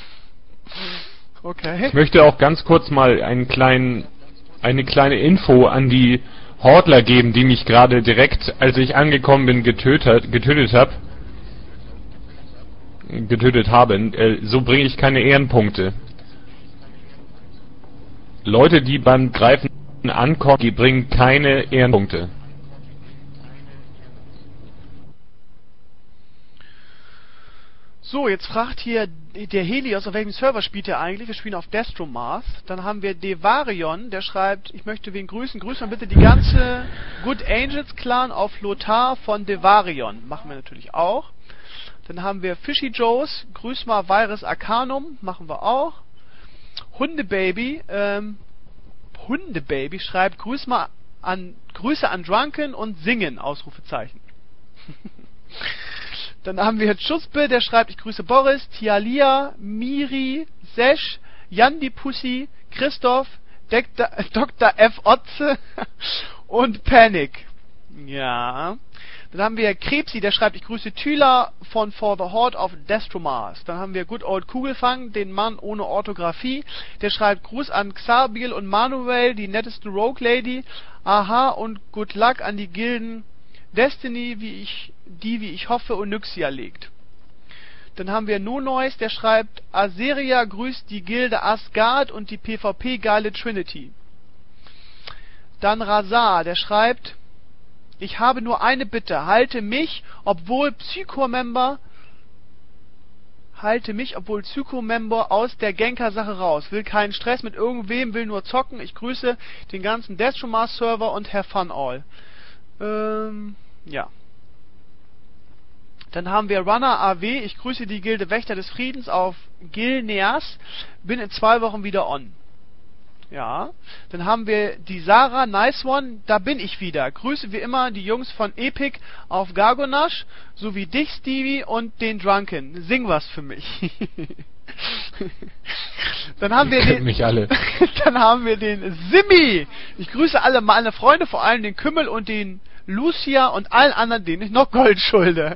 Okay. Ich möchte auch ganz kurz mal einen kleinen, eine kleine Info an die Hordler geben, die mich gerade direkt, als ich angekommen bin, getötet, getötet habe. getötet haben. Äh, so bringe ich keine Ehrenpunkte. Leute, die beim Greifen ankommen, die bringen keine Ehrenpunkte. So, jetzt fragt hier der Helios, auf welchem Server spielt er eigentlich? Wir spielen auf Destromath. Dann haben wir Devarion, der schreibt, ich möchte wen grüßen. Grüß mal bitte die ganze Good Angels Clan auf Lothar von Devarion. Machen wir natürlich auch. Dann haben wir Fishy Joes, grüß mal Virus Arcanum, machen wir auch. Hundebaby, ähm, Hundebaby schreibt, grüß mal an, Grüße an Drunken und Singen, Ausrufezeichen. Dann haben wir Chuspe, der schreibt, ich grüße Boris, Tialia, Miri, Sesh, Yandi Pussy, Christoph, Doktor F. Otze und Panic. Ja. Dann haben wir Krebsi, der schreibt, ich grüße Thüla von For the Horde of Destromars. Dann haben wir Good Old Kugelfang, den Mann ohne Orthographie. Der schreibt, Gruß an Xarbil und Manuel, die netteste Rogue Lady. Aha und Good Luck an die Gilden Destiny, wie ich, die, wie ich hoffe, Onyxia legt. Dann haben wir Nonois, der schreibt, Aseria grüßt die Gilde Asgard und die PvP-geile Trinity. Dann Razar, der schreibt, ich habe nur eine Bitte, halte mich, obwohl Psycho-Member, halte mich, obwohl Psycho-Member aus der Genker-Sache raus. Will keinen Stress mit irgendwem, will nur zocken. Ich grüße den ganzen Destromar-Server und have fun all. Ähm, ja. Dann haben wir Runner A W, ich grüße die Gilde Wächter des Friedens auf Gilneas, bin in zwei Wochen wieder on. Ja, dann haben wir die Sarah, nice one, da bin ich wieder. Grüße wie immer die Jungs von Epic auf Gargonash, sowie dich, Stevie, und den Drunken. Sing was für mich. Dann haben wir den, mich alle. Dann haben wir den Simmi. Ich grüße alle meine Freunde, vor allem den Kümmel und den Lucia und allen anderen, denen ich noch Gold schulde.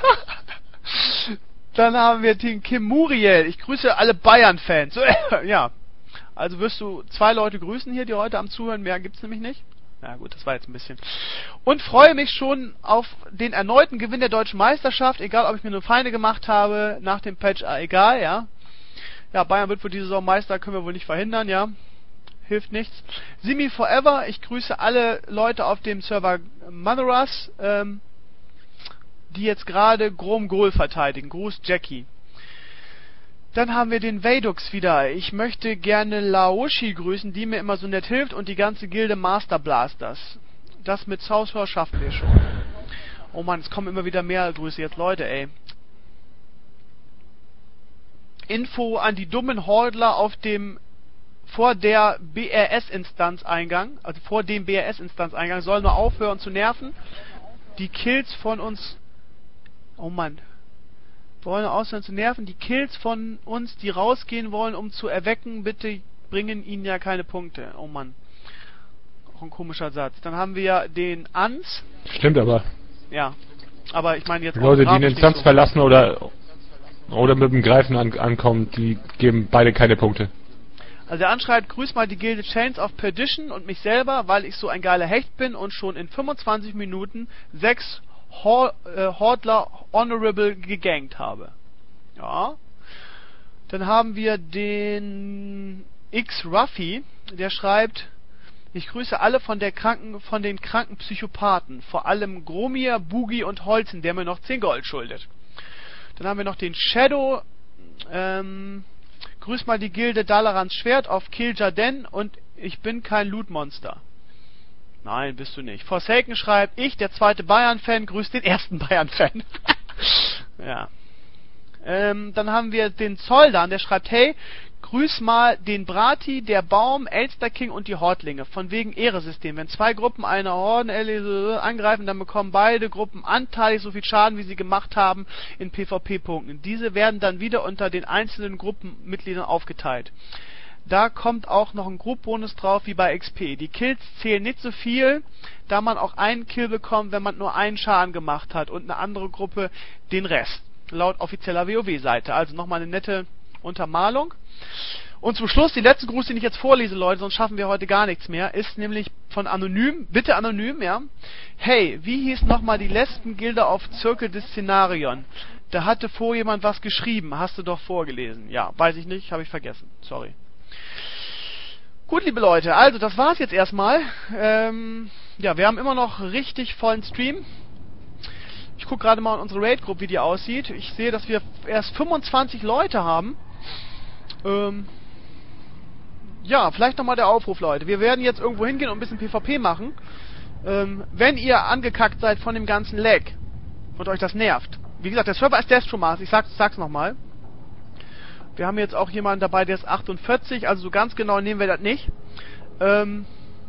Dann haben wir den Kim Muriel. Ich grüße alle Bayern-Fans. Ja. Also wirst du zwei Leute grüßen hier, die heute am Zuhören, mehr gibt's nämlich nicht. Ja gut, das war jetzt ein bisschen. Und freue mich schon auf den erneuten Gewinn der deutschen Meisterschaft, egal ob ich mir nur Feinde gemacht habe, nach dem Patch, ah, egal, ja. Ja, Bayern wird wohl diese Saison Meister, können wir wohl nicht verhindern, ja. Hilft nichts. Simi Forever, ich grüße alle Leute auf dem Server Motheras, ähm, die jetzt gerade Grom Gol verteidigen. Gruß Jackie. Dann haben wir den Vadux wieder. Ich möchte gerne Laoshi grüßen, die mir immer so nett hilft, und die ganze Gilde Master Blasters. Das mit Southpaw schaffen wir schon. Oh Mann, es kommen immer wieder mehr Grüße jetzt, Leute, ey. Info an die dummen Hordler auf dem vor der B R S-Instanz-Eingang, also vor dem B R S-Instanz-Eingang, sollen nur aufhören zu nerven. Die Kills von uns... Oh Mann. Wollen aufhören zu nerven. Die Kills von uns, die rausgehen wollen, um zu erwecken, bitte bringen ihnen ja keine Punkte. Oh Mann. Auch ein komischer Satz. Dann haben wir den Ans. Stimmt aber. Ja. Aber ich meine jetzt... Leute, die eine Instanz so verlassen oder, oder mit dem Greifen an, ankommen, die geben beide keine Punkte. Also der anschreibt, grüß mal die Gilde Chains of Perdition und mich selber, weil ich so ein geiler Hecht bin und schon in fünfundzwanzig Minuten sechs Hordler Honorable gegankt habe. Ja. Dann haben wir den X Ruffy, der schreibt, ich grüße alle von der kranken, von den kranken Psychopathen, vor allem Gromir, Boogie und Holzen, der mir noch zehn Gold schuldet. Dann haben wir noch den Shadow, ähm, grüß mal die Gilde Dalarans Schwert auf Kill Jarden und ich bin kein Loot-Monster. Nein, bist du nicht. Forsaken schreibt, ich, der zweite Bayern-Fan, grüß den ersten Bayern-Fan. Ja. Ähm, dann haben wir den Zoldan, der schreibt, hey, grüß mal den Brati, der Baum, Elster King und die Hortlinge. Von wegen Ehresystem. Wenn zwei Gruppen einer Horden angreifen, dann bekommen beide Gruppen anteilig so viel Schaden, wie sie gemacht haben in PvP-Punkten. Diese werden dann wieder unter den einzelnen Gruppenmitgliedern aufgeteilt. Da kommt auch noch ein Group-Bonus drauf, wie bei X P. Die Kills zählen nicht so viel, da man auch einen Kill bekommt, wenn man nur einen Schaden gemacht hat und eine andere Gruppe den Rest. Laut offizieller WoW-Seite. Also nochmal eine nette Untermalung. Und zum Schluss, die letzte Gruß, den ich jetzt vorlese, Leute, sonst schaffen wir heute gar nichts mehr, ist nämlich von Anonym, bitte anonym, ja. Hey, wie hieß nochmal die Lesben-Gilde auf Zirkel des Szenarion? Da hatte vor jemand was geschrieben, hast du doch vorgelesen. Ja, weiß ich nicht, habe ich vergessen. Sorry. Gut, liebe Leute, also das war's jetzt erstmal. Ähm, ja, wir haben immer noch richtig vollen Stream. Ich gucke gerade mal in unsere Raid-Gruppe, wie die aussieht. Ich sehe, dass wir erst fünfundzwanzig Leute haben. Ähm, ja, vielleicht nochmal der Aufruf, Leute. Wir werden jetzt irgendwo hingehen und ein bisschen PvP machen. Ähm, wenn ihr angekackt seid von dem ganzen Lag und euch das nervt. Wie gesagt, der Server ist Destromars, ich sag's, sag's nochmal. Wir haben jetzt auch jemanden dabei, der ist achtundvierzig, also so ganz genau nehmen wir das nicht. Ähm,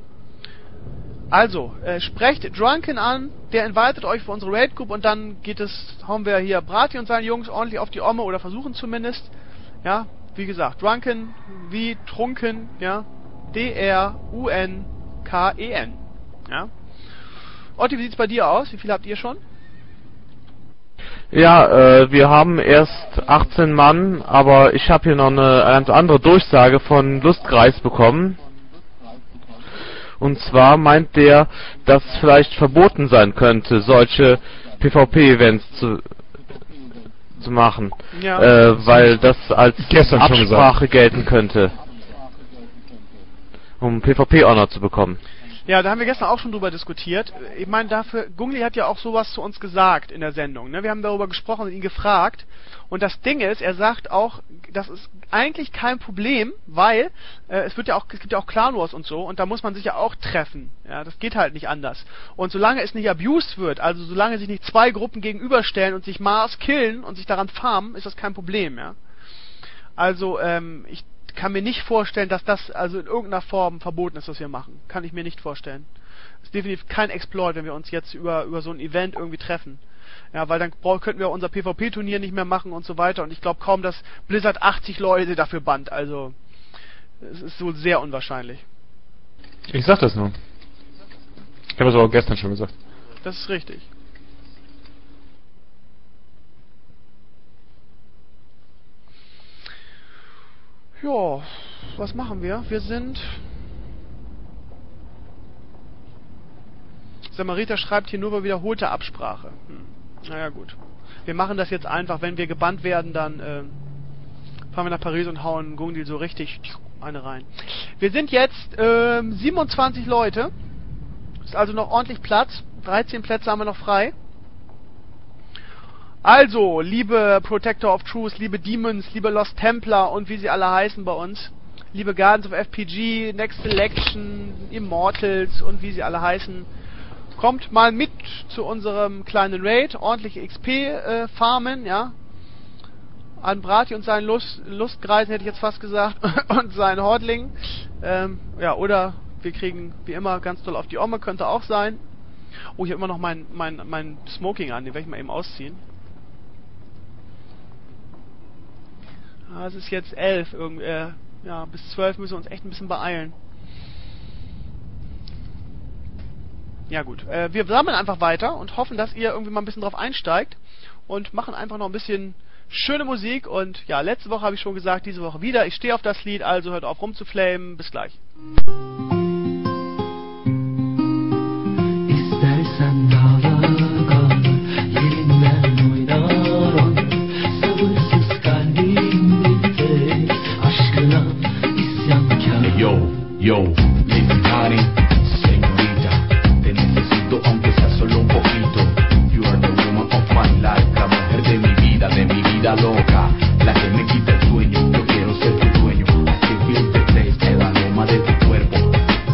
also, äh, sprecht Drunken an, der invitet euch für unsere Raid-Group und dann geht es, hauen wir hier Brati und seine Jungs ordentlich auf die Omme oder versuchen zumindest. Ja, wie gesagt, Drunken wie trunken, ja, D R U N K E N. Ja. Otti, wie sieht's bei dir aus? Wie viel habt ihr schon? Ja, äh, wir haben erst achtzehn Mann, aber ich habe hier noch eine ganz andere Durchsage von Lustkreis bekommen. Und zwar meint der, dass vielleicht verboten sein könnte, solche PvP-Events zu zu machen, Ja. äh, weil das als Gestern schon Absprache gelten könnte, um PvP-Honor zu bekommen. Ja, da haben wir gestern auch schon drüber diskutiert. Ich meine, dafür, Gungli hat ja auch sowas zu uns gesagt in der Sendung. Ne? Wir haben darüber gesprochen und ihn gefragt. Und das Ding ist, er sagt auch, das ist eigentlich kein Problem, weil äh, es wird ja auch, es gibt ja auch Clan Wars und so, und da muss man sich ja auch treffen. Ja, das geht halt nicht anders. Und solange es nicht abused wird, also solange sich nicht zwei Gruppen gegenüberstellen und sich Mars killen und sich daran farmen, ist das kein Problem. Ja. Also ähm, ich kann mir nicht vorstellen, dass das also in irgendeiner Form verboten ist, was wir machen. Kann ich mir nicht vorstellen. Das ist definitiv kein Exploit, wenn wir uns jetzt über über so ein Event irgendwie treffen. Ja, weil dann brauch, könnten wir unser PvP-Turnier nicht mehr machen und so weiter. Und ich glaube kaum, dass Blizzard achtzig Leute dafür bannt. Also es ist wohl sehr unwahrscheinlich. Ich sag das nur. Ich habe es auch gestern schon gesagt. Das ist richtig. Ja, was machen wir? Wir sind... Samariter schreibt hier nur über wiederholte Absprache. Hm. Naja, gut. Wir machen das jetzt einfach, wenn wir gebannt werden, dann äh, fahren wir nach Paris und hauen Gungli so richtig eine rein. Wir sind jetzt ähm, siebenundzwanzig Leute. Ist also noch ordentlich Platz. dreizehn Plätze haben wir noch frei. Also, liebe Protector of Truth, liebe Demons, liebe Lost Templar und wie sie alle heißen bei uns, liebe Guardians of F P G, Next Selection, Immortals und wie sie alle heißen, kommt mal mit zu unserem kleinen Raid, ordentlich X P äh, farmen, ja. An Brati und seinen Lust, Lustkreisen hätte ich jetzt fast gesagt, und seinen Hordling. Ähm, ja, oder wir kriegen wie immer ganz doll auf die Omme, könnte auch sein. Oh, ich habe immer noch mein, mein, mein Smoking an, den werde ich mal eben ausziehen. Ah, es ist jetzt elf, irgendwie, äh, ja, bis zwölf müssen wir uns echt ein bisschen beeilen. Ja gut, äh, wir sammeln einfach weiter und hoffen, dass ihr irgendwie mal ein bisschen drauf einsteigt und machen einfach noch ein bisschen schöne Musik. Und ja, letzte Woche habe ich schon gesagt, diese Woche wieder. Ich stehe auf das Lied, also hört auf rumzuflamen. Bis gleich. İstersen dağlara kal, yerinden oynar on. Sabırsız kalbim bir tek aşkına isyankar. Yo, yo, Lady Party, señorita, te necesito aunque sea solo un poquito. You are the woman of my life, la mujer de mi vida, de mi vida loca, la que me quita el sueño. Yo quiero ser tu dueño, I can feel the taste, el aroma de tu cuerpo.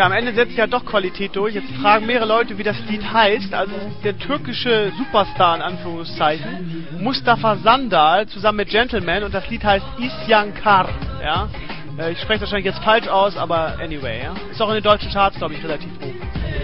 Ja, am Ende setzt ja doch Qualität durch. Jetzt fragen mehrere Leute, wie das Lied heißt. Also es ist der türkische Superstar in Anführungszeichen, Mustafa Sandal, zusammen mit Gentleman, und das Lied heißt Isyankar. Ja? Äh, ich spreche wahrscheinlich jetzt falsch aus, aber anyway. Ja? Ist auch in den deutschen Charts, glaube ich, relativ hoch.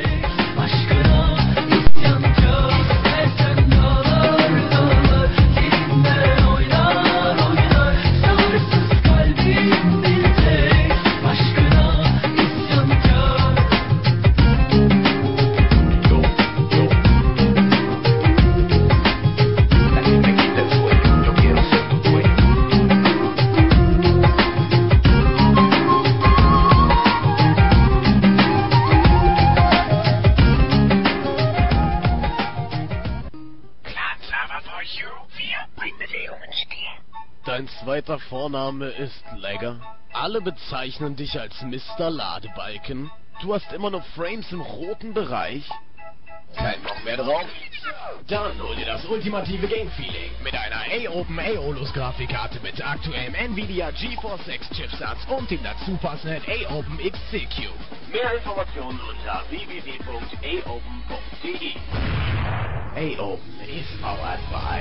Dein zweiter Vorname ist Legger. Alle bezeichnen dich als Mister Ladebalken. Du hast immer noch Frames im roten Bereich. Kein Bock mehr drauf? Dann hol dir das ultimative Game-Feeling mit einer A-Open A-O-L U S-Grafikkarte mit aktuellem Nvidia GeForce X Chipsatz und dem dazu passenden A-Open X C Cube. Mehr Informationen unter w w w punkt a open punkt d e. A-Open is powered by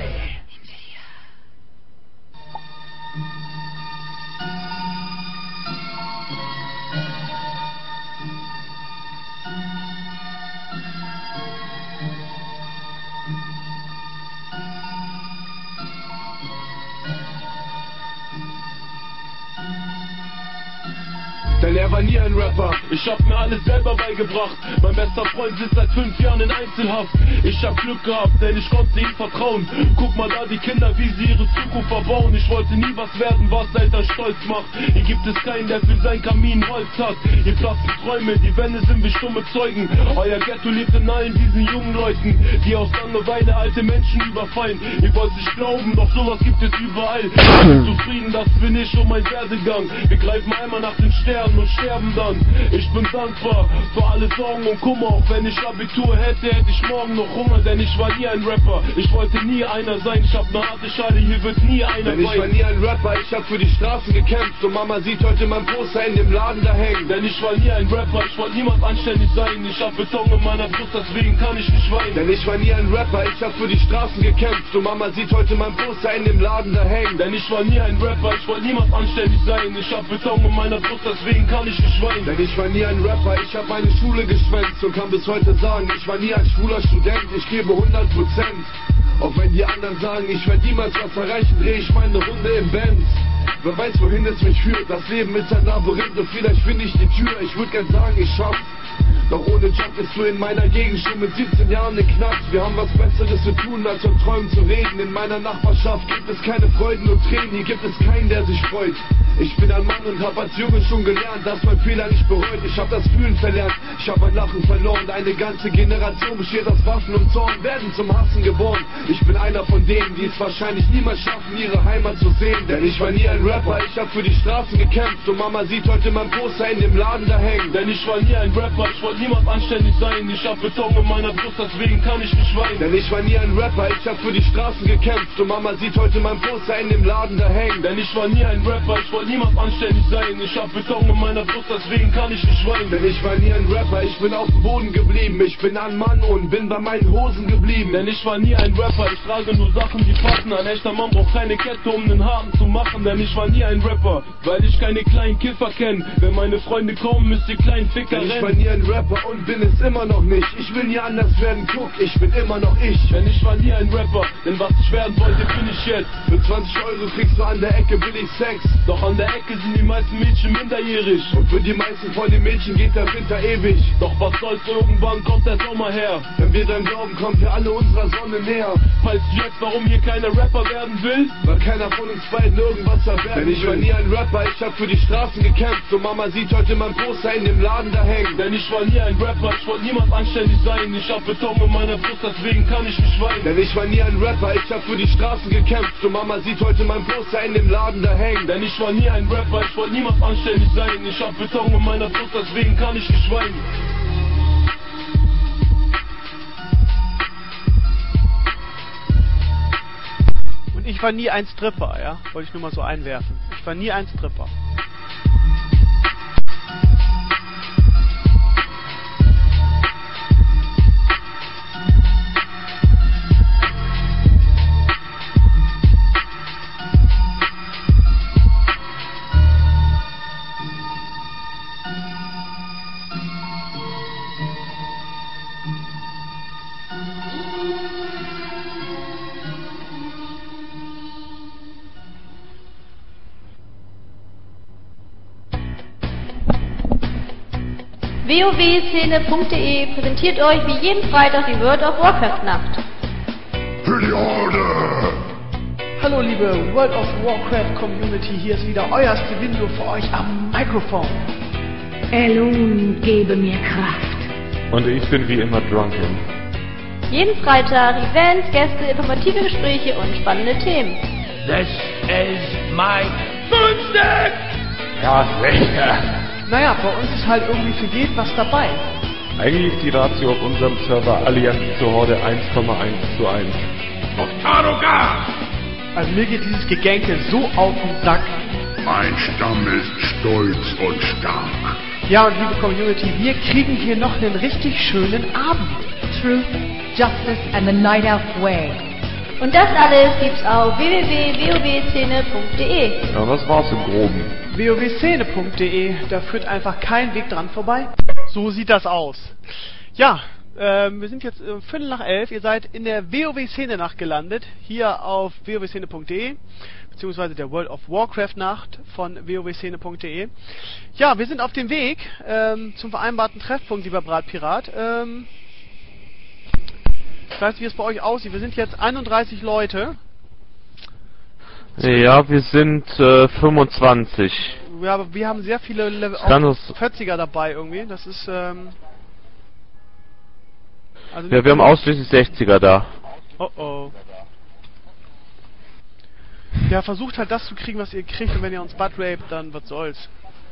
Denn er war nie ein Rapper, ich hab mir alles selber beigebracht. Mein bester Freund sitzt seit fünf Jahren in Einzelhaft. Ich hab Glück gehabt, denn ich konnte ihm vertrauen. Guck mal da die Kinder, wie sie ihre Zukunft verbauen. Ich wollte nie was werden, was Eltern stolz macht. Hier gibt es keinen, der für sein Kamin Holz hat. Hier platzen Träume, die Wände sind wie stumme Zeugen. Euer Ghetto lebt in allen diesen jungen Leuten, die aus Langeweile alte Menschen überfallen. Ihr wollt nicht glauben, doch sowas gibt es überall. Ich bin zufrieden, das bin ich und mein Werdegang. Wir greifen einmal nach den Sternen und sterben dann. Ich bin dankbar für alle Sorgen und Kummer. Auch wenn ich Abitur hätte, hätte ich morgen noch Hunger. Denn ich war nie ein Rapper, ich wollte nie einer sein. Ich hab ne harte Schale, hier wird nie einer Denn ich war nie ein Rapper, ich hab für die Straßen gekämpft. Und Mama sieht heute mein Poster in dem Laden da hängen. Denn ich war nie ein Rapper, ich wollte niemals anständig sein. Ich hab Beton in meiner Brust, deswegen kann ich nicht weinen. Denn ich war nie ein Rapper, ich hab für die Straßen gekämpft. Und Mama sieht heute mein Poster in dem Laden da hängen. Denn ich war nie ein Rapper, ich wollte niemals anständig sein. Ich hab Beton in meiner Brust, deswegen kann ich nicht weinen. Denn ich war nie ein Rapper, ich hab meine Schule geschwänzt und kann bis heute sagen, ich war nie ein schwuler Student, ich gebe hundert Prozent. Auch wenn die anderen sagen, ich werde niemals was erreichen, dreh ich meine Runde im Benz. Wer weiß, wohin es mich führt, das Leben ist ein Labyrinth und vielleicht finde ich die Tür. Ich würde gern sagen, ich schaff's. Doch ohne Job bist du in meiner Gegend schon mit siebzehn Jahren in Knast. Wir haben was Besseres zu tun, als von Träumen zu reden. In meiner Nachbarschaft gibt es keine Freuden und Tränen, hier gibt es keinen, der sich freut. Ich bin ein Mann und hab als Junge schon gelernt, dass mein Fehler nicht bereut. Ich hab das Fühlen verlernt, ich hab mein Lachen verloren. Eine ganze Generation besteht aus Waffen und Zorn, werden zum Hassen geboren. Ich bin einer von denen, die es wahrscheinlich niemals schaffen, ihre Heimat zu sehen. Denn ich war nie ein Rapper, ich hab für die Straßen gekämpft. Und Mama sieht heute mein Poster in dem Laden da hängen. Denn ich war nie ein Rapper, ich wollte niemals anständig sein. Ich hab Beton in meiner Brust, deswegen kann ich nicht weinen. Denn ich war nie ein Rapper, ich hab für die Straßen gekämpft. Und Mama sieht heute mein Poster in dem Laden da hängen. Denn ich war nie ein Rapper, ich wollte niemals anständig sein. Ich hab Beton in meiner Brust, deswegen kann ich nicht weinen. Denn ich war nie ein Rapper, ich bin auf dem Boden geblieben. Ich bin ein Mann und bin bei meinen Hosen geblieben. Denn ich war nie ein Rapper, ich trage nur Sachen, die passen. Ein echter Mann braucht keine Kette, um den Haaren zu machen. Denn ich war nie ein Rapper, weil ich keine kleinen Kiffer kenne. Wenn meine Freunde kommen, müsst ihr kleinen Ficker Denn rennen. ich war nie ein Rapper und bin es immer noch nicht. Ich will nie anders werden, guck, ich bin immer noch ich. Denn ich war nie ein Rapper, denn was ich werden wollte, bin ich jetzt. Für zwanzig Euro kriegst du an der Ecke billig Sex. Doch an der Ecke sind die meisten Mädchen minderjährig. Und für die meisten von den Mädchen geht der Winter ewig. Doch was soll's, irgendwann kommt der Sommer her. Wenn wir dann glauben, kommt ja alle unserer Sonne näher. Weißt du jetzt, warum hier keiner Rapper werden will? Weil keiner von uns beiden irgendwas erwerben will. Denn ich war nie ein Rapper, ich hab für die Straßen gekämpft. Und Mama sieht heute mein Poster in dem Laden da hängen. Denn ich war nie ein Rapper, ich wollte niemals anständig sein. Ich hab Beton in meiner Brust, deswegen kann ich nicht weinen. Denn ich war nie ein Rapper, ich hab für die Straßen gekämpft. Und Mama sieht heute mein Poster in dem Laden da hängen. Denn ich war nie ein Rapper, ich wollte niemals anständig sein. Ich hab Beton in meiner Brust, deswegen kann ich nicht weinen. Und ich war nie ein Stripper, ja? Wollte ich nur mal so einwerfen. Ich war nie ein Stripper. W O W Szene punkt de präsentiert euch wie jeden Freitag die World of Warcraft Nacht. Für die Horde! Hallo liebe World of Warcraft Community, hier ist wieder euer Stevindo für euch am Mikrofon. Elun, gebe mir Kraft. Und ich bin wie immer Drunken. Jeden Freitag Events, Gäste, informative Gespräche und spannende Themen. This is my Boomstick! Ja, sicher. Naja, bei uns ist halt irgendwie für jeden was dabei. Eigentlich ist die Ratio auf unserem Server Allianz zur Horde eins Komma eins zu eins. Also mir geht dieses Gegänke so auf den Sack. Mein Stamm ist stolz und stark. Ja, und liebe Community, wir kriegen hier noch einen richtig schönen Abend. Truth, Justice and the Night Elf Way. Und das alles gibt's auf w w w punkt w o w szene punkt de. Ja, das war's im Groben. w o w szene punkt de, da führt einfach kein Weg dran vorbei. So sieht das aus. Ja, ähm, wir sind jetzt um Viertel nach elf. Ihr seid in der W O W-Szene-Nacht gelandet, hier auf w o w szene punkt de, beziehungsweise der World of Warcraft-Nacht von w o w szene punkt de. Ja, wir sind auf dem Weg ähm, zum vereinbarten Treffpunkt, lieber Bratpirat. Ähm, ich weiß nicht, wie es bei euch aussieht. Wir sind jetzt einunddreißig Leute. Ja, wir sind äh, fünfundzwanzig. Ja, aber wir haben sehr viele Level vierziger dabei irgendwie. Das ist, ähm... Also ja, wir haben ausschließlich sechziger da. Oh oh. Ja, versucht halt das zu kriegen, was ihr kriegt, und wenn ihr uns butt raped, dann was soll's.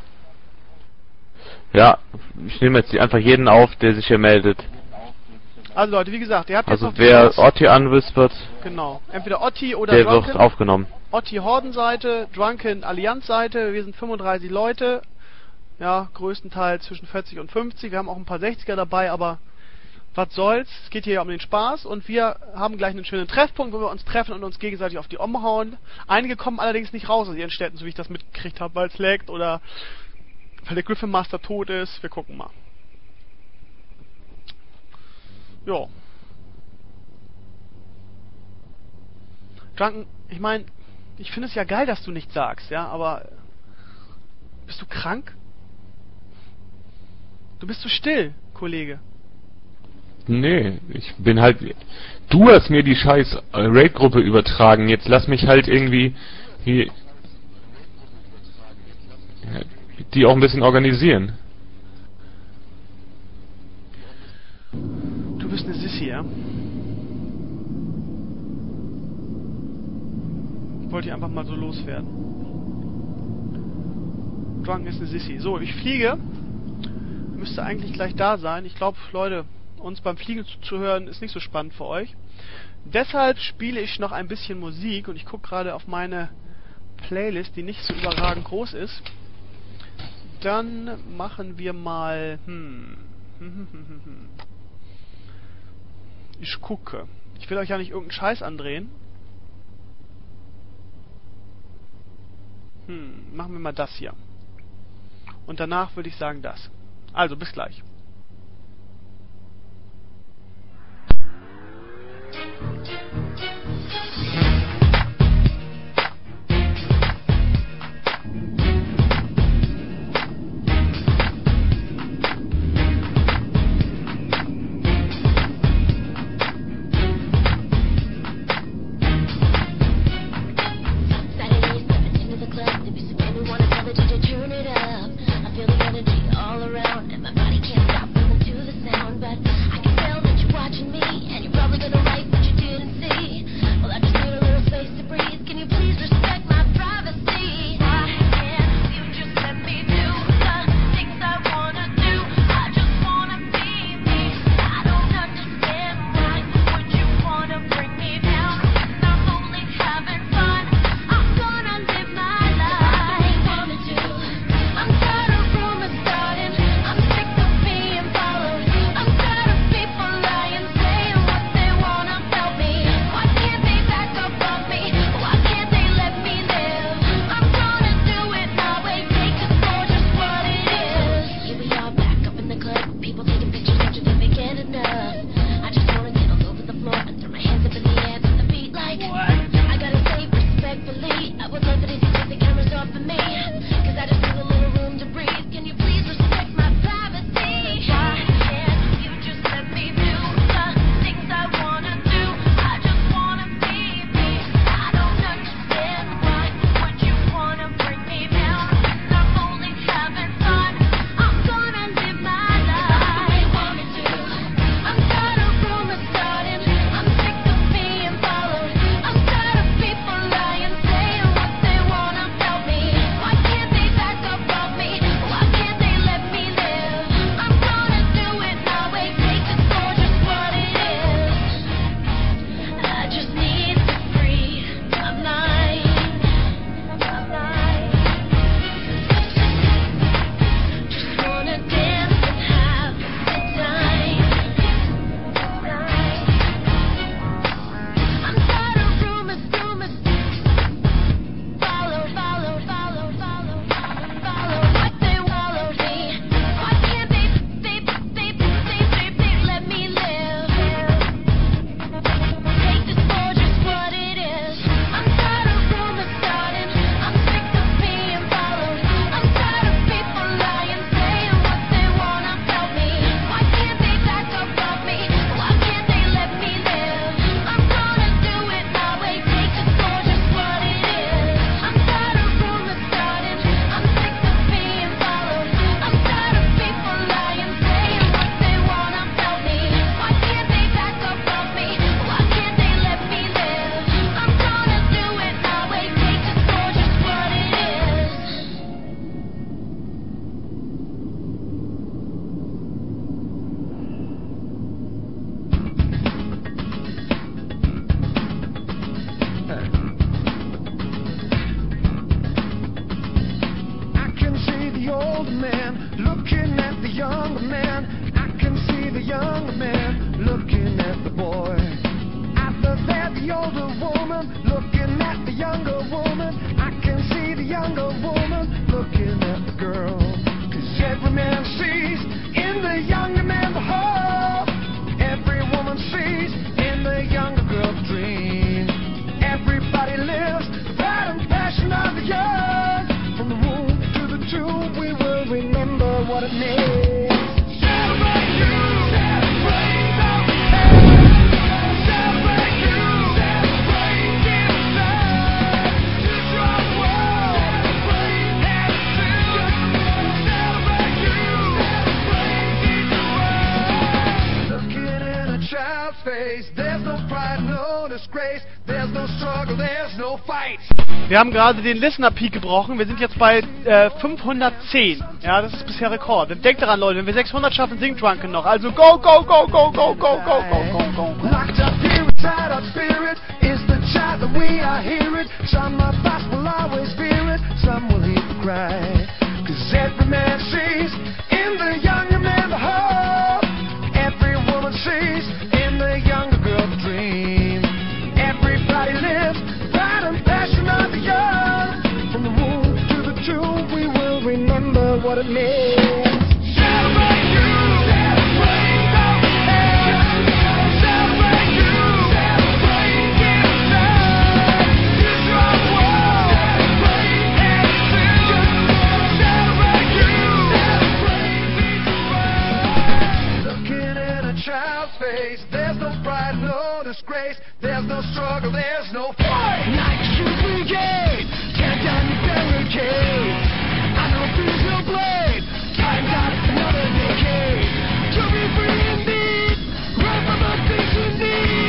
Ja, ich nehme jetzt einfach jeden auf, der sich hier meldet. Also Leute, wie gesagt, ihr habt also jetzt noch wer Otti anwispert, genau, entweder Otti oder der Drunken. wird aufgenommen. Otti Hordenseite, Drunken Allianz-Seite, wir sind fünfunddreißig Leute. Ja, größtenteils zwischen vierzig und fünfzig. Wir haben auch ein paar sechziger dabei, aber was soll's, es geht hier um den Spaß und wir haben gleich einen schönen Treffpunkt, wo wir uns treffen und uns gegenseitig auf die Omme hauen. Einige kommen allerdings nicht raus aus ihren Städten, so wie ich das mitgekriegt habe, weil es laggt oder weil der Griffin Master tot ist. Wir gucken mal. Jo. Drunken, ich meine, ich finde es ja geil, dass du nichts sagst, ja, aber bist du krank? Du bist so still, Kollege. Nee, ich bin halt... Du hast mir die scheiß Raid-Gruppe übertragen, jetzt lass mich halt irgendwie hier, die auch ein bisschen organisieren. Du bist eine Sissi, ja? Ich wollte dich einfach mal so loswerden. Drunken ist eine Sissi. So, ich fliege. Müsste eigentlich gleich da sein. Ich glaube, Leute, uns beim Fliegen zuzuhören ist nicht so spannend für euch. Deshalb spiele ich noch ein bisschen Musik und ich gucke gerade auf meine Playlist, die nicht so überragend groß ist. Dann machen wir mal... Hm... Ich gucke. Ich will euch ja nicht irgendeinen Scheiß andrehen. Hm, machen wir mal das hier. Und danach würde ich sagen das. Also, bis gleich. Turn it up. I feel the energy all around and my body can't older man looking at the younger man. I can see the younger man looking at the boy. After that, the older woman looking at the younger woman. I can see the younger woman looking at the girl. 'Cause every man sees in the younger man the whole. Every woman sees in the younger girl the dream. Everybody lives the pride and passion of the young. From the womb to the tomb, we will remember what it means. Celebrate you, celebrate the celebrate you, celebrate the inside. To draw the world, celebrate attitude. Celebrate you, celebrate the world. Looking in a child's face, there's no pride, no disgrace. There's no struggle, there's no fight. Wir haben gerade den Listener Peak gebrochen. Wir sind jetzt bei äh, fünfhundertzehn. Ja, das ist bisher Rekord. Und denkt daran, Leute, wenn wir sechshundert schaffen, singt Drunken noch. Also go, go, go, go, go, go, go, go, go, go. Locked up here inside our spirit is the child that we are hearing. Some of us will always fear it, some will hear the cry. 'Cause every man sees in the younger man the whole. Every woman sees in the younger girl the dream. Everybody lives the pride and passion of the young. From the womb to the tomb, we will remember what it means. Celebrate you, celebrate the celebrate you, celebrate the inside. To draw the world, celebrate attitude. Celebrate you, celebrate the world. Looking in a child's face, there's no pride, no disgrace. There's no struggle, there's no fight. Night shoot brigade, tear down the barricade. I know there's no blade. Time got another decade. To be free indeed, run from the things we need.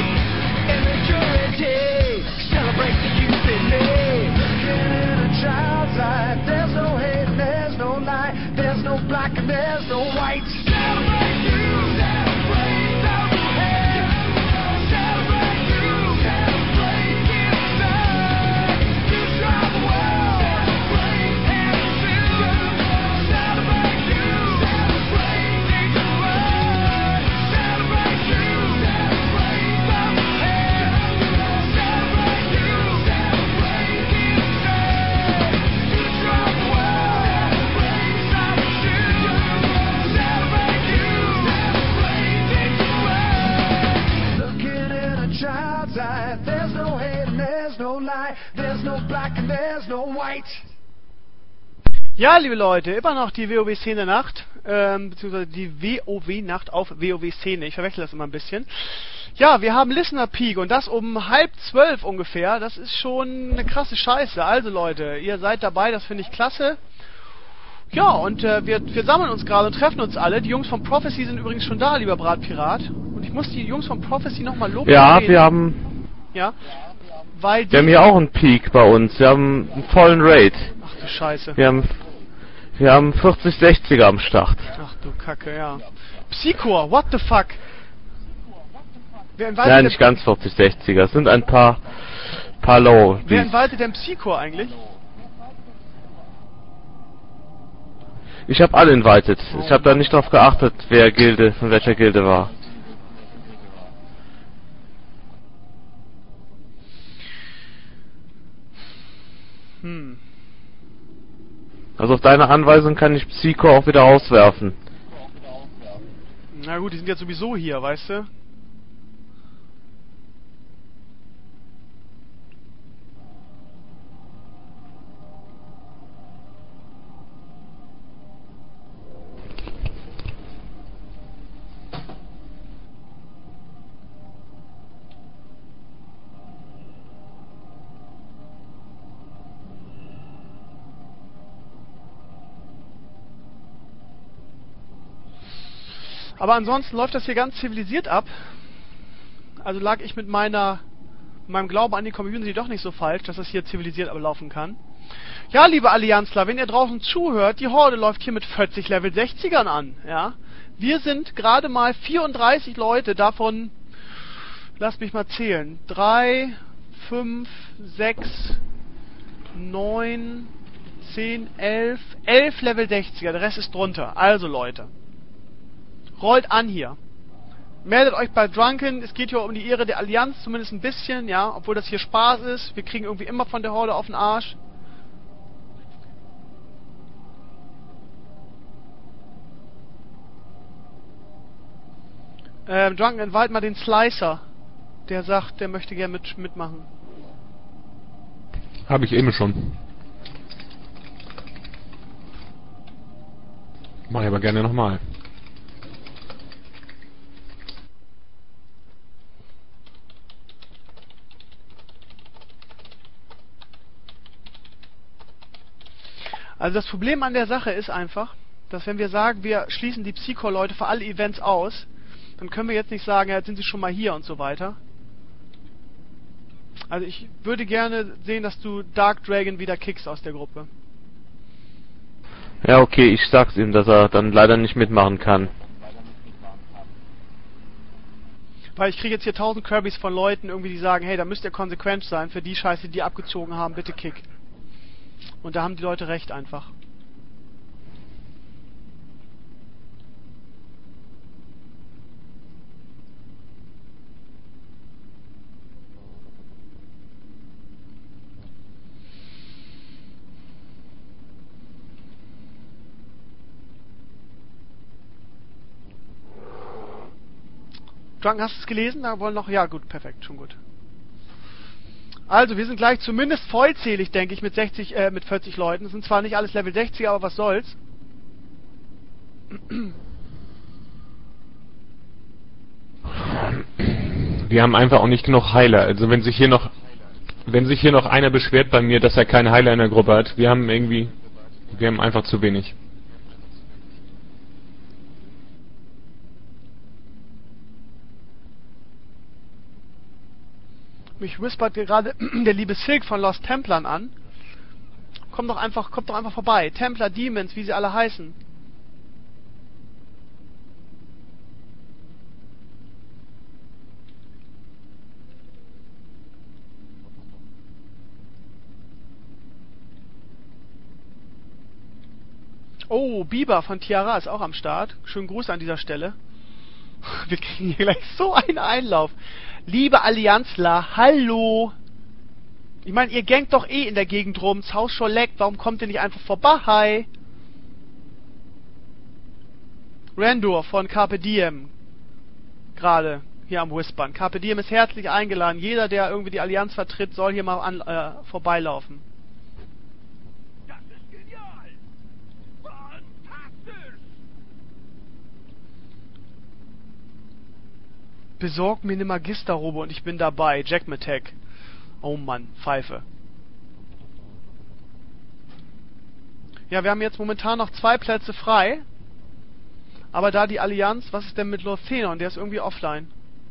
Immaturity, celebrate the youth in me. Looking in a child's eye, there's no hate, there's no lie. There's no black and there's no white. Celebrate you, celebrate the hate. Celebrate you, celebrate the inside. To drive the world, celebrate attitude. Celebrate you, celebrate the world. Celebrate you, celebrate the hate. Celebrate you, celebrate the inside. To drive the world, celebrate attitude. Celebrate you, celebrate the world. Looking in a child's eye, there's no hate and there's no lie. There's no black and there's no white. Ja, liebe Leute, immer noch die WoW-Szene-Nacht, ähm, beziehungsweise die WoW-Nacht auf WoW-Szene. Ich verwechsel das immer ein bisschen. Ja, wir haben Listener Peak und das um halb zwölf ungefähr. Das ist schon eine krasse Scheiße. Also Leute, ihr seid dabei, das finde ich klasse. Ja, und äh, wir, wir sammeln uns gerade und treffen uns alle. Die Jungs von Prophecy sind übrigens schon da, lieber Bratpirat. Und ich muss die Jungs von Prophecy nochmal loben. Ja, wir haben... Ja, weil die... Wir haben hier auch einen Peak bei uns. Wir haben einen vollen Raid. Ach du Scheiße. Wir haben... Wir haben vierzig sechziger am Start. Ach du Kacke, ja. Psychor, what the fuck? Wer invited Ja, nicht ganz vierzig sechziger. Es sind ein paar... paar Low. Wer invited denn Psychor eigentlich? Ich habe alle invited. Ich habe da nicht drauf geachtet, wer Gilde, von welcher Gilde war. Hm. Also auf deine Anweisung kann ich Psycho auch wieder auswerfen. Na gut, die sind jetzt sowieso hier, weißt du? Aber ansonsten läuft das hier ganz zivilisiert ab. Also lag ich mit meiner meinem Glauben an die Community doch nicht so falsch, dass das hier zivilisiert ablaufen kann. Ja, liebe Allianzler, wenn ihr draußen zuhört, die Horde läuft hier mit vierzig Level sechzigern an. Ja, wir sind gerade mal vierunddreißig Leute, davon, lasst mich mal zählen, drei, fünf, sechs, neun, zehn, elf, elf Level sechziger, der Rest ist drunter. Also Leute, rollt an hier. Meldet euch bei Drunken, es geht hier um die Ehre der Allianz, zumindest ein bisschen, ja, obwohl das hier Spaß ist. Wir kriegen irgendwie immer von der Horde auf den Arsch. Ähm, Drunken, invite mal den Slicer. Der sagt, der möchte gerne mit, mitmachen. Habe ich eben schon. Mach ich aber gerne nochmal. Also das Problem an der Sache ist einfach, dass wenn wir sagen, wir schließen die Psycho-Leute für alle Events aus, dann können wir jetzt nicht sagen, ja, jetzt sind sie schon mal hier und so weiter. Also ich würde gerne sehen, dass du Dark Dragon wieder kickst aus der Gruppe. Ja, okay, ich sag's ihm, dass er dann leider nicht mitmachen kann. Weil ich kriege jetzt hier tausend Kirbys von Leuten, irgendwie die sagen, hey, da müsst ihr konsequent sein, für die Scheiße, die die abgezogen haben, bitte kick. Und da haben die Leute recht einfach. Drunken, hast du es gelesen? Da wollen noch... Ja, gut, perfekt, schon gut. Also, wir sind gleich zumindest vollzählig, denke ich, mit sechzig, äh, mit vierzig Leuten. Das sind zwar nicht alles Level sechzig, aber was soll's. Wir haben einfach auch nicht genug Heiler. Also wenn sich hier noch... Wenn sich hier noch einer beschwert bei mir, dass er keinen Heiler in der Gruppe hat, wir haben irgendwie... Wir haben einfach zu wenig. Mich whispert gerade der liebe Silk von Lost Templern an. Kommt doch einfach, kommt doch einfach vorbei. Templar, Demons, wie sie alle heißen. Oh, Biber von Tiara ist auch am Start. Schönen Gruß an dieser Stelle. Wir kriegen hier gleich so einen Einlauf. Liebe Allianzler, hallo! Ich meine, ihr gangt doch eh in der Gegend rum, das Haus schon leckt, warum kommt ihr nicht einfach vorbei? Randor von Carpe Diem. Gerade hier am Whispern. Carpe Diem ist herzlich eingeladen. Jeder, der irgendwie die Allianz vertritt, soll hier mal an, äh, vorbeilaufen. Das ist genial! Fantastisch! Besorg mir eine Magisterrobe und ich bin dabei. Jack Matek. Oh Mann, Pfeife. Ja, wir haben jetzt momentan noch zwei Plätze frei. Aber da die Allianz, was ist denn mit Lorthenon? Der ist irgendwie offline.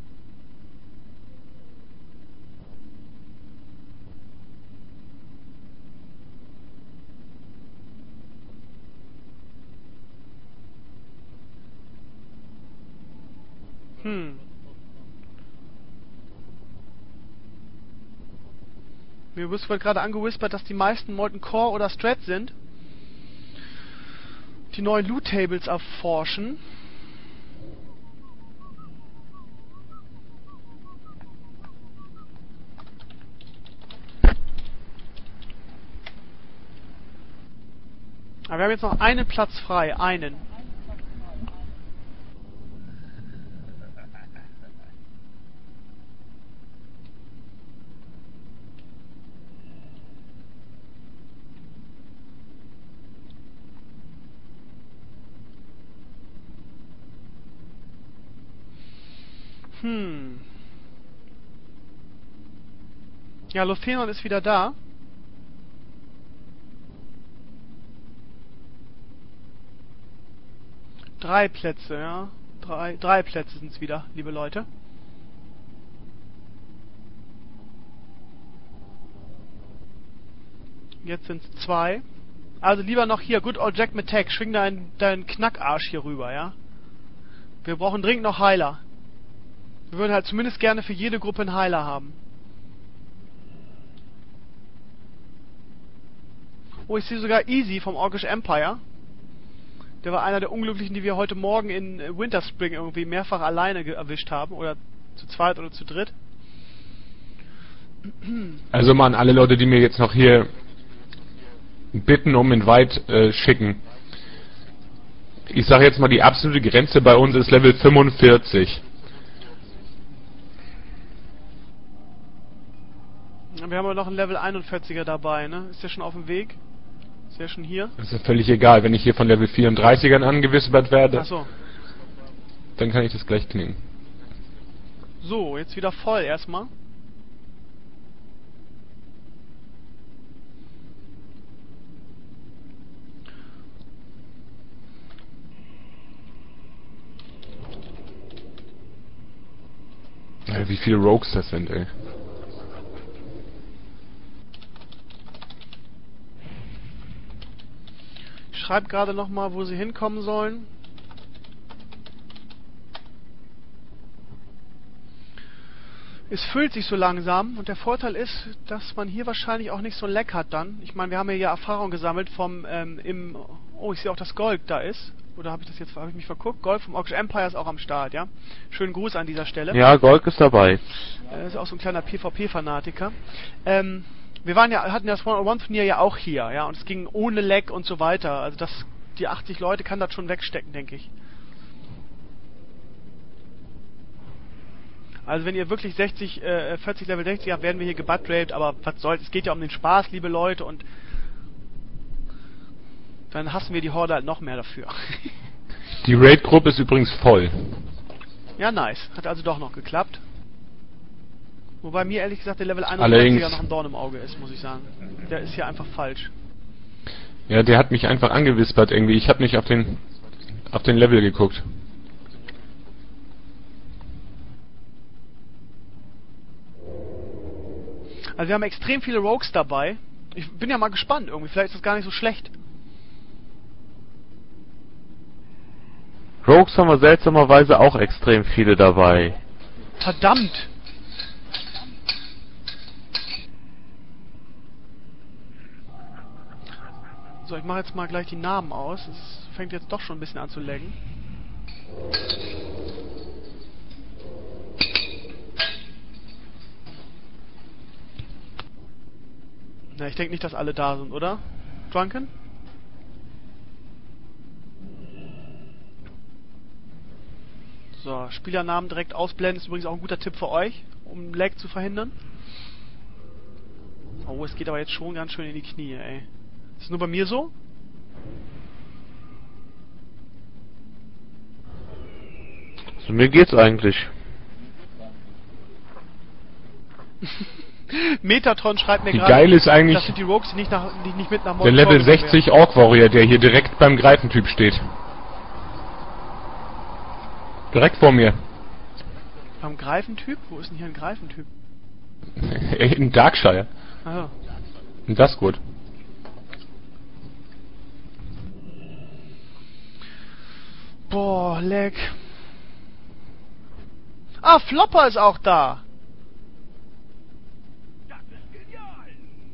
Hm. Mir wird gerade angewhispert, dass die meisten Molten Core oder Strat sind. Die neuen Loot-Tables erforschen. Aber wir haben jetzt noch einen Platz frei. Einen. Hm. Ja, Lothaeron ist wieder da. Drei Plätze, ja. Drei, drei Plätze sind es wieder, liebe Leute. Jetzt sind es zwei. Also lieber noch hier, Good Old Jack Matek, schwing deinen dein Knackarsch hier rüber, ja. Wir brauchen dringend noch Heiler. Wir würden halt zumindest gerne für jede Gruppe einen Heiler haben. Oh, ich sehe sogar Easy vom Orcish Empire. Der war einer der Unglücklichen, die wir heute Morgen in äh, Winterspring irgendwie mehrfach alleine erwischt haben. Oder zu zweit oder zu dritt. Also mal an alle Leute, die mir jetzt noch hier bitten um Invite äh, schicken. Ich sage jetzt mal, die absolute Grenze bei uns ist Level fünfundvierzig. Wir haben aber noch einen Level einundvierziger dabei, ne? Ist der schon auf dem Weg? Ist der schon hier? Das ist ja völlig egal, wenn ich hier von Level vierunddreißigern angewispert werde. Ach so. Dann kann ich das gleich knicken. So, jetzt wieder voll erstmal. Ja, wie viele Rogues das sind, ey. Ich schreibe gerade nochmal, wo sie hinkommen sollen. Es füllt sich so langsam und der Vorteil ist, dass man hier wahrscheinlich auch nicht so ein Leck hat dann. Ich meine, wir haben ja hier Erfahrung gesammelt vom ähm, im... Oh, ich sehe auch, dass Gold da ist. Oder habe ich das jetzt, habe ich mich verguckt? Gold vom Orcish Empire ist auch am Start, ja? Schönen Gruß an dieser Stelle. Ja, Gold ist dabei. Äh, ist auch so ein kleiner PvP-Fanatiker. Ähm, wir waren ja, hatten ja das One-on-One-Turnier ja auch hier, ja? Und es ging ohne Lag und so weiter. Also das, die achtzig Leute kann das schon wegstecken, denke ich. Also wenn ihr wirklich sechzig, äh, vierzig Level sechzig habt, werden wir hier gebuttraped, aber was soll's, es geht ja um den Spaß, liebe Leute, und dann hassen wir die Horde halt noch mehr dafür. Die Raid-Gruppe ist übrigens voll. Ja, nice. Hat also doch noch geklappt. Wobei mir ehrlich gesagt der Level einunddreißiger noch ein Dorn im Auge ist, muss ich sagen. Der ist hier einfach falsch. Ja, der hat mich einfach angewispert irgendwie. Ich habe nicht auf den auf den Level geguckt. Also wir haben extrem viele Rogues dabei. Ich bin ja mal gespannt irgendwie. Vielleicht ist das gar nicht so schlecht. Rogues haben wir seltsamerweise auch extrem viele dabei. Verdammt! So, ich mache jetzt mal gleich die Namen aus. Es fängt jetzt doch schon ein bisschen an zu laggen. Na, ich denke nicht, dass alle da sind, oder? Drunken? So, Spielernamen direkt ausblenden ist übrigens auch ein guter Tipp für euch, um Lag zu verhindern. Oh, es geht aber jetzt schon ganz schön in die Knie, ey. Ist das nur bei mir so? So, mir geht's eigentlich. Metatron schreibt mir Die gerade, geile ist eigentlich das sind die Rogues, die nicht, nach, die nicht mit nach der Level sechzig Orc Warrior, der hier direkt beim Greifentyp steht. Direkt vor mir. Beim Greifentyp? Wo ist denn hier ein Greifentyp? In Darkshire. Ah. In Duskwood. Boah, Lag. Ah, Flopper ist auch da. Das ist genial.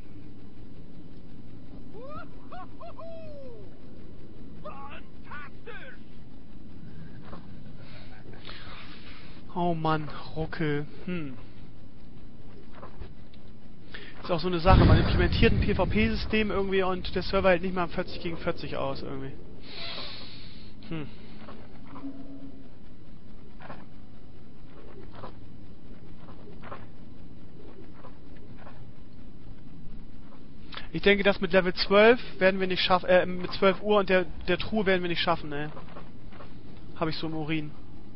Fantastisch. Oh Mann, Ruckel. Hm. Ist auch so eine Sache, man implementiert ein PvP-System irgendwie und der Server hält nicht mal vierzig gegen vierzig aus irgendwie. Hm. Ich denke, das mit Level zwölf werden wir nicht schaffen, äh, mit zwölf Uhr und der, der Truhe werden wir nicht schaffen, ey. Habe ich so im Urin.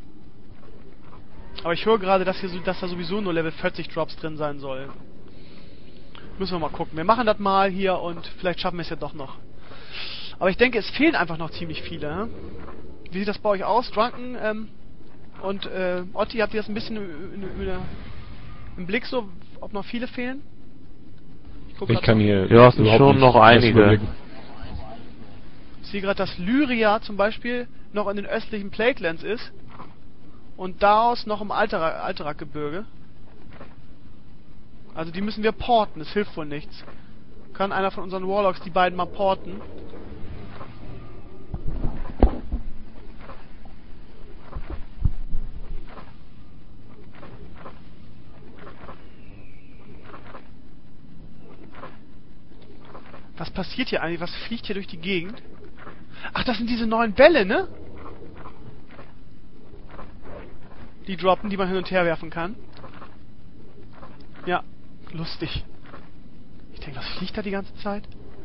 Aber ich höre gerade, dass, hier so, dass da sowieso nur Level vierzig Drops drin sein soll. Müssen wir mal gucken. Wir machen das mal hier und vielleicht schaffen wir es ja doch noch. Aber ich denke, es fehlen einfach noch ziemlich viele. Hm? Wie sieht das bei euch aus? Drunken ähm, und äh, Otti, habt ihr das ein bisschen im Blick so, ob noch viele fehlen? Ich, ich kann hier... Ja, es sind schon noch einige. Ich sehe gerade, dass Lyria zum Beispiel noch in den östlichen Platelands ist. Und Daos noch im Alterak- Alterak-Gebirge. Also die müssen wir porten, das hilft wohl nichts. Kann einer von unseren Warlocks die beiden mal porten? Was passiert hier eigentlich? Was fliegt hier durch die Gegend? Ach, das sind diese neuen Bälle, ne? Die droppen, die man hin und her werfen kann. Ja, lustig. Ich denke, was fliegt da die ganze Zeit?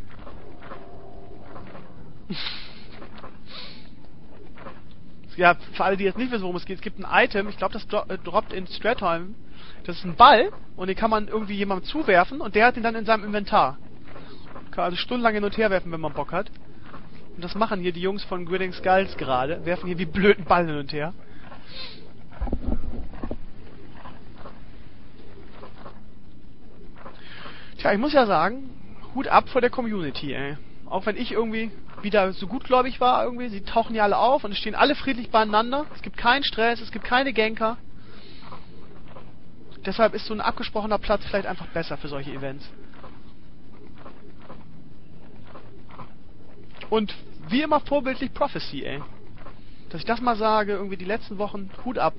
Ja, für alle, die jetzt nicht wissen, worum es geht, es gibt ein Item, ich glaube, das dro äh, droppt in Stratholm. Das ist ein Ball und den kann man irgendwie jemandem zuwerfen und der hat ihn dann in seinem Inventar. Kann also stundenlang hin und her werfen, wenn man Bock hat. Und das machen hier die Jungs von Grinning Skulls gerade. Werfen hier wie blöden Ball hin und her. Tja, ich muss ja sagen, Hut ab vor der Community, ey. Auch wenn ich irgendwie wieder so gutgläubig war, irgendwie. Sie tauchen ja alle auf und es stehen alle friedlich beieinander. Es gibt keinen Stress, es gibt keine Ganker. Deshalb ist so ein abgesprochener Platz vielleicht einfach besser für solche Events. Und wie immer vorbildlich Prophecy, ey. Dass ich das mal sage, irgendwie die letzten Wochen, Hut ab.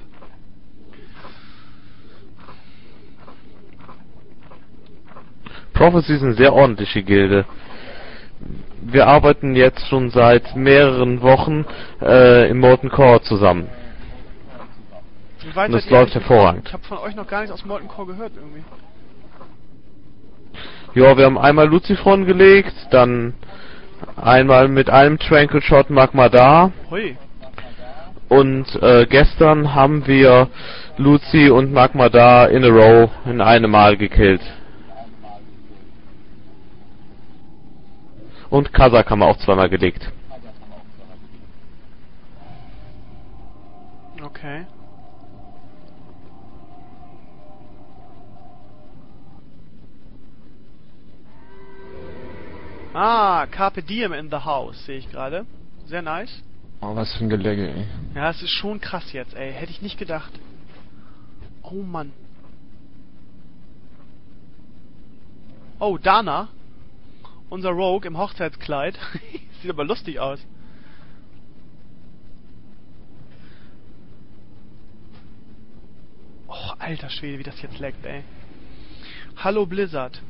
Prophecy ist eine sehr ordentliche Gilde. Wir arbeiten jetzt schon seit mehreren Wochen äh, im Molten Core zusammen. Und das läuft hervorragend. Ich habe von euch noch gar nichts aus Molten Core gehört, irgendwie. Ja, wir haben einmal Lucifron gelegt, dann einmal mit einem Tranquil Shot Magma da. Hui. Und äh, gestern haben wir Luci und Magma da in a row in einem Mal gekillt. Und Kazak haben wir auch zweimal gelegt. Okay. Ah, Carpe Diem in the house, sehe ich gerade. Sehr nice. Oh, was für ein Gelegge, ey. Ja, es ist schon krass jetzt, ey. Hätte ich nicht gedacht. Oh, Mann. Oh, Dana. Unser Rogue im Hochzeitskleid. Sieht aber lustig aus. Oh, alter Schwede, wie das jetzt leckt, ey. Hallo Blizzard.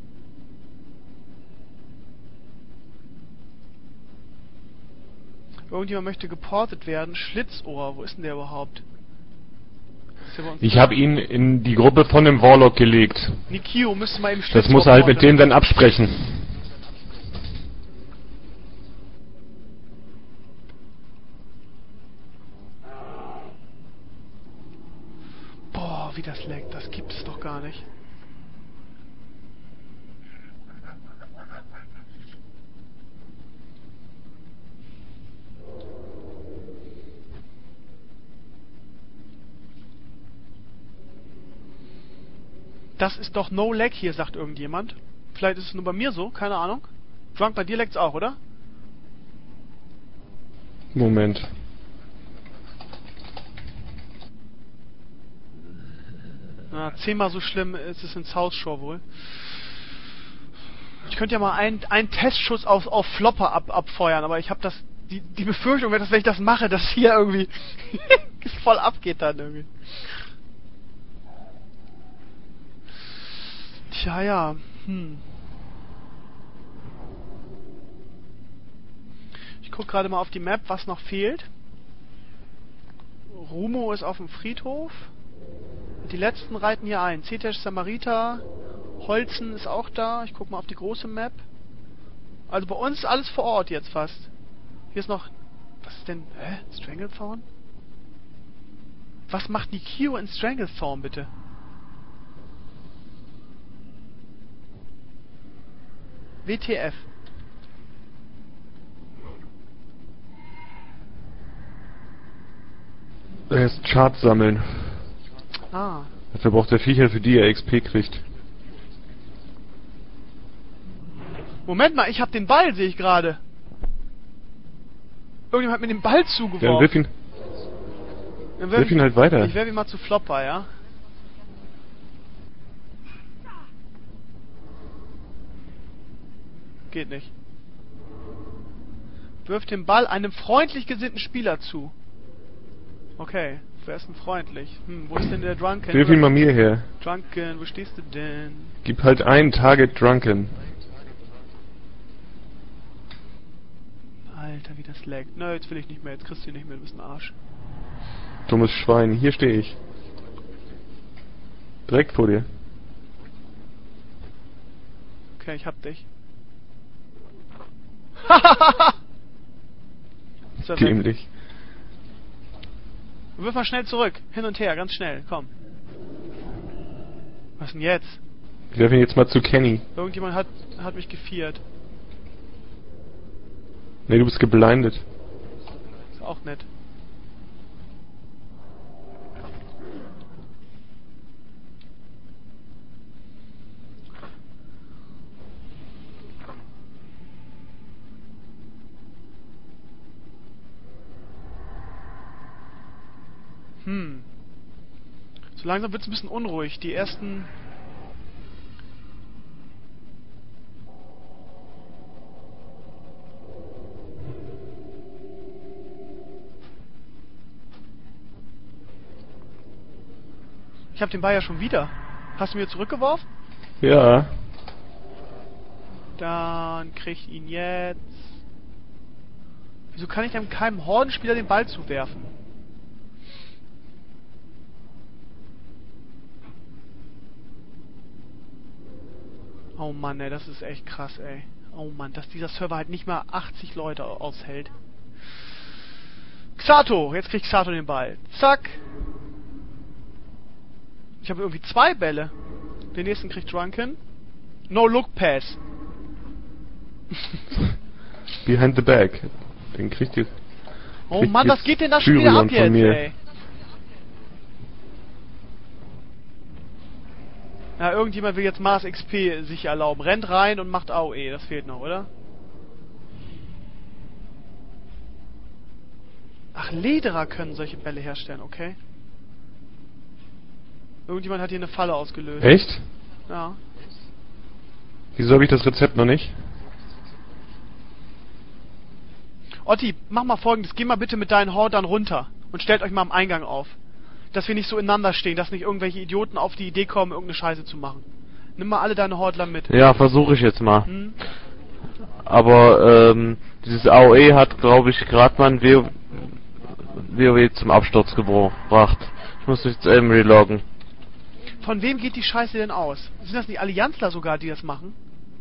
Irgendjemand möchte geportet werden. Schlitzohr, wo ist denn der überhaupt? Ist der bei uns Ich habe ihn in die Gruppe von dem Warlock gelegt. Nikio müsste mal eben Schlitzohr Das muss er halt mit porten. dem dann absprechen. Boah, wie das leckt. Das gibt es doch gar nicht. Das ist doch no lag hier, sagt irgendjemand. Vielleicht ist es nur bei mir so, keine Ahnung. Drunk, bei dir leckt's auch, oder? Moment. Na, zehnmal so schlimm ist es in South Shore wohl. Ich könnte ja mal einen, einen Testschuss auf, auf Flopper ab, abfeuern, aber ich habe das die, die Befürchtung, dass wenn ich das mache, dass hier irgendwie voll abgeht dann irgendwie. Tja, ja. Hm. Ich guck gerade mal auf die Map, was noch fehlt. Rumo ist auf dem Friedhof. Die letzten reiten hier ein. Zetesh, Samariter, Holzen ist auch da. Ich guck mal auf die große Map. Also bei uns ist alles vor Ort jetzt fast. Hier ist noch... Was ist denn... Hä? Stranglethorn? Was macht Nikio in Stranglethorn, bitte? W T F. Er ist Charts sammeln. Ah. Dafür braucht er Viecher, für die er X P kriegt. Moment mal, ich hab den Ball, sehe ich gerade. Irgendjemand hat mir den Ball zugeworfen. Ja, wirf ihn. Dann Wirf ihn halt weiter. Ich werf ihn mal zu Flopper, ja? Geht nicht. Wirft den Ball einem freundlich gesinnten Spieler zu. Okay, wer ist denn freundlich? Hm, wo ist denn der Drunken? Wirf ihn mal mir her. Drunken, wo stehst du denn? Gib halt ein Target Drunken. Alter, wie das laggt. Nö, jetzt will ich nicht mehr. Jetzt kriegst du ihn nicht mehr. Du bist ein Arsch. Dummes Schwein. Hier stehe ich. Direkt vor dir. Okay, ich hab dich. Dämlich. Wirf mal schnell zurück. Hin und her, ganz schnell. Komm. Was denn jetzt? Ich werfe ihn jetzt mal zu Kenny. Irgendjemand hat, hat mich gefiert. Nee, du bist geblindet. Ist auch nett. Hm. So langsam wird's ein bisschen unruhig. Die ersten... Ich hab den Ball ja schon wieder. Hast du mir zurückgeworfen? Ja. Dann krieg ich ihn jetzt. Wieso kann ich einem keinem Hordenspieler den Ball zuwerfen? Oh Mann, ey, das ist echt krass, ey. Oh Mann, dass dieser Server halt nicht mal achtzig Leute aushält. Xato! Jetzt kriegt Xato den Ball. Zack! Ich habe irgendwie zwei Bälle. Den nächsten kriegt Drunken. No-Look-Pass. Behind the back. Den kriegt ihr... Oh kriegt Mann, was jetzt geht denn da schon wieder Tyrion ab jetzt, von mir. ey? Ja, irgendjemand will jetzt Mars X P sich erlauben. Rennt rein und macht A O E. Das fehlt noch, oder? Ach, Lederer können solche Bälle herstellen, okay. Irgendjemand hat hier eine Falle ausgelöst. Echt? Ja. Wieso habe ich das Rezept noch nicht? Otti, mach mal Folgendes. Geh mal bitte mit deinen Hordern runter und stellt euch mal am Eingang auf. Dass wir nicht so ineinander stehen, dass nicht irgendwelche Idioten auf die Idee kommen, irgendeine Scheiße zu machen. Nimm mal alle deine Hordler mit. Ja, versuche ich jetzt mal. Hm? Aber ähm, dieses A O E hat, glaube ich, gerade mal ein WoW WoW zum Absturz gebracht. Ich muss mich jetzt eben reloggen. Von wem geht die Scheiße denn aus? Sind das nicht Allianzler sogar, die das machen?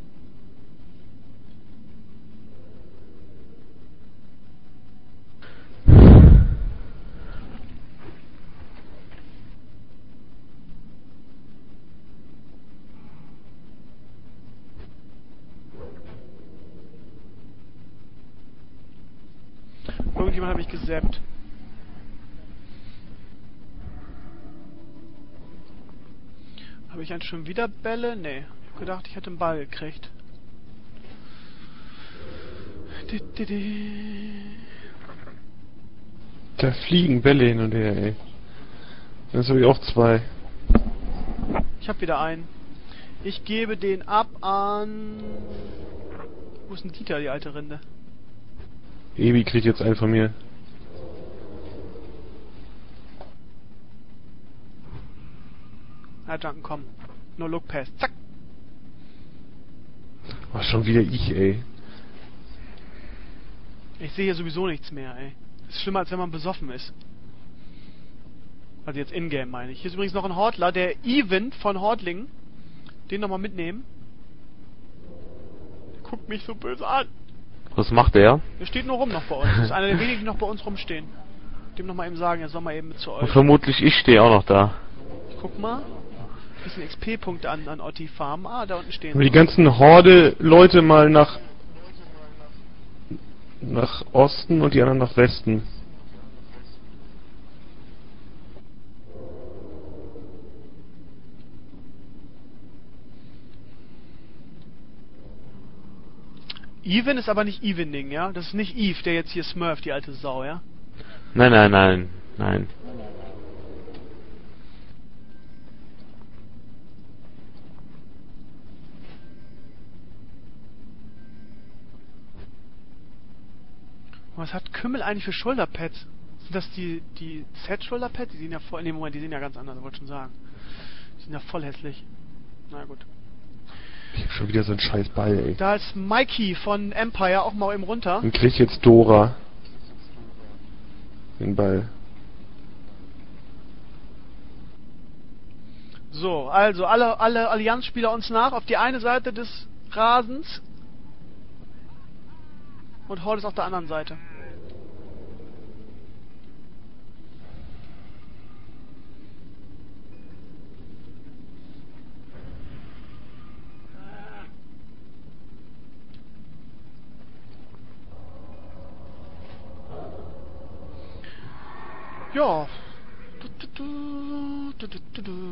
Irgendjemand hat mich gesappt. Habe ich eigentlich schon wieder Bälle? Nee. Ich hab gedacht, ich hätte einen Ball gekriegt. Da fliegen Bälle hin und her, ey. Jetzt habe ich auch zwei. Ich habe wieder einen. Ich gebe den ab an... Wo ist denn Dieter, die alte Rinde? Ebi kriegt jetzt einen von mir. Ja, Duncan, komm. No Look Pass. Zack. Oh, schon wieder ich, ey. Ich sehe hier sowieso nichts mehr, ey. Das ist schlimmer, als wenn man besoffen ist. Also jetzt in-game meine ich. Hier ist übrigens noch ein Hordler, der Even von Hordlingen. Den nochmal mitnehmen. Der guckt mich so böse an. Was macht der? Der steht nur rum noch bei uns. Das ist einer der wenigen, die noch bei uns rumstehen. Dem nochmal eben sagen, er soll mal eben mit zu euch. Und vermutlich ich stehe auch noch da. Ich guck mal. Bisschen X P-Punkte an, an Otti Farm. Ah, da unten stehen Aber die sie. ganzen Horde-Leute mal nach nach Osten und die anderen nach Westen. Even ist aber nicht Evening, ja? Das ist nicht Eve, der jetzt hier smurft, die alte Sau, ja? Nein, nein, nein, nein. Was hat Kümmel eigentlich für Schulterpads? Sind das die, die Set-Schulterpads? Die sehen ja voll, in dem Moment, die sehen ja ganz anders, wollte schon sagen. Die sind ja voll hässlich. Na gut. Ich hab schon wieder so einen scheiß Ball, ey. Da ist Mikey von Empire auch mal eben runter. Dann krieg ich jetzt Dora den Ball. So, also alle, alle Allianzspieler uns nach auf die eine Seite des Rasens und Horde ist auf der anderen Seite. Ja. Du, du, du, du, du.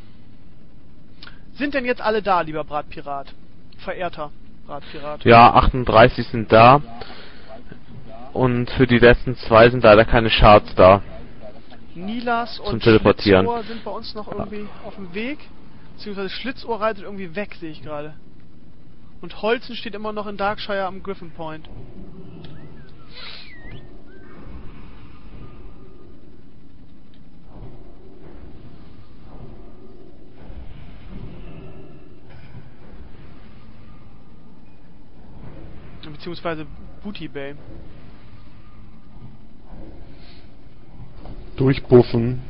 Sind denn jetzt alle da, lieber Bratpirat? Verehrter Bratpirat. Ja, achtunddreißig sind da. Und für die letzten zwei sind leider keine Shards da. Nilas Zum und Teleportieren. Schlitzohr sind bei uns noch irgendwie auf dem Weg. Beziehungsweise Schlitzohr reitet irgendwie weg, sehe ich gerade. Und Holzen steht immer noch in Darkshire am Griffin Point. Beziehungsweise Booty Bay. Durchbuffen.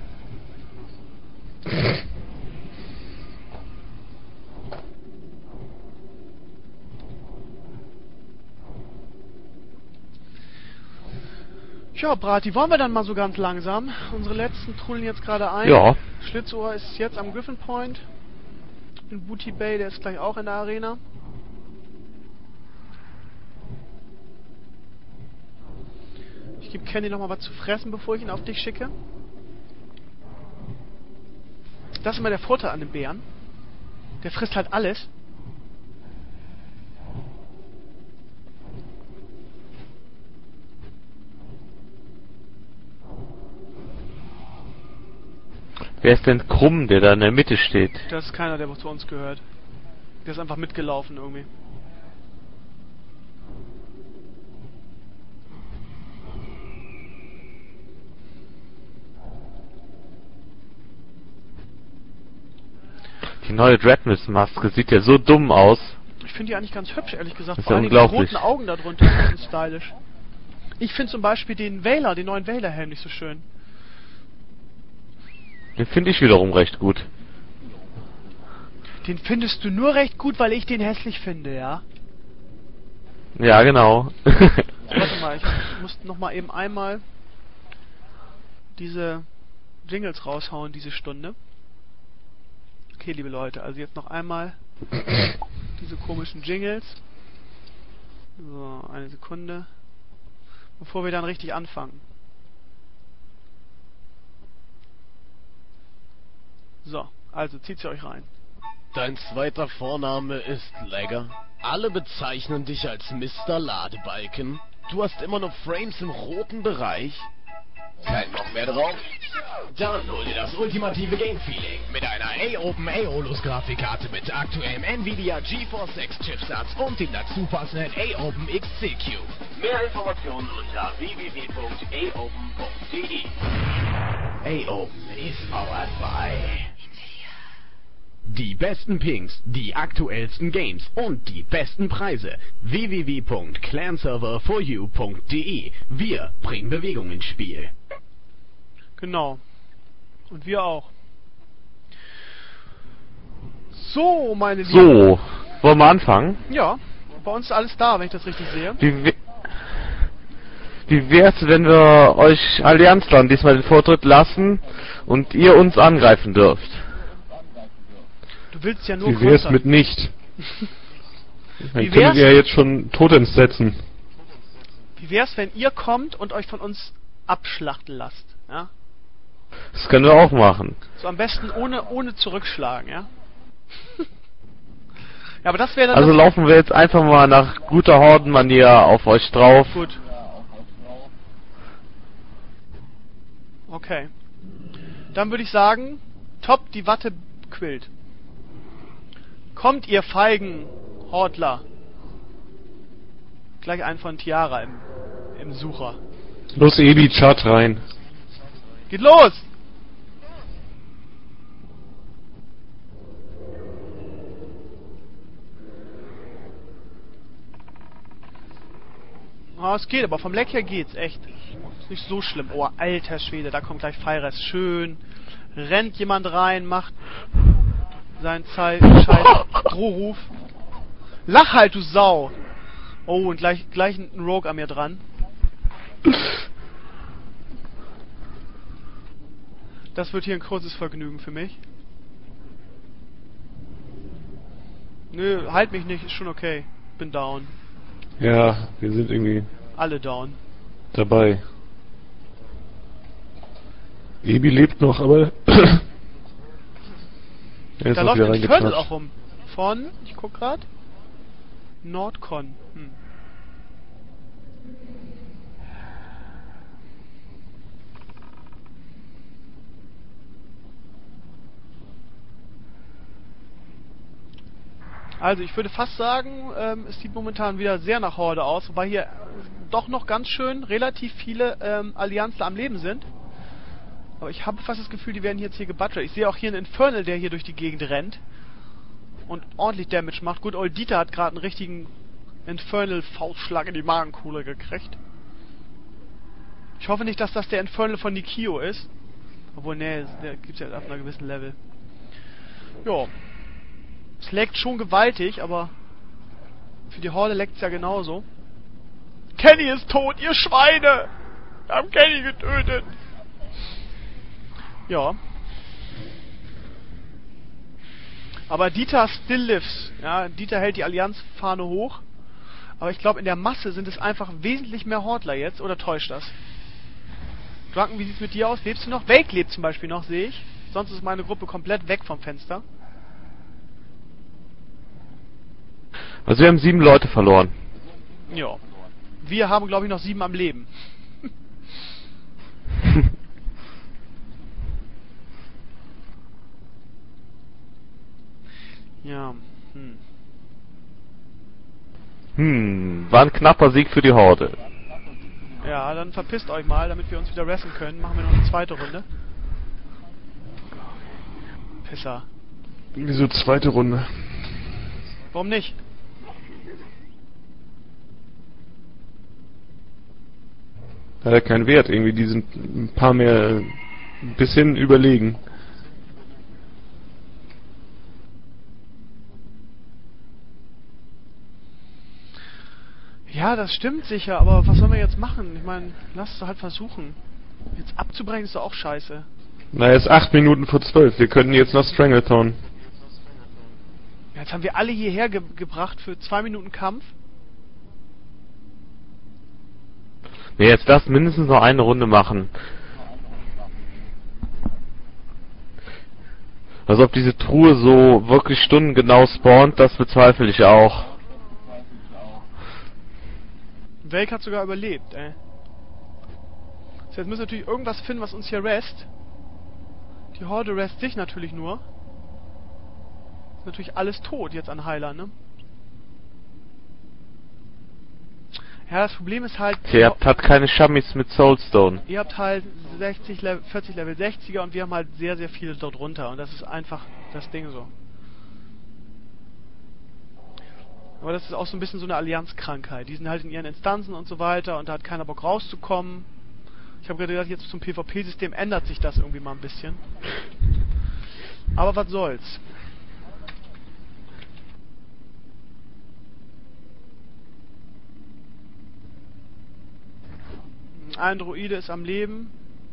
Ja, Brati, wollen wir dann mal so ganz langsam? Unsere letzten trudeln jetzt gerade ein. Ja. Schlitzohr ist jetzt am Griffin Point. In Booty Bay, der ist gleich auch in der Arena. Ich gebe Candy noch mal was zu fressen, bevor ich ihn auf dich schicke. Das ist immer der Vorteil an dem Bären. Der frisst halt alles. Wer ist denn Krumm, der da in der Mitte steht? Das ist keiner, der zu uns gehört. Der ist einfach mitgelaufen irgendwie. Die neue Dreadnought-Maske sieht ja so dumm aus. Ich finde die eigentlich ganz hübsch, ehrlich gesagt. Das ist Vor ja allem die unglaublich. roten Augen da drunter sind stylisch. Ich finde zum Beispiel den Veiler, den neuen Veiler-Helm nicht so schön. Den finde ich wiederum recht gut. Den findest du nur recht gut, weil ich den hässlich finde, ja? Ja, genau. Warte mal, ich muss noch mal eben einmal diese Jingles raushauen, diese Stunde. Okay, liebe Leute, also jetzt noch einmal diese komischen Jingles. So, eine Sekunde. Bevor wir dann richtig anfangen. So, also zieht sie euch rein. Dein zweiter Vorname ist Lagger. Alle bezeichnen dich als Mister Ladebalken. Du hast immer noch Frames im roten Bereich. Kein Bock mehr drauf? Dann hol dir das ultimative Game-Feeling mit einer A-Open A-Olus-Grafikkarte mit aktuellem Nvidia GeForce sechs Chipsatz und dem dazu passenden A-Open X C Cube. Mehr Informationen unter w w w punkt a open punkt d e. A-Open is powered by die besten Pings, die aktuellsten Games und die besten Preise. w w w punkt clan server for you punkt d e. Wir bringen Bewegung ins Spiel. Genau. Und wir auch. So, meine Lieben. So, wollen wir anfangen? Ja, bei uns ist alles da, wenn ich das richtig sehe. Wie, we- wie wär's, wenn wir euch Allianzlern diesmal den Vortritt lassen und ihr uns angreifen dürft? Du willst ja nur Wie wär's kontern. mit nicht? Dann Wie können wär's? wir ja jetzt schon Totems setzen. Wie wär's, wenn ihr kommt und euch von uns abschlachten lasst? Ja? Das können wir auch machen. So am besten ohne, ohne zurückschlagen, ja? Ja, aber das wäre dann... Also das laufen wir jetzt einfach mal nach guter Hordenmanier auf euch drauf. Gut. Okay. Dann würde ich sagen, top, die Watte quillt. Kommt, ihr feigen Hortler. Gleich einen von Tiara im, im Sucher. Los, Ebi, Chart rein. Geht los! Ah, es geht, aber vom Leck her geht's, echt. Ist nicht so schlimm. Oh, alter Schwede, da kommt gleich Feires. Schön. Rennt jemand rein, macht seinen Zei- scheiß Drohruf. Lach halt, du Sau! Oh, und gleich, gleich ein Rogue an mir dran. Das wird hier ein kurzes Vergnügen für mich. Nö, halt mich nicht, ist schon okay. Bin down. Ja, wir sind irgendwie Alle down. dabei. Ebi lebt noch, aber er ist Da auch läuft wieder ein Infernal reingeklatscht. auch rum. Von, ich guck grad. Nordcon. Hm. Also ich würde fast sagen, ähm, es sieht momentan wieder sehr nach Horde aus, wobei hier doch noch ganz schön relativ viele ähm, Allianzler am Leben sind. Aber ich habe fast das Gefühl, die werden jetzt hier gebuttert. Ich sehe auch hier einen Infernal, der hier durch die Gegend rennt und ordentlich Damage macht. Gut, Old Dieter hat gerade einen richtigen Infernal-Faustschlag in die Magenkuhle gekriegt. Ich hoffe nicht, dass das der Infernal von Nikio ist. Obwohl, nee, der gibt's ja auf einer gewissen Level. Jo. Es leckt schon gewaltig, aber für die Horde leckt's ja genauso. Kenny ist tot, ihr Schweine! Wir haben Kenny getötet! Ja. Aber Dieter still lives. Ja, Dieter hält die Allianzfahne hoch. Aber ich glaube, in der Masse sind es einfach wesentlich mehr Hordler jetzt. Oder täuscht das? Drunken, wie sieht's mit dir aus? Lebst du noch? Wake lebt zum Beispiel noch, sehe ich. Sonst ist meine Gruppe komplett weg vom Fenster. Also wir haben sieben Leute verloren. Ja. Wir haben, glaube ich, noch sieben am Leben. Ja. Hm. Hm, war ein knapper Sieg für die Horde. Ja, dann verpisst euch mal, damit wir uns wieder wrestlen können. Machen wir noch eine zweite Runde. Pisser. Wieso zweite Runde? Warum nicht? Hat er keinen Wert, irgendwie, die sind ein paar mehr, ein bisschen überlegen. Ja, das stimmt sicher, aber was sollen wir jetzt machen? Ich meine, lass es halt versuchen. Jetzt abzubrechen ist doch auch scheiße. Na, es ist acht Minuten vor zwölf, wir könnten jetzt noch Stranglethorn. Ja, jetzt haben wir alle hierher ge gebracht für zwei Minuten Kampf. Nee, jetzt lass mindestens noch eine Runde machen. Also ob diese Truhe so wirklich stundengenau spawnt, das bezweifle ich auch. Wake hat sogar überlebt, ey. So, jetzt müssen wir natürlich irgendwas finden, was uns hier rest. Die Horde rest sich natürlich nur. Ist natürlich alles tot jetzt an Heilern, ne? Ja, das Problem ist halt... Ihr habt halt keine Shammis mit Soulstone. Ihr habt halt sechzig Level, vierzig Level sechziger und wir haben halt sehr, sehr viele dort runter. Und das ist einfach das Ding so. Aber das ist auch so ein bisschen so eine Allianzkrankheit. Die sind halt in ihren Instanzen und so weiter und da hat keiner Bock rauszukommen. Ich habe gerade gedacht, jetzt zum PvP-System ändert sich das irgendwie mal ein bisschen. Aber was soll's. Ein Droide ist am Leben.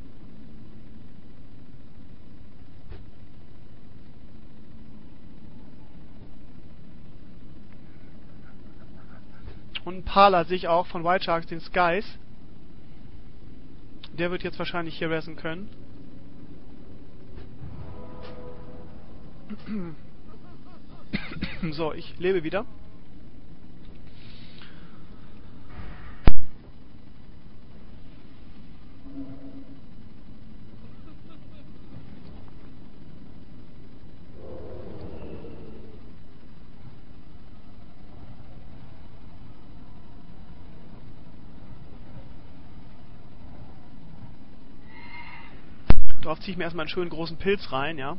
Und ein Parler sehe ich auch von White Sharks, den Skies. Der wird jetzt wahrscheinlich hier ressen können. So, ich lebe wieder. Darauf ziehe ich mir erstmal einen schönen großen Pilz rein, ja.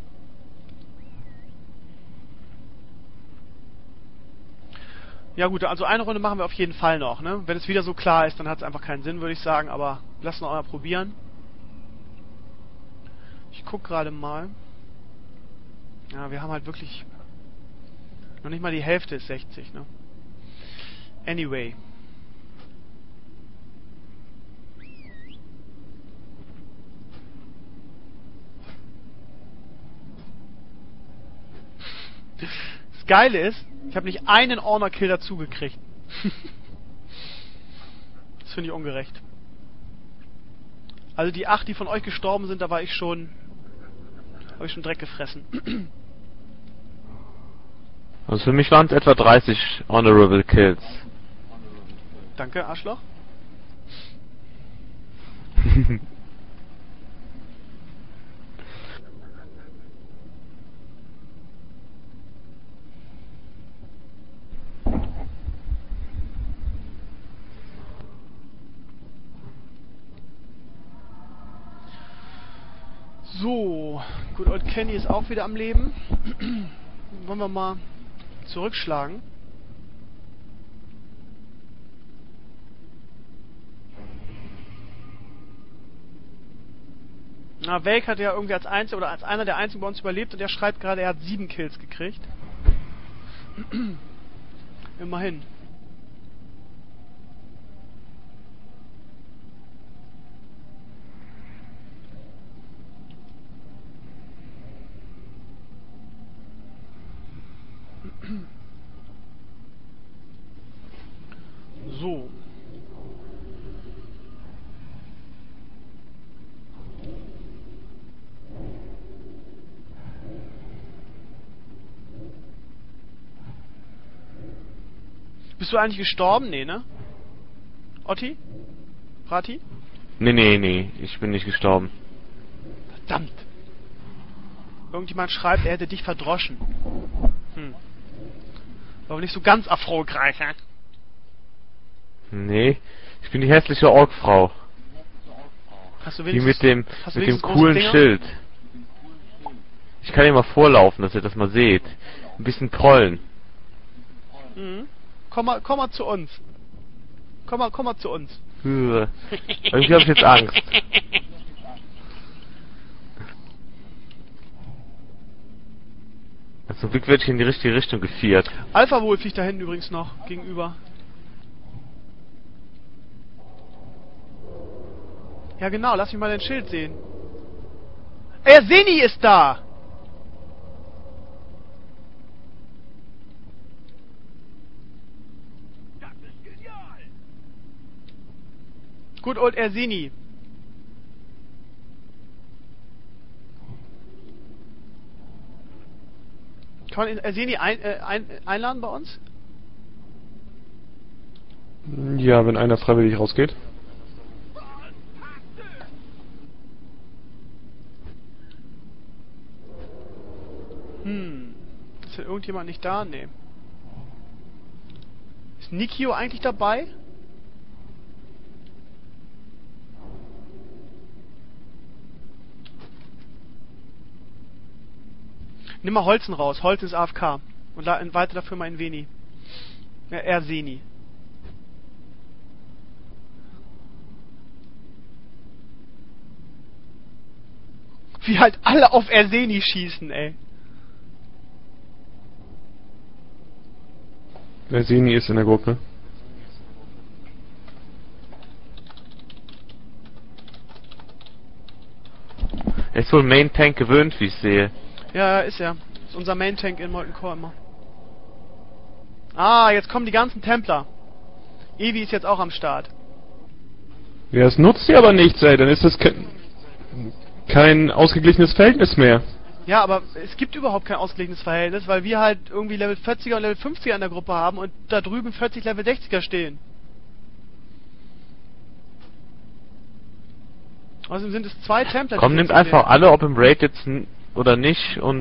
Ja gut, also eine Runde machen wir auf jeden Fall noch, ne? Wenn es wieder so klar ist, dann hat es einfach keinen Sinn, würde ich sagen, aber lassen wir auch mal probieren. Ich guck gerade mal. Ja, wir haben halt wirklich noch nicht mal die Hälfte ist sechzig, ne? Anyway. Das Geile ist, ich habe nicht einen Honor-Kill dazu gekriegt. Das finde ich ungerecht. Also die acht, die von euch gestorben sind, da war ich schon... habe ich schon Dreck gefressen. Also für mich waren es etwa dreißig Honorable Kills. Danke, Arschloch. So, gut, Old Kenny ist auch wieder am Leben. Wollen wir mal zurückschlagen. Na, Wake hat ja irgendwie als einziger oder als einer der einzigen bei uns überlebt und der schreibt gerade, er hat sieben Kills gekriegt. Immerhin. So. Bist du eigentlich gestorben? Nee, ne? Otti? Prati? Nee, nee, nee, ich bin nicht gestorben. Verdammt. Irgendjemand schreibt, er hätte dich verdroschen. Hm. Aber nicht so ganz erfolgreich, hä? Nee, ich bin die hässliche Orkfrau. Hast du die mit dem, hast du mit dem große coolen Dinger? Schild. Ich kann hier mal vorlaufen, dass ihr das mal seht. Ein bisschen trollen. Mhm. Komm mal, komm mal zu uns. Komm mal, komm mal zu uns. Irgendwie habe ich jetzt Angst. Zum Glück werde ich in die richtige Richtung gefiert. Alpha Wohl fliegt da hinten übrigens noch gegenüber. Ja genau, lass mich mal dein Schild sehen. Ey, Seni ist da! Das ist genial! Good old Erseni. Kann man Erseni ein, äh, ein, einladen bei uns? Ja, wenn einer freiwillig rausgeht. Hm. Ist denn irgendjemand nicht da? Nee. Ist Nikio eigentlich dabei? Nimm mal Holzen raus. Holzen ist A F K. Und weiter dafür mal in Veni. Ja, Erseni. Wie halt alle auf Erseni schießen, ey. Erseni ist in der Gruppe. Er ist wohl Main Tank gewöhnt, wie ich sehe. Ja, ist er. Ist unser Main Tank in Molten Core immer. Ah, jetzt kommen die ganzen Templer. Evi ist jetzt auch am Start. Ja, es nutzt sie aber nichts, ey. Dann ist das ke kein ausgeglichenes Verhältnis mehr. Ja, aber es gibt überhaupt kein ausgeglichenes Verhältnis, weil wir halt irgendwie Level vierziger und Level fünfziger in der Gruppe haben und da drüben vierzig Level sechziger stehen. Außerdem sind es zwei Templer. Komm, nimmt einfach sehen. Alle, ob im Raid jetzt oder nicht, und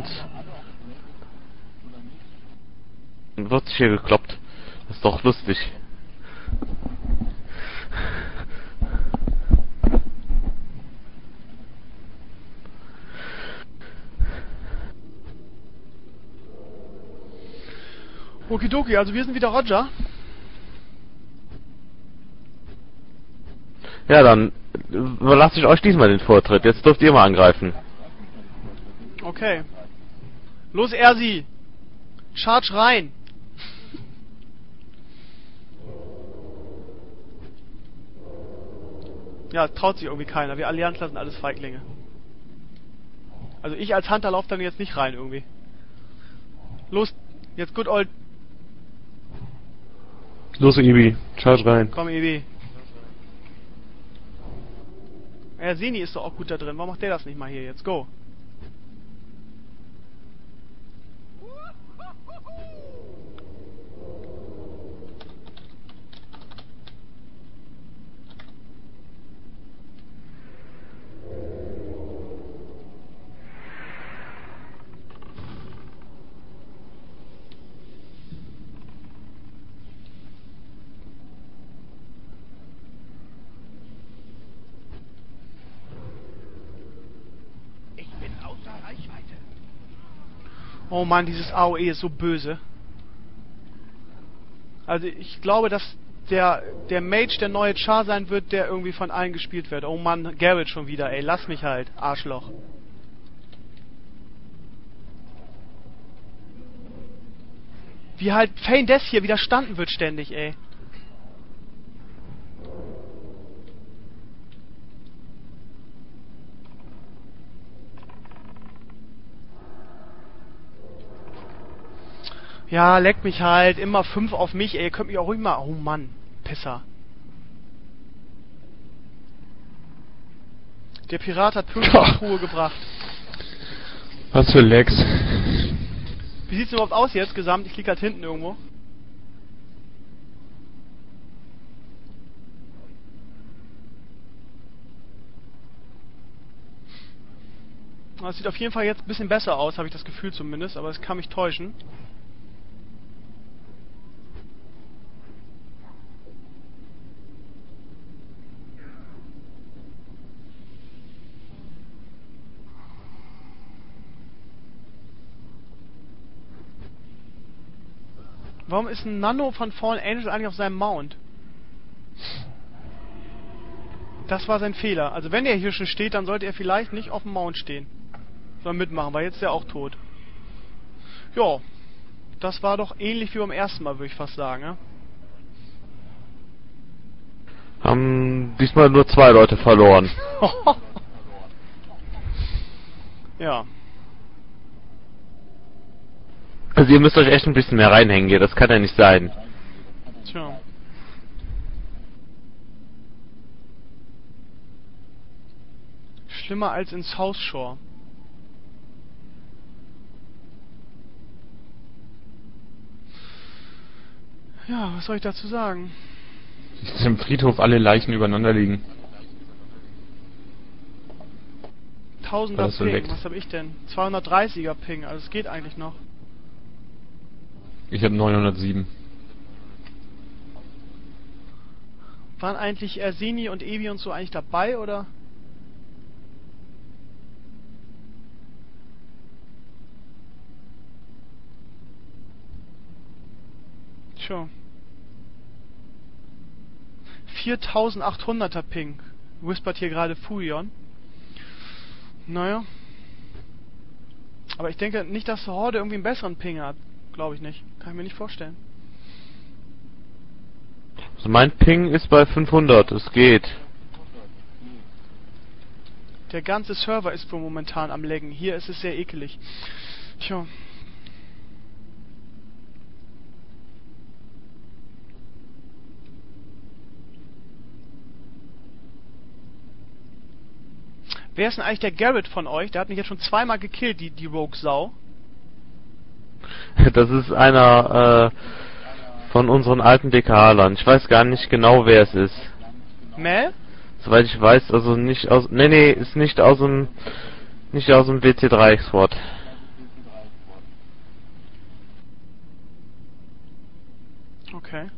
dann wird sich hier gekloppt. Das ist doch lustig. Okidoki, also wir sind wieder Roger. Ja, dann überlasse ich euch diesmal den Vortritt. Jetzt dürft ihr mal angreifen. Okay. Los, Ersi! Charge rein! Ja, traut sich irgendwie keiner. Wir Allianzler sind alles Feiglinge. Also ich als Hunter laufe dann jetzt nicht rein irgendwie. Los, jetzt good old... Los, Ibi, charge rein. Komm, Ibi. Ja, Seni ist doch auch gut da drin. Warum macht der das nicht mal hier jetzt? Go. Oh Mann, dieses A O E ist so böse. Also ich glaube, dass der der Mage der neue Char sein wird, der irgendwie von allen gespielt wird. Oh Mann, Garrett schon wieder, ey. Lass mich halt, Arschloch. Wie halt Fane Death hier widerstanden wird ständig, ey. Ja, leckt mich halt. Immer fünf auf mich, ey. Ihr könnt mich auch ruhig mal... Oh Mann, Pisser. Der Pirat hat pünktlich die Truhe gebracht. Was für Lex. Wie sieht's überhaupt aus jetzt, gesamt? Ich lieg halt hinten irgendwo. Das sieht auf jeden Fall jetzt ein bisschen besser aus, habe ich das Gefühl zumindest, aber es kann mich täuschen. Warum ist ein Nano von Fallen Angel eigentlich auf seinem Mount? Das war sein Fehler. Also wenn er hier schon steht, dann sollte er vielleicht nicht auf dem Mount stehen. Soll mitmachen, weil jetzt ist er auch tot. Ja, das war doch ähnlich wie beim ersten Mal, würde ich fast sagen, ja? Haben diesmal nur zwei Leute verloren. Ja. Also ihr müsst euch echt ein bisschen mehr reinhängen hier, das kann ja nicht sein. Tja. Schlimmer als in South Shore. Ja, was soll ich dazu sagen? Dass im Friedhof alle Leichen übereinander liegen. Tausender Weil das so Ping, leckt. was habe ich denn? zweihundertdreißiger Ping, also es geht eigentlich noch. Ich habe neunhundertsieben. Waren eigentlich Ersini und Ebi und so eigentlich dabei, oder? Tja. viertausendachthunderter Ping. Whispert hier gerade Furion. Naja. Aber ich denke nicht, dass Horde irgendwie einen besseren Ping hat. Glaube ich nicht. Kann ich mir nicht vorstellen. Also mein Ping ist bei fünfhundert, es geht. Der ganze Server ist wohl momentan am Laggen. Hier ist es sehr ekelig. Tja. Wer ist denn eigentlich der Garrett von euch? Der hat mich jetzt schon zweimal gekillt, die, die Rogue-Sau. Das ist einer äh, von unseren alten D K H-Lern. Ich weiß gar nicht genau, wer es ist. Mel? Soweit ich weiß, also nicht aus... Nee, nee, ist nicht aus dem... Nicht aus dem W C drei Squad. Okay.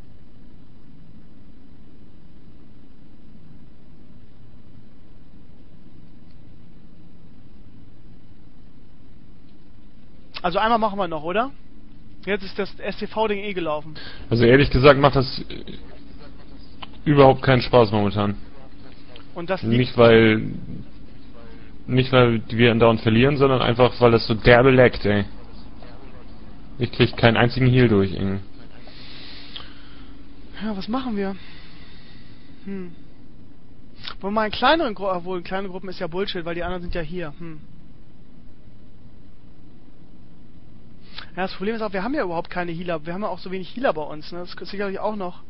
Also einmal machen wir noch, oder? Jetzt ist das S T V-Ding eh gelaufen. Also ehrlich gesagt macht das überhaupt keinen Spaß momentan. Und das liegt Nicht weil nicht weil wir andauernd verlieren, sondern einfach weil das so derbe leckt, ey. Ich krieg keinen einzigen Heal durch, irgendwie. Ja, was machen wir? Hm. Wollen wir mal in kleineren Gruppen, obwohl kleine Gruppen ist ja Bullshit, weil die anderen sind ja hier. Hm. Ja, das Problem ist auch, wir haben ja überhaupt keine Healer. Wir haben ja auch so wenig Healer bei uns, ne? Das ist sicherlich auch noch.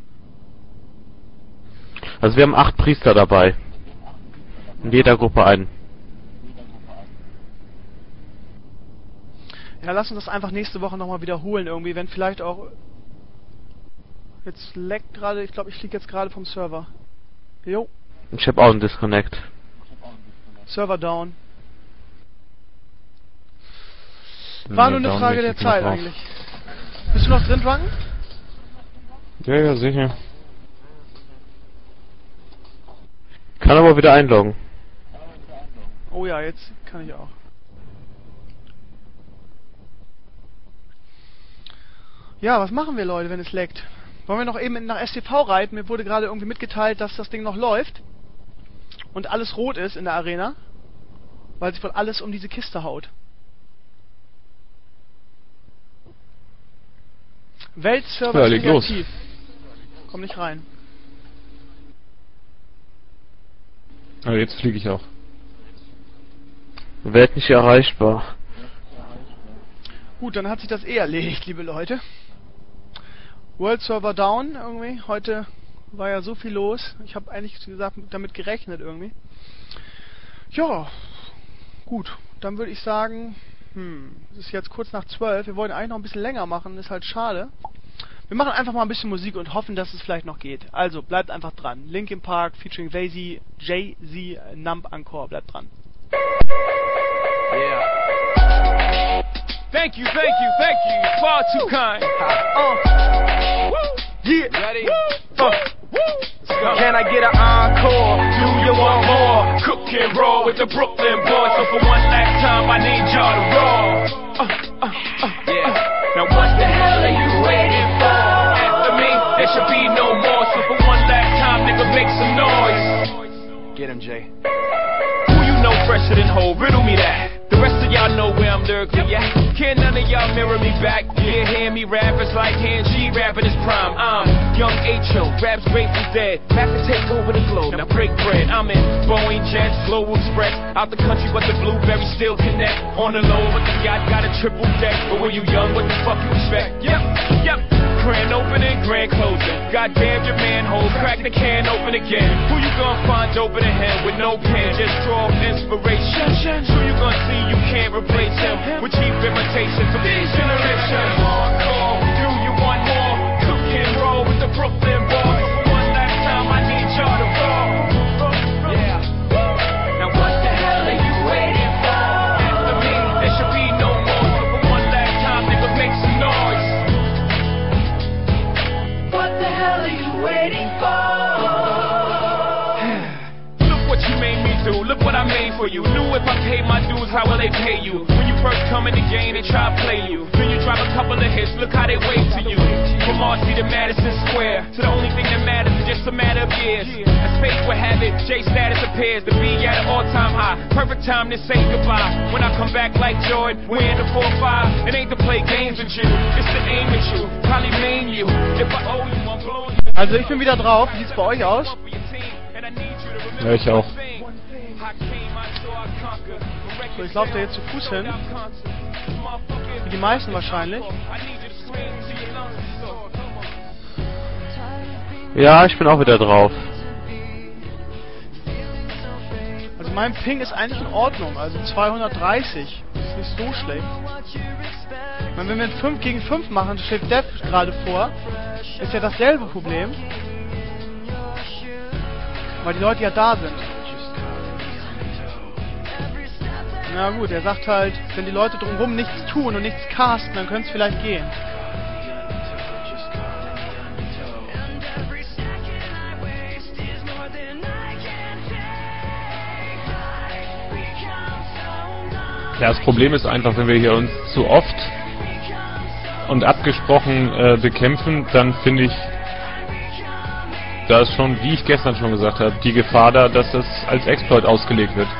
Also wir haben acht Priester dabei. In jeder Gruppe einen. Ja, lass uns das einfach nächste Woche nochmal wiederholen irgendwie, wenn vielleicht auch... Jetzt leckt gerade, ich glaube, ich fliege jetzt gerade vom Server. Jo. Ich habe auch einen Disconnect. Server down. War nur eine Frage der Zeit eigentlich. Bist du noch drin, Drunken? Ja, ja, sicher. Kann aber wieder einloggen. Oh ja, jetzt kann ich auch. Ja, was machen wir, Leute, wenn es leckt? Wollen wir noch eben nach S T V reiten? Mir wurde gerade irgendwie mitgeteilt, dass das Ding noch läuft. Und alles rot ist in der Arena. Weil sich wohl alles um diese Kiste haut. Weltserver ja, ist aktiv. Komm nicht rein. Aber jetzt fliege ich auch. Werd nicht erreichbar. Gut, dann hat sich das eh erledigt, liebe Leute. World Server down irgendwie. Heute war ja so viel los. Ich habe eigentlich gesagt damit gerechnet irgendwie. Ja, gut. Dann würde ich sagen, hm, es ist jetzt kurz nach zwölf. Wir wollten eigentlich noch ein bisschen länger machen. Ist halt schade. Wir machen einfach mal ein bisschen Musik und hoffen, dass es vielleicht noch geht. Also, bleibt einfach dran. Linkin Park featuring Jay-Z, Jay-Z, Numb Encore. Bleibt dran. Yeah. Thank you, thank you, thank you. Far too kind. Uh. Woo. Yeah. Ready? Uh. Let's go. Can I get an encore? Do you want more? Cook and roll with the Brooklyn boys. So for one last time, I need y'all to roll. Uh, uh, uh, yeah. Now what the hell are you waiting for? After me, there should be no more. So for one last time, nigga, make some noise. Get him, Jay. Who you know fresher than whole? Riddle me that. The rest of y'all know where I'm lyrically at. Can't none of y'all mirror me back. Yeah, hear me rap, it's like hearing G rap in his prime. I'm young H O, rap's Grateful Dead. Back to take over the globe, now break bread. I'm in Boeing Jets, Global Express. Out the country, but the blueberry still connect. On the low, but the yacht got a triple deck. But when you young, what the fuck you expect? Yep, yep. Grand opening, grand closing. Goddamn your manhole, crack the can open again. Who you gonna find open a hand with no pen? Just draw inspiration. Who you gonna see you can't replace him with cheap imitations of these generations? Hardcore, do you want more? Cook and roll with the Brooklyn boys. For one last time, I need y'all to roll. Yeah. Now what the hell are you waiting for? After me, there should be no more. So for one last time, nigga, make some noise. What the hell are you waiting for? Look what you made me do. Look what I made for you. Knew if I paid my dues, how will they pay you? When you first come in the game, they try to play you. Then you drop a couple of hits, look how they wave to you. From R C to Madison Square, to the only thing that matters is just a matter of years. As fate would have it, J status appears to be at an all-time high. Perfect time to say goodbye. When I come back like Jordan, we're in the four five. It ain't to play games with you, it's to aim at you. Probably maim you. If I owe you, I'm blowing you. Also ich bin wieder drauf. Wie sieht's bei euch aus? Ja, ich auch. So, ich laufe da jetzt zu Fuß hin. Wie die meisten wahrscheinlich. Ja, ich bin auch wieder drauf. Also mein Ping ist eigentlich in Ordnung, also zweihundertdreißig. Das ist nicht so schlecht. Ich meine, wenn wir fünf gegen fünf machen, steht Dev gerade vor, ist ja dasselbe Problem. Weil die Leute ja da sind. Na gut, er sagt halt, wenn die Leute drumherum nichts tun und nichts casten, dann könnte es vielleicht gehen. Ja, das Problem ist einfach, wenn wir hier uns zu oft und abgesprochen äh, bekämpfen, dann finde ich, da ist schon, wie ich gestern schon gesagt habe, die Gefahr da, dass das als Exploit ausgelegt wird.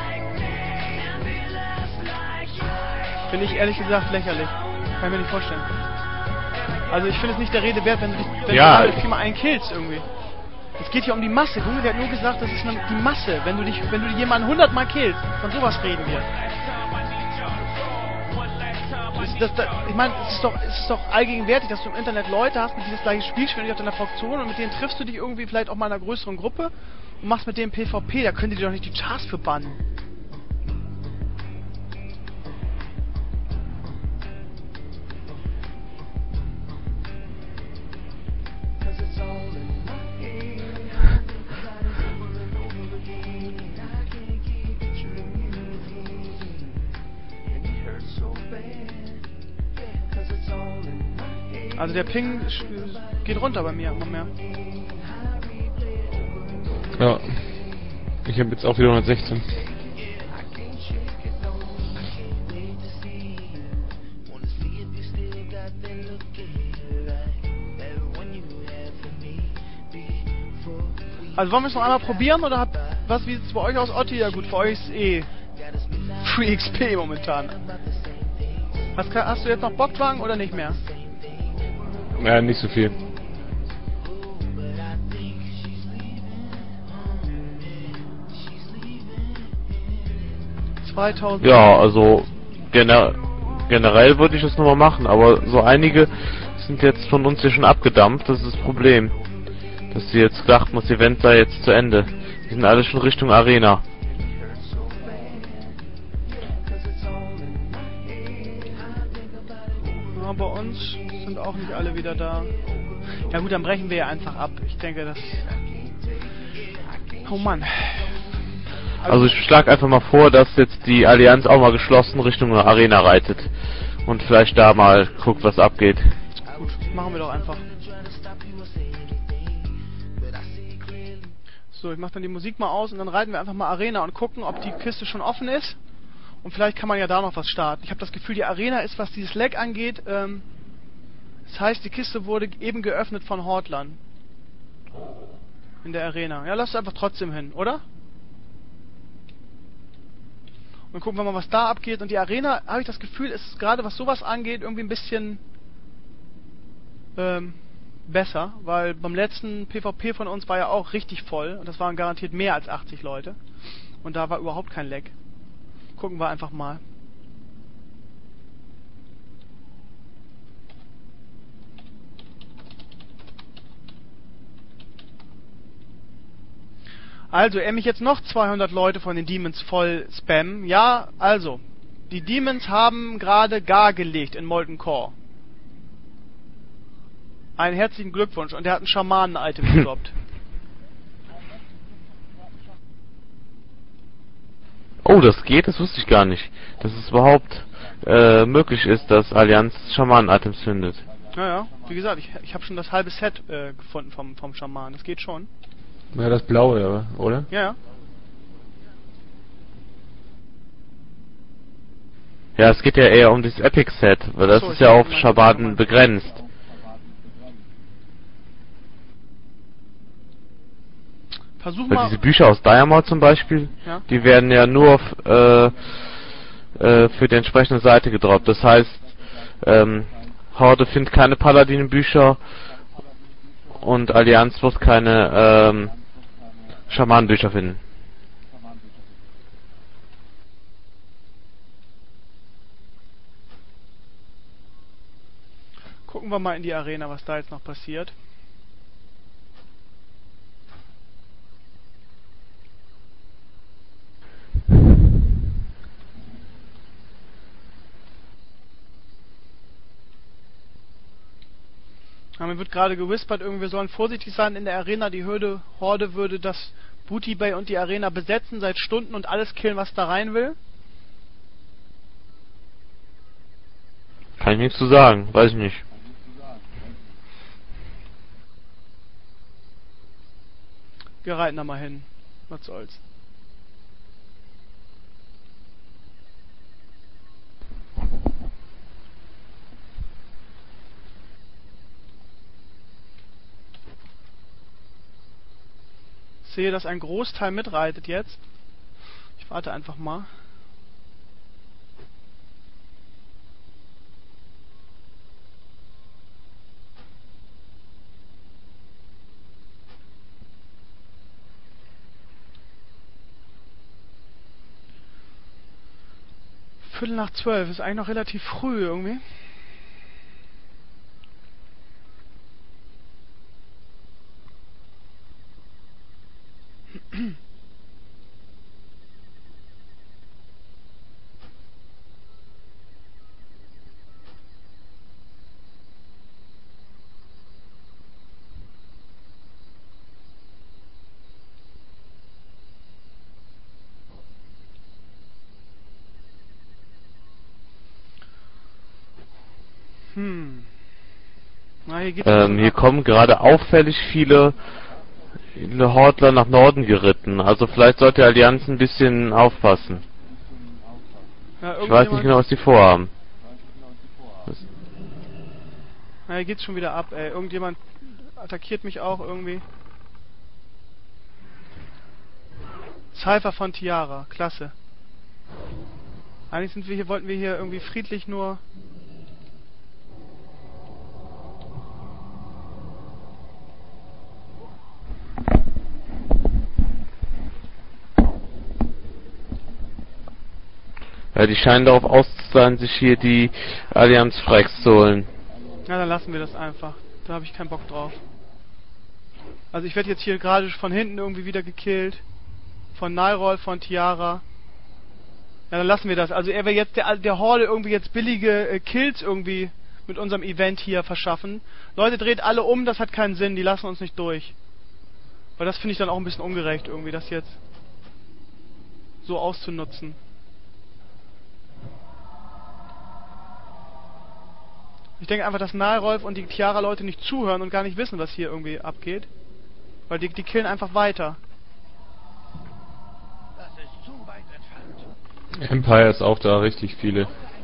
Finde ich ehrlich gesagt lächerlich. Kann ich mir nicht vorstellen. Also ich finde es nicht der Rede wert, wenn du dich, wenn Ja. du Firma einen killst irgendwie. Es geht hier um die Masse. Junge, der hat nur gesagt, das ist eine, die Masse. Wenn du dich, wenn du jemanden hundertmal killst, von sowas reden wir. Das, das, das, ich meine, es ist doch, es ist doch allgegenwärtig, dass du im Internet Leute hast, mit denen das gleiche Spiel spielen, die auf deiner Fraktion, und mit denen triffst du dich irgendwie vielleicht auch mal in einer größeren Gruppe und machst mit denen PvP. Da können die dir doch nicht die Charts für bannen. Also der Ping sch- geht runter bei mir immer mehr. Ja. Ich habe jetzt auch wieder hundertsechzehn. Also wollen wir es noch einmal probieren, oder habt, was, wie sieht es bei euch aus, Otti? Ja gut, für euch ist eh Free X P momentan. Hast, hast du jetzt noch Bockwagen oder nicht mehr? Ja, nicht so viel. zweitausend. Ja, also gener generell würde ich es nochmal machen, aber so einige sind jetzt von uns hier schon abgedampft, das ist das Problem. Dass sie jetzt dachten, das Event sei jetzt zu Ende. Die sind alle schon Richtung Arena. Ja, bei uns sind auch nicht alle wieder da. Ja gut, dann brechen wir ja einfach ab. Ich denke, das... Oh Mann. Also ich schlage einfach mal vor, dass jetzt die Allianz auch mal geschlossen Richtung Arena reitet. Und vielleicht da mal guckt, was abgeht. Gut, machen wir doch einfach. So, ich mach dann die Musik mal aus und dann reiten wir einfach mal Arena und gucken, ob die Kiste schon offen ist. Und vielleicht kann man ja da noch was starten. Ich habe das Gefühl, die Arena ist, was dieses Lag angeht, ähm, das heißt, die Kiste wurde eben geöffnet von Hortlern. In der Arena. Ja, lass es einfach trotzdem hin, oder? Und gucken wir mal, was da abgeht. Und die Arena, habe ich das Gefühl, ist gerade, was sowas angeht, irgendwie ein bisschen ähm, besser, weil beim letzten PvP von uns war ja auch richtig voll und das waren garantiert mehr als achtzig Leute. Und da war überhaupt kein Lag. Gucken wir einfach mal. Also, er mich jetzt noch zweihundert Leute von den Demons voll spammen. Ja, also, die Demons haben gerade gar gelegt in Molten Core. Einen herzlichen Glückwunsch. Und er hat ein Schamanen-Item gedroppt. Oh, das geht? Das wusste ich gar nicht. Dass es überhaupt äh, möglich ist, dass Allianz Schamanen-Items findet. Naja, wie gesagt, ich, ich habe schon das halbe Set äh, gefunden vom, vom Schamanen. Das geht schon. Ja, das blaue, oder? Ja, ja. Ja, es geht ja eher um das Epic-Set, weil das Achso, ist ich ja hab auf gemeint, Schamanen begrenzt. Versuch Weil mal. diese Bücher aus Diamond zum Beispiel, Ja. die werden ja nur f- äh, äh, für die entsprechende Seite gedroppt. Das heißt, ähm, Horde findet keine Paladin-Bücher und Allianz wird keine ähm, Schamanenbücher finden. Gucken wir mal in die Arena, was da jetzt noch passiert. Ja, mir wird gerade gewispert, irgendwie wir sollen vorsichtig sein in der Arena. Die Hürde, Horde würde das Booty Bay und die Arena besetzen seit Stunden und alles killen, was da rein will. Kann ich nichts zu sagen, weiß ich nicht. Wir reiten da mal hin. Was soll's. sehe, dass ein Großteil mitreitet jetzt. Ich warte einfach mal. Viertel nach zwölf, ist eigentlich noch relativ früh irgendwie. Hm. Na, hier, geht's Ähm, hier kommen gerade auffällig viele, viele Hortler nach Norden geritten. Also vielleicht sollte die Allianz ein bisschen aufpassen. Ja, ich weiß nicht genau, was die vorhaben. Na, hier geht's schon wieder ab, ey. Irgendjemand attackiert mich auch irgendwie. Cypher von Tiara, klasse. Eigentlich sind wir hier, wollten wir hier irgendwie friedlich nur... Ja, die scheinen darauf aus zu sein, sich hier die Allianz Freiks zu holen. Na, dann lassen wir das einfach. Da habe ich keinen Bock drauf. Also ich werde jetzt hier gerade von hinten irgendwie wieder gekillt. Von Nyrol, von Tiara. Ja, dann lassen wir das. Also er will jetzt der, der Horde irgendwie jetzt billige äh, Kills irgendwie mit unserem Event hier verschaffen. Leute, dreht alle um, das hat keinen Sinn. Die lassen uns nicht durch. Weil das finde ich dann auch ein bisschen ungerecht irgendwie, das jetzt so auszunutzen. Ich denke einfach, dass Nalrolf und die Tiara-Leute nicht zuhören und gar nicht wissen, was hier irgendwie abgeht. Weil die, die killen einfach weiter. Das ist zu weit entfernt. Empire ist auch da, richtig viele.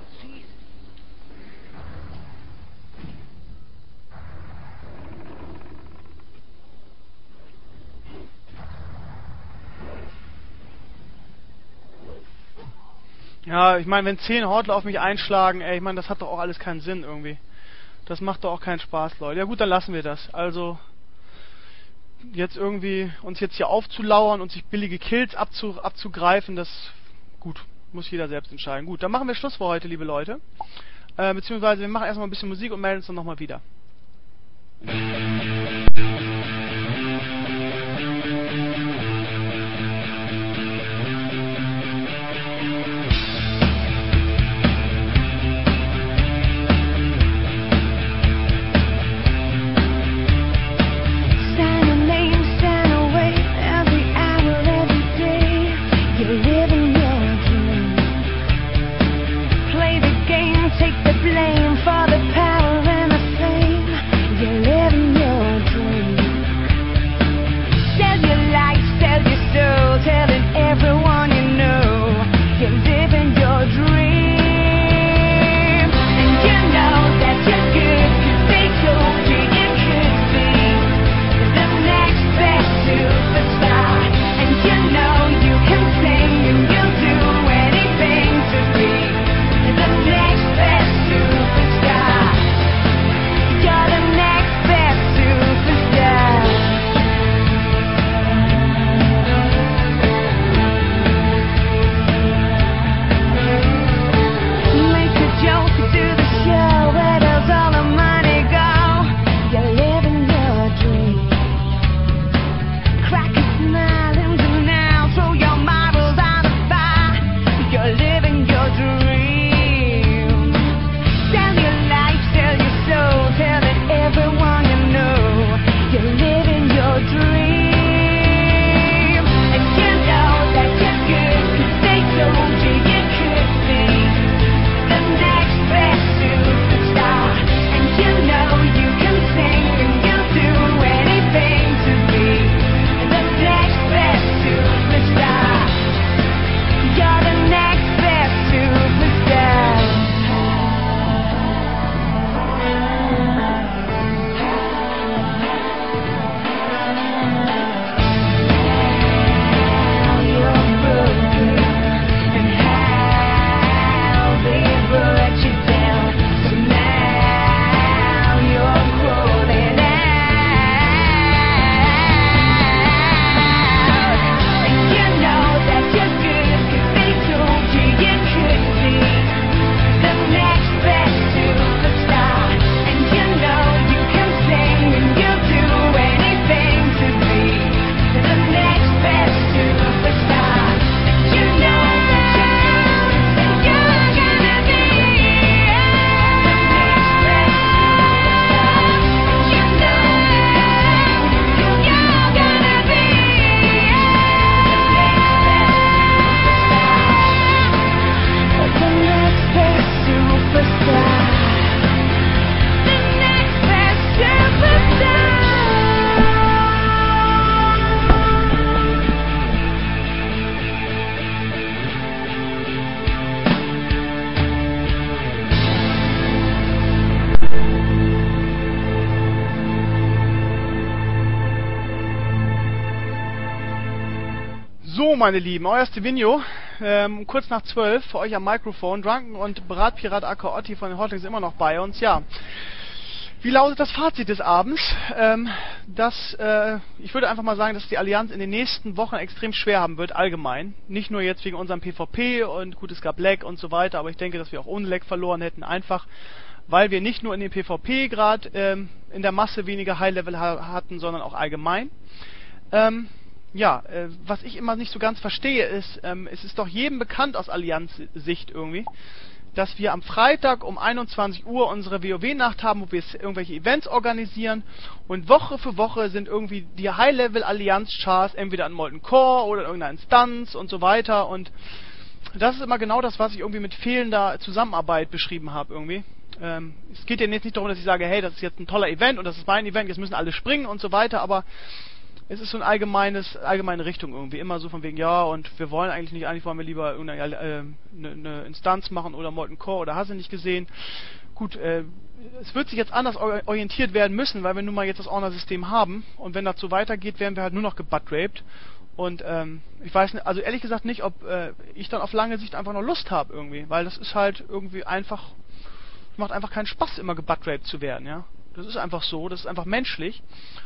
Ja, ich meine, wenn zehn Hortler auf mich einschlagen, ey, ich meine, das hat doch auch alles keinen Sinn irgendwie. Das macht doch auch keinen Spaß, Leute. Ja gut, dann lassen wir das. Also, jetzt irgendwie uns jetzt hier aufzulauern und sich billige Kills abzu, abzugreifen, das, gut, muss jeder selbst entscheiden. Gut, dann machen wir Schluss für heute, liebe Leute. Äh, beziehungsweise wir machen erstmal ein bisschen Musik und melden uns dann nochmal wieder. So, meine Lieben, euer Stevenio, ähm, kurz nach zwölf, für euch am Mikrofon. Drunken und Bratpirat aka Otti von den Hotlings immer noch bei uns, ja. Wie lautet das Fazit des Abends? Ähm, dass, äh, ich würde einfach mal sagen, dass die Allianz in den nächsten Wochen extrem schwer haben wird, allgemein. Nicht nur jetzt wegen unserem PvP und gut, es gab Lag und so weiter, aber ich denke, dass wir auch ohne Lag verloren hätten, einfach weil wir nicht nur in dem PvP gerade ähm, in der Masse weniger High-Level ha- hatten, sondern auch allgemein. Ähm, Ja, äh, was ich immer nicht so ganz verstehe, ist, ähm, es ist doch jedem bekannt aus Allianz-Sicht irgendwie, dass wir am Freitag um einundzwanzig Uhr unsere WoW-Nacht haben, wo wir irgendwelche Events organisieren und Woche für Woche sind irgendwie die High-Level-Allianz-Chars entweder an Molten Core oder in irgendeiner Instanz und so weiter und das ist immer genau das, was ich irgendwie mit fehlender Zusammenarbeit beschrieben habe irgendwie. Ähm, es geht ja jetzt nicht darum, dass ich sage, hey, das ist jetzt ein toller Event und das ist mein Event, jetzt müssen alle springen und so weiter, aber es ist so ein allgemeines, allgemeine Richtung irgendwie. Immer so von wegen, ja, und wir wollen eigentlich nicht, eigentlich wollen wir lieber irgendeine äh, ne, ne Instanz machen oder Molten Core oder hast du nicht gesehen. Gut, äh, es wird sich jetzt anders orientiert werden müssen, weil wir nun mal jetzt das Honor-System haben und wenn das so weitergeht, werden wir halt nur noch gebuttraped. Und ähm, ich weiß nicht, also ehrlich gesagt nicht, ob äh, ich dann auf lange Sicht einfach noch Lust habe irgendwie, weil das ist halt irgendwie einfach, macht einfach keinen Spaß, immer gebuttraped zu werden, ja. Das ist einfach so, das ist einfach menschlich.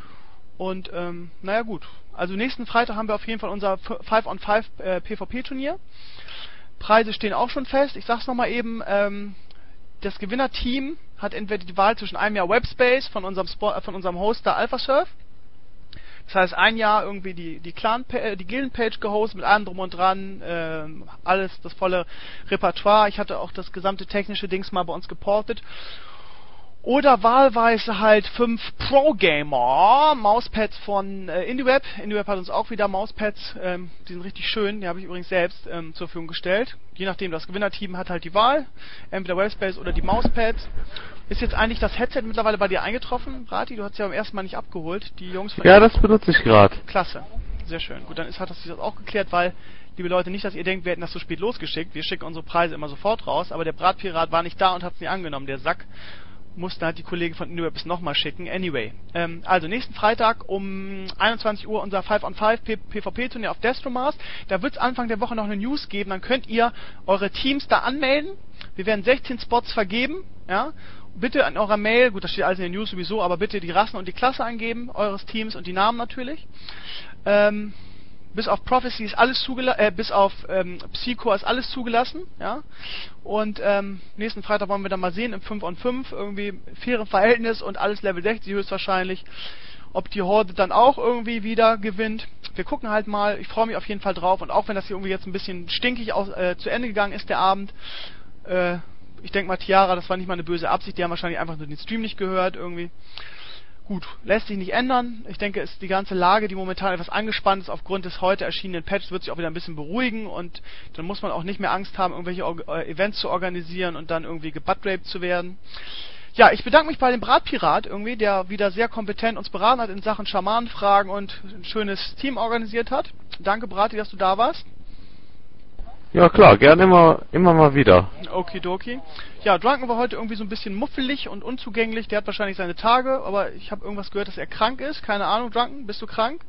Und, ähm, naja gut. Also nächsten Freitag haben wir auf jeden Fall unser five on five äh, PvP-Turnier. Preise stehen auch schon fest. Ich sag's nochmal eben, ähm, das Gewinnerteam hat entweder die Wahl zwischen einem Jahr Webspace von unserem Spo- äh, von unserem Hoster AlphaSurf. Das heißt, ein Jahr irgendwie die, die Clan, äh, die Gildenpage gehostet mit allem drum und dran, äh, alles, das volle Repertoire. Ich hatte auch das gesamte technische Dings mal bei uns geportet. Oder wahlweise halt fünf Pro-Gamer, Mauspads von äh, IndieWeb. IndieWeb hat uns auch wieder Mauspads, ähm, die sind richtig schön, die habe ich übrigens selbst ähm, zur Verfügung gestellt. Je nachdem, das Gewinnerteam hat halt die Wahl, entweder Webspace oder die Mauspads. Ist jetzt eigentlich das Headset mittlerweile bei dir eingetroffen, Rati? Du hast es ja beim ersten Mal nicht abgeholt. Die Jungs von Ja, das benutze ich gerade. Klasse, sehr schön. Gut, dann ist, hat das sich das auch geklärt, weil, liebe Leute, nicht, dass ihr denkt, wir hätten das so spät losgeschickt. Wir schicken unsere Preise immer sofort raus, aber der Bratpirat war nicht da und hat es nie angenommen, der Sack. Mussten halt die Kollegen von IndieWeb es nochmal schicken. Anyway. Ähm, also nächsten Freitag um einundzwanzig Uhr unser five on five PvP-Turnier auf Destromars. Da wird es Anfang der Woche noch eine News geben. Dann könnt ihr eure Teams da anmelden. Wir werden sechzehn Spots vergeben. Ja. Bitte an eurer Mail, gut, das steht alles in den News sowieso, aber bitte die Rassen und die Klasse eingeben, eures Teams und die Namen natürlich. Ähm, bis auf Prophecy ist alles zugelassen, äh, bis auf ähm, Psycho ist alles zugelassen, ja. Und ähm, nächsten Freitag wollen wir dann mal sehen, im fünf on fünf, irgendwie faire Verhältnis und alles Level sechzig höchstwahrscheinlich, ob die Horde dann auch irgendwie wieder gewinnt. Wir gucken halt mal, ich freue mich auf jeden Fall drauf und auch wenn das hier irgendwie jetzt ein bisschen stinkig aus, äh, zu Ende gegangen ist, der Abend, äh, ich denke mal, Tiara, das war nicht mal eine böse Absicht, die haben wahrscheinlich einfach nur den Stream nicht gehört irgendwie. Gut, lässt sich nicht ändern. Ich denke, es ist die ganze Lage, die momentan etwas angespannt ist aufgrund des heute erschienenen Patches, wird sich auch wieder ein bisschen beruhigen und dann muss man auch nicht mehr Angst haben, irgendwelche äh, Events zu organisieren und dann irgendwie gebuttraped zu werden. Ja, ich bedanke mich bei dem Bratpirat irgendwie, der wieder sehr kompetent uns beraten hat in Sachen Schamanenfragen und ein schönes Team organisiert hat. Danke, Brati, dass du da warst. Ja klar, gerne immer, immer mal wieder. Okidoki. Ja, Drunken war heute irgendwie so ein bisschen muffelig und unzugänglich. Der hat wahrscheinlich seine Tage, aber ich habe irgendwas gehört, dass er krank ist. Keine Ahnung, Drunken, bist du krank?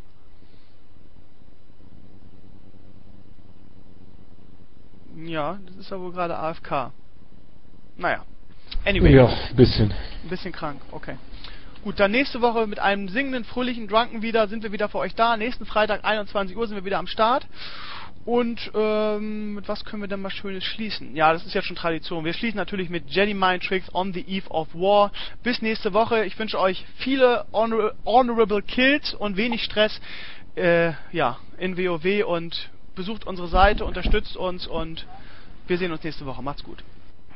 Ja, das ist ja wohl gerade A F K. Naja. Anyway. Ja, ein bisschen. Ein bisschen krank, okay. Gut, dann nächste Woche mit einem singenden, fröhlichen Drunken wieder, sind wir wieder für euch da. Nächsten Freitag, einundzwanzig Uhr, sind wir wieder am Start. Und ähm, mit was können wir denn mal Schönes schließen? Ja, das ist ja schon Tradition. Wir schließen natürlich mit Jedi Mind Tricks on the Eve of War. Bis nächste Woche. Ich wünsche euch viele honor honorable Kills und wenig Stress äh, ja, in WoW und besucht unsere Seite, unterstützt uns und wir sehen uns nächste Woche. Macht's gut.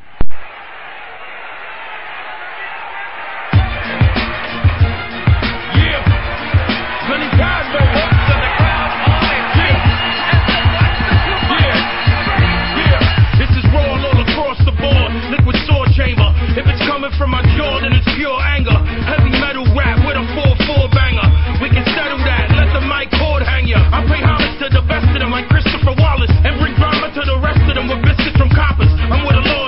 Liquid sword chamber. If it's coming from my jaw, then it's pure anger. Heavy metal rap with a four four banger. We can settle that, let the mic cord hang ya. I pay homage to the best of them like Christopher Wallace and bring drama to the rest of them with biscuits from coppers. I'm with a law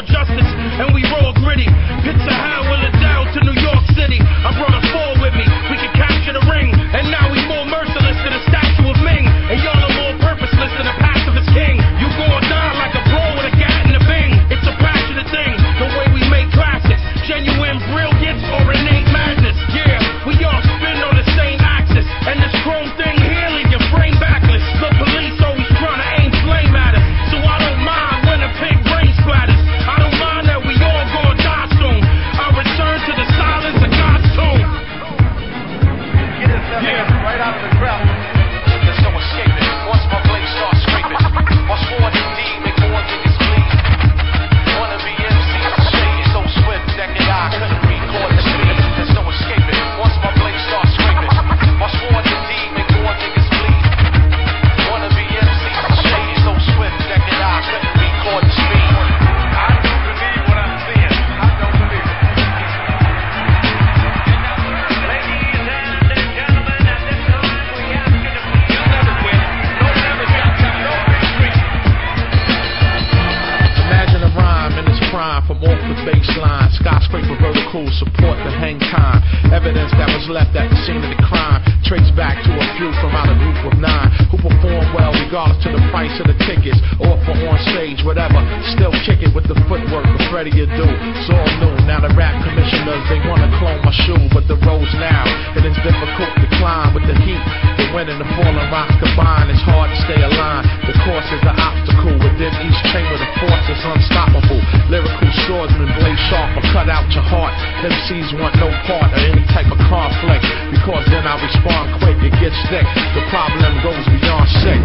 crew support the hang time. Evidence that was left at the scene of the crime traced back to a few from out a group of nine who performed well regardless to the price of the tickets or for on stage, whatever. Still kick it with the footwork of Freddie Adu. It's all new. Now the rap commissioners, they wanna clone my shoe, but the road's now it is difficult to climb with the heat. The wind and the falling rocks combine. It's hard to stay aligned. The course is the obstacle. Within each chamber, the force is unstoppable. Lyrical swordsman, blade sharp, or cut out your heart. M Cs want no part of any type of conflict, because then I respond quick. It gets thick. The problem goes beyond sick.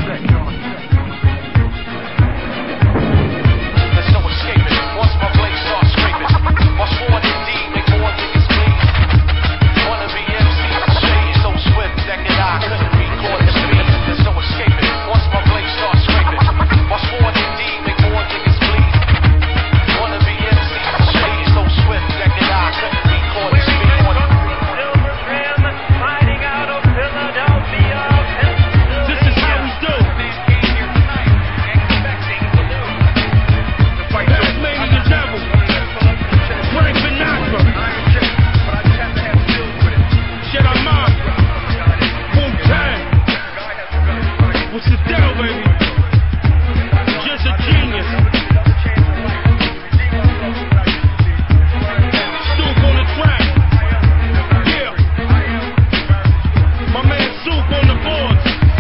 There's no escaping. Once my blade starts scraping, watch forward indeed, make more niggas bleed. Wanna be M C, shade so swift that could I couldn't record the speed. There's no escaping. Once my blade starts scraping, watch forward indeed, make more niggas bleed. Wanna be M C, shade so swift that could I couldn't record the speed. This is how we do. Tasmanian Devil, Frank Sinatra, Shit I'm on, Wu-Tang. What's the deal, baby? Just a genius. Stoop on the track. Yeah. My man Soup on the boards.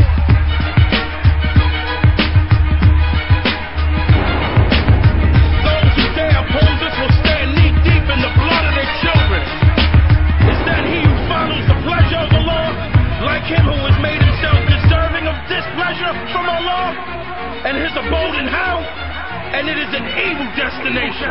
Those who dare oppose us will stand knee deep in the blood of their children. Is that he who follows the pleasure of the Lord, like him who has made himself deserving of displeasure from Allah, and his abode in hell, and it is an evil destination.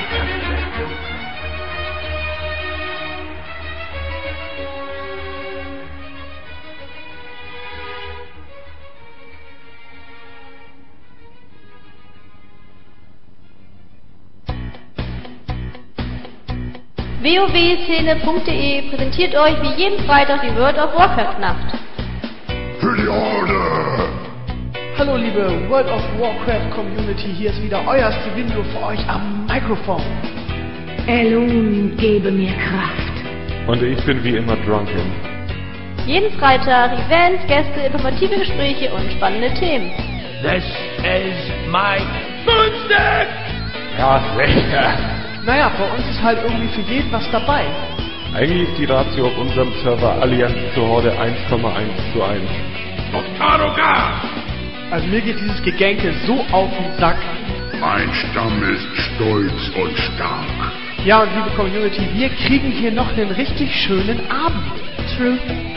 W O W Szene punkt de präsentiert euch wie jeden Freitag die World of Warcraft Nacht. Für die Orde! Hallo liebe World of Warcraft Community, hier ist wieder euer Stevindo für euch am Mikrofon. Elun, gebe mir Kraft. Und ich bin wie immer Drunken. Jeden Freitag Events, Gäste, informative Gespräche und spannende Themen. This is my Boomstick! Ja, sicher. Naja, bei uns ist halt irgendwie für jeden was dabei. Eigentlich ist die Ratio auf unserem Server Allianz zur Horde eins Komma eins zu eins. Also mir geht dieses Gegänke so auf den Sack. Mein Stamm ist stolz und stark. Ja, und liebe Community, wir kriegen hier noch einen richtig schönen Abend. Truth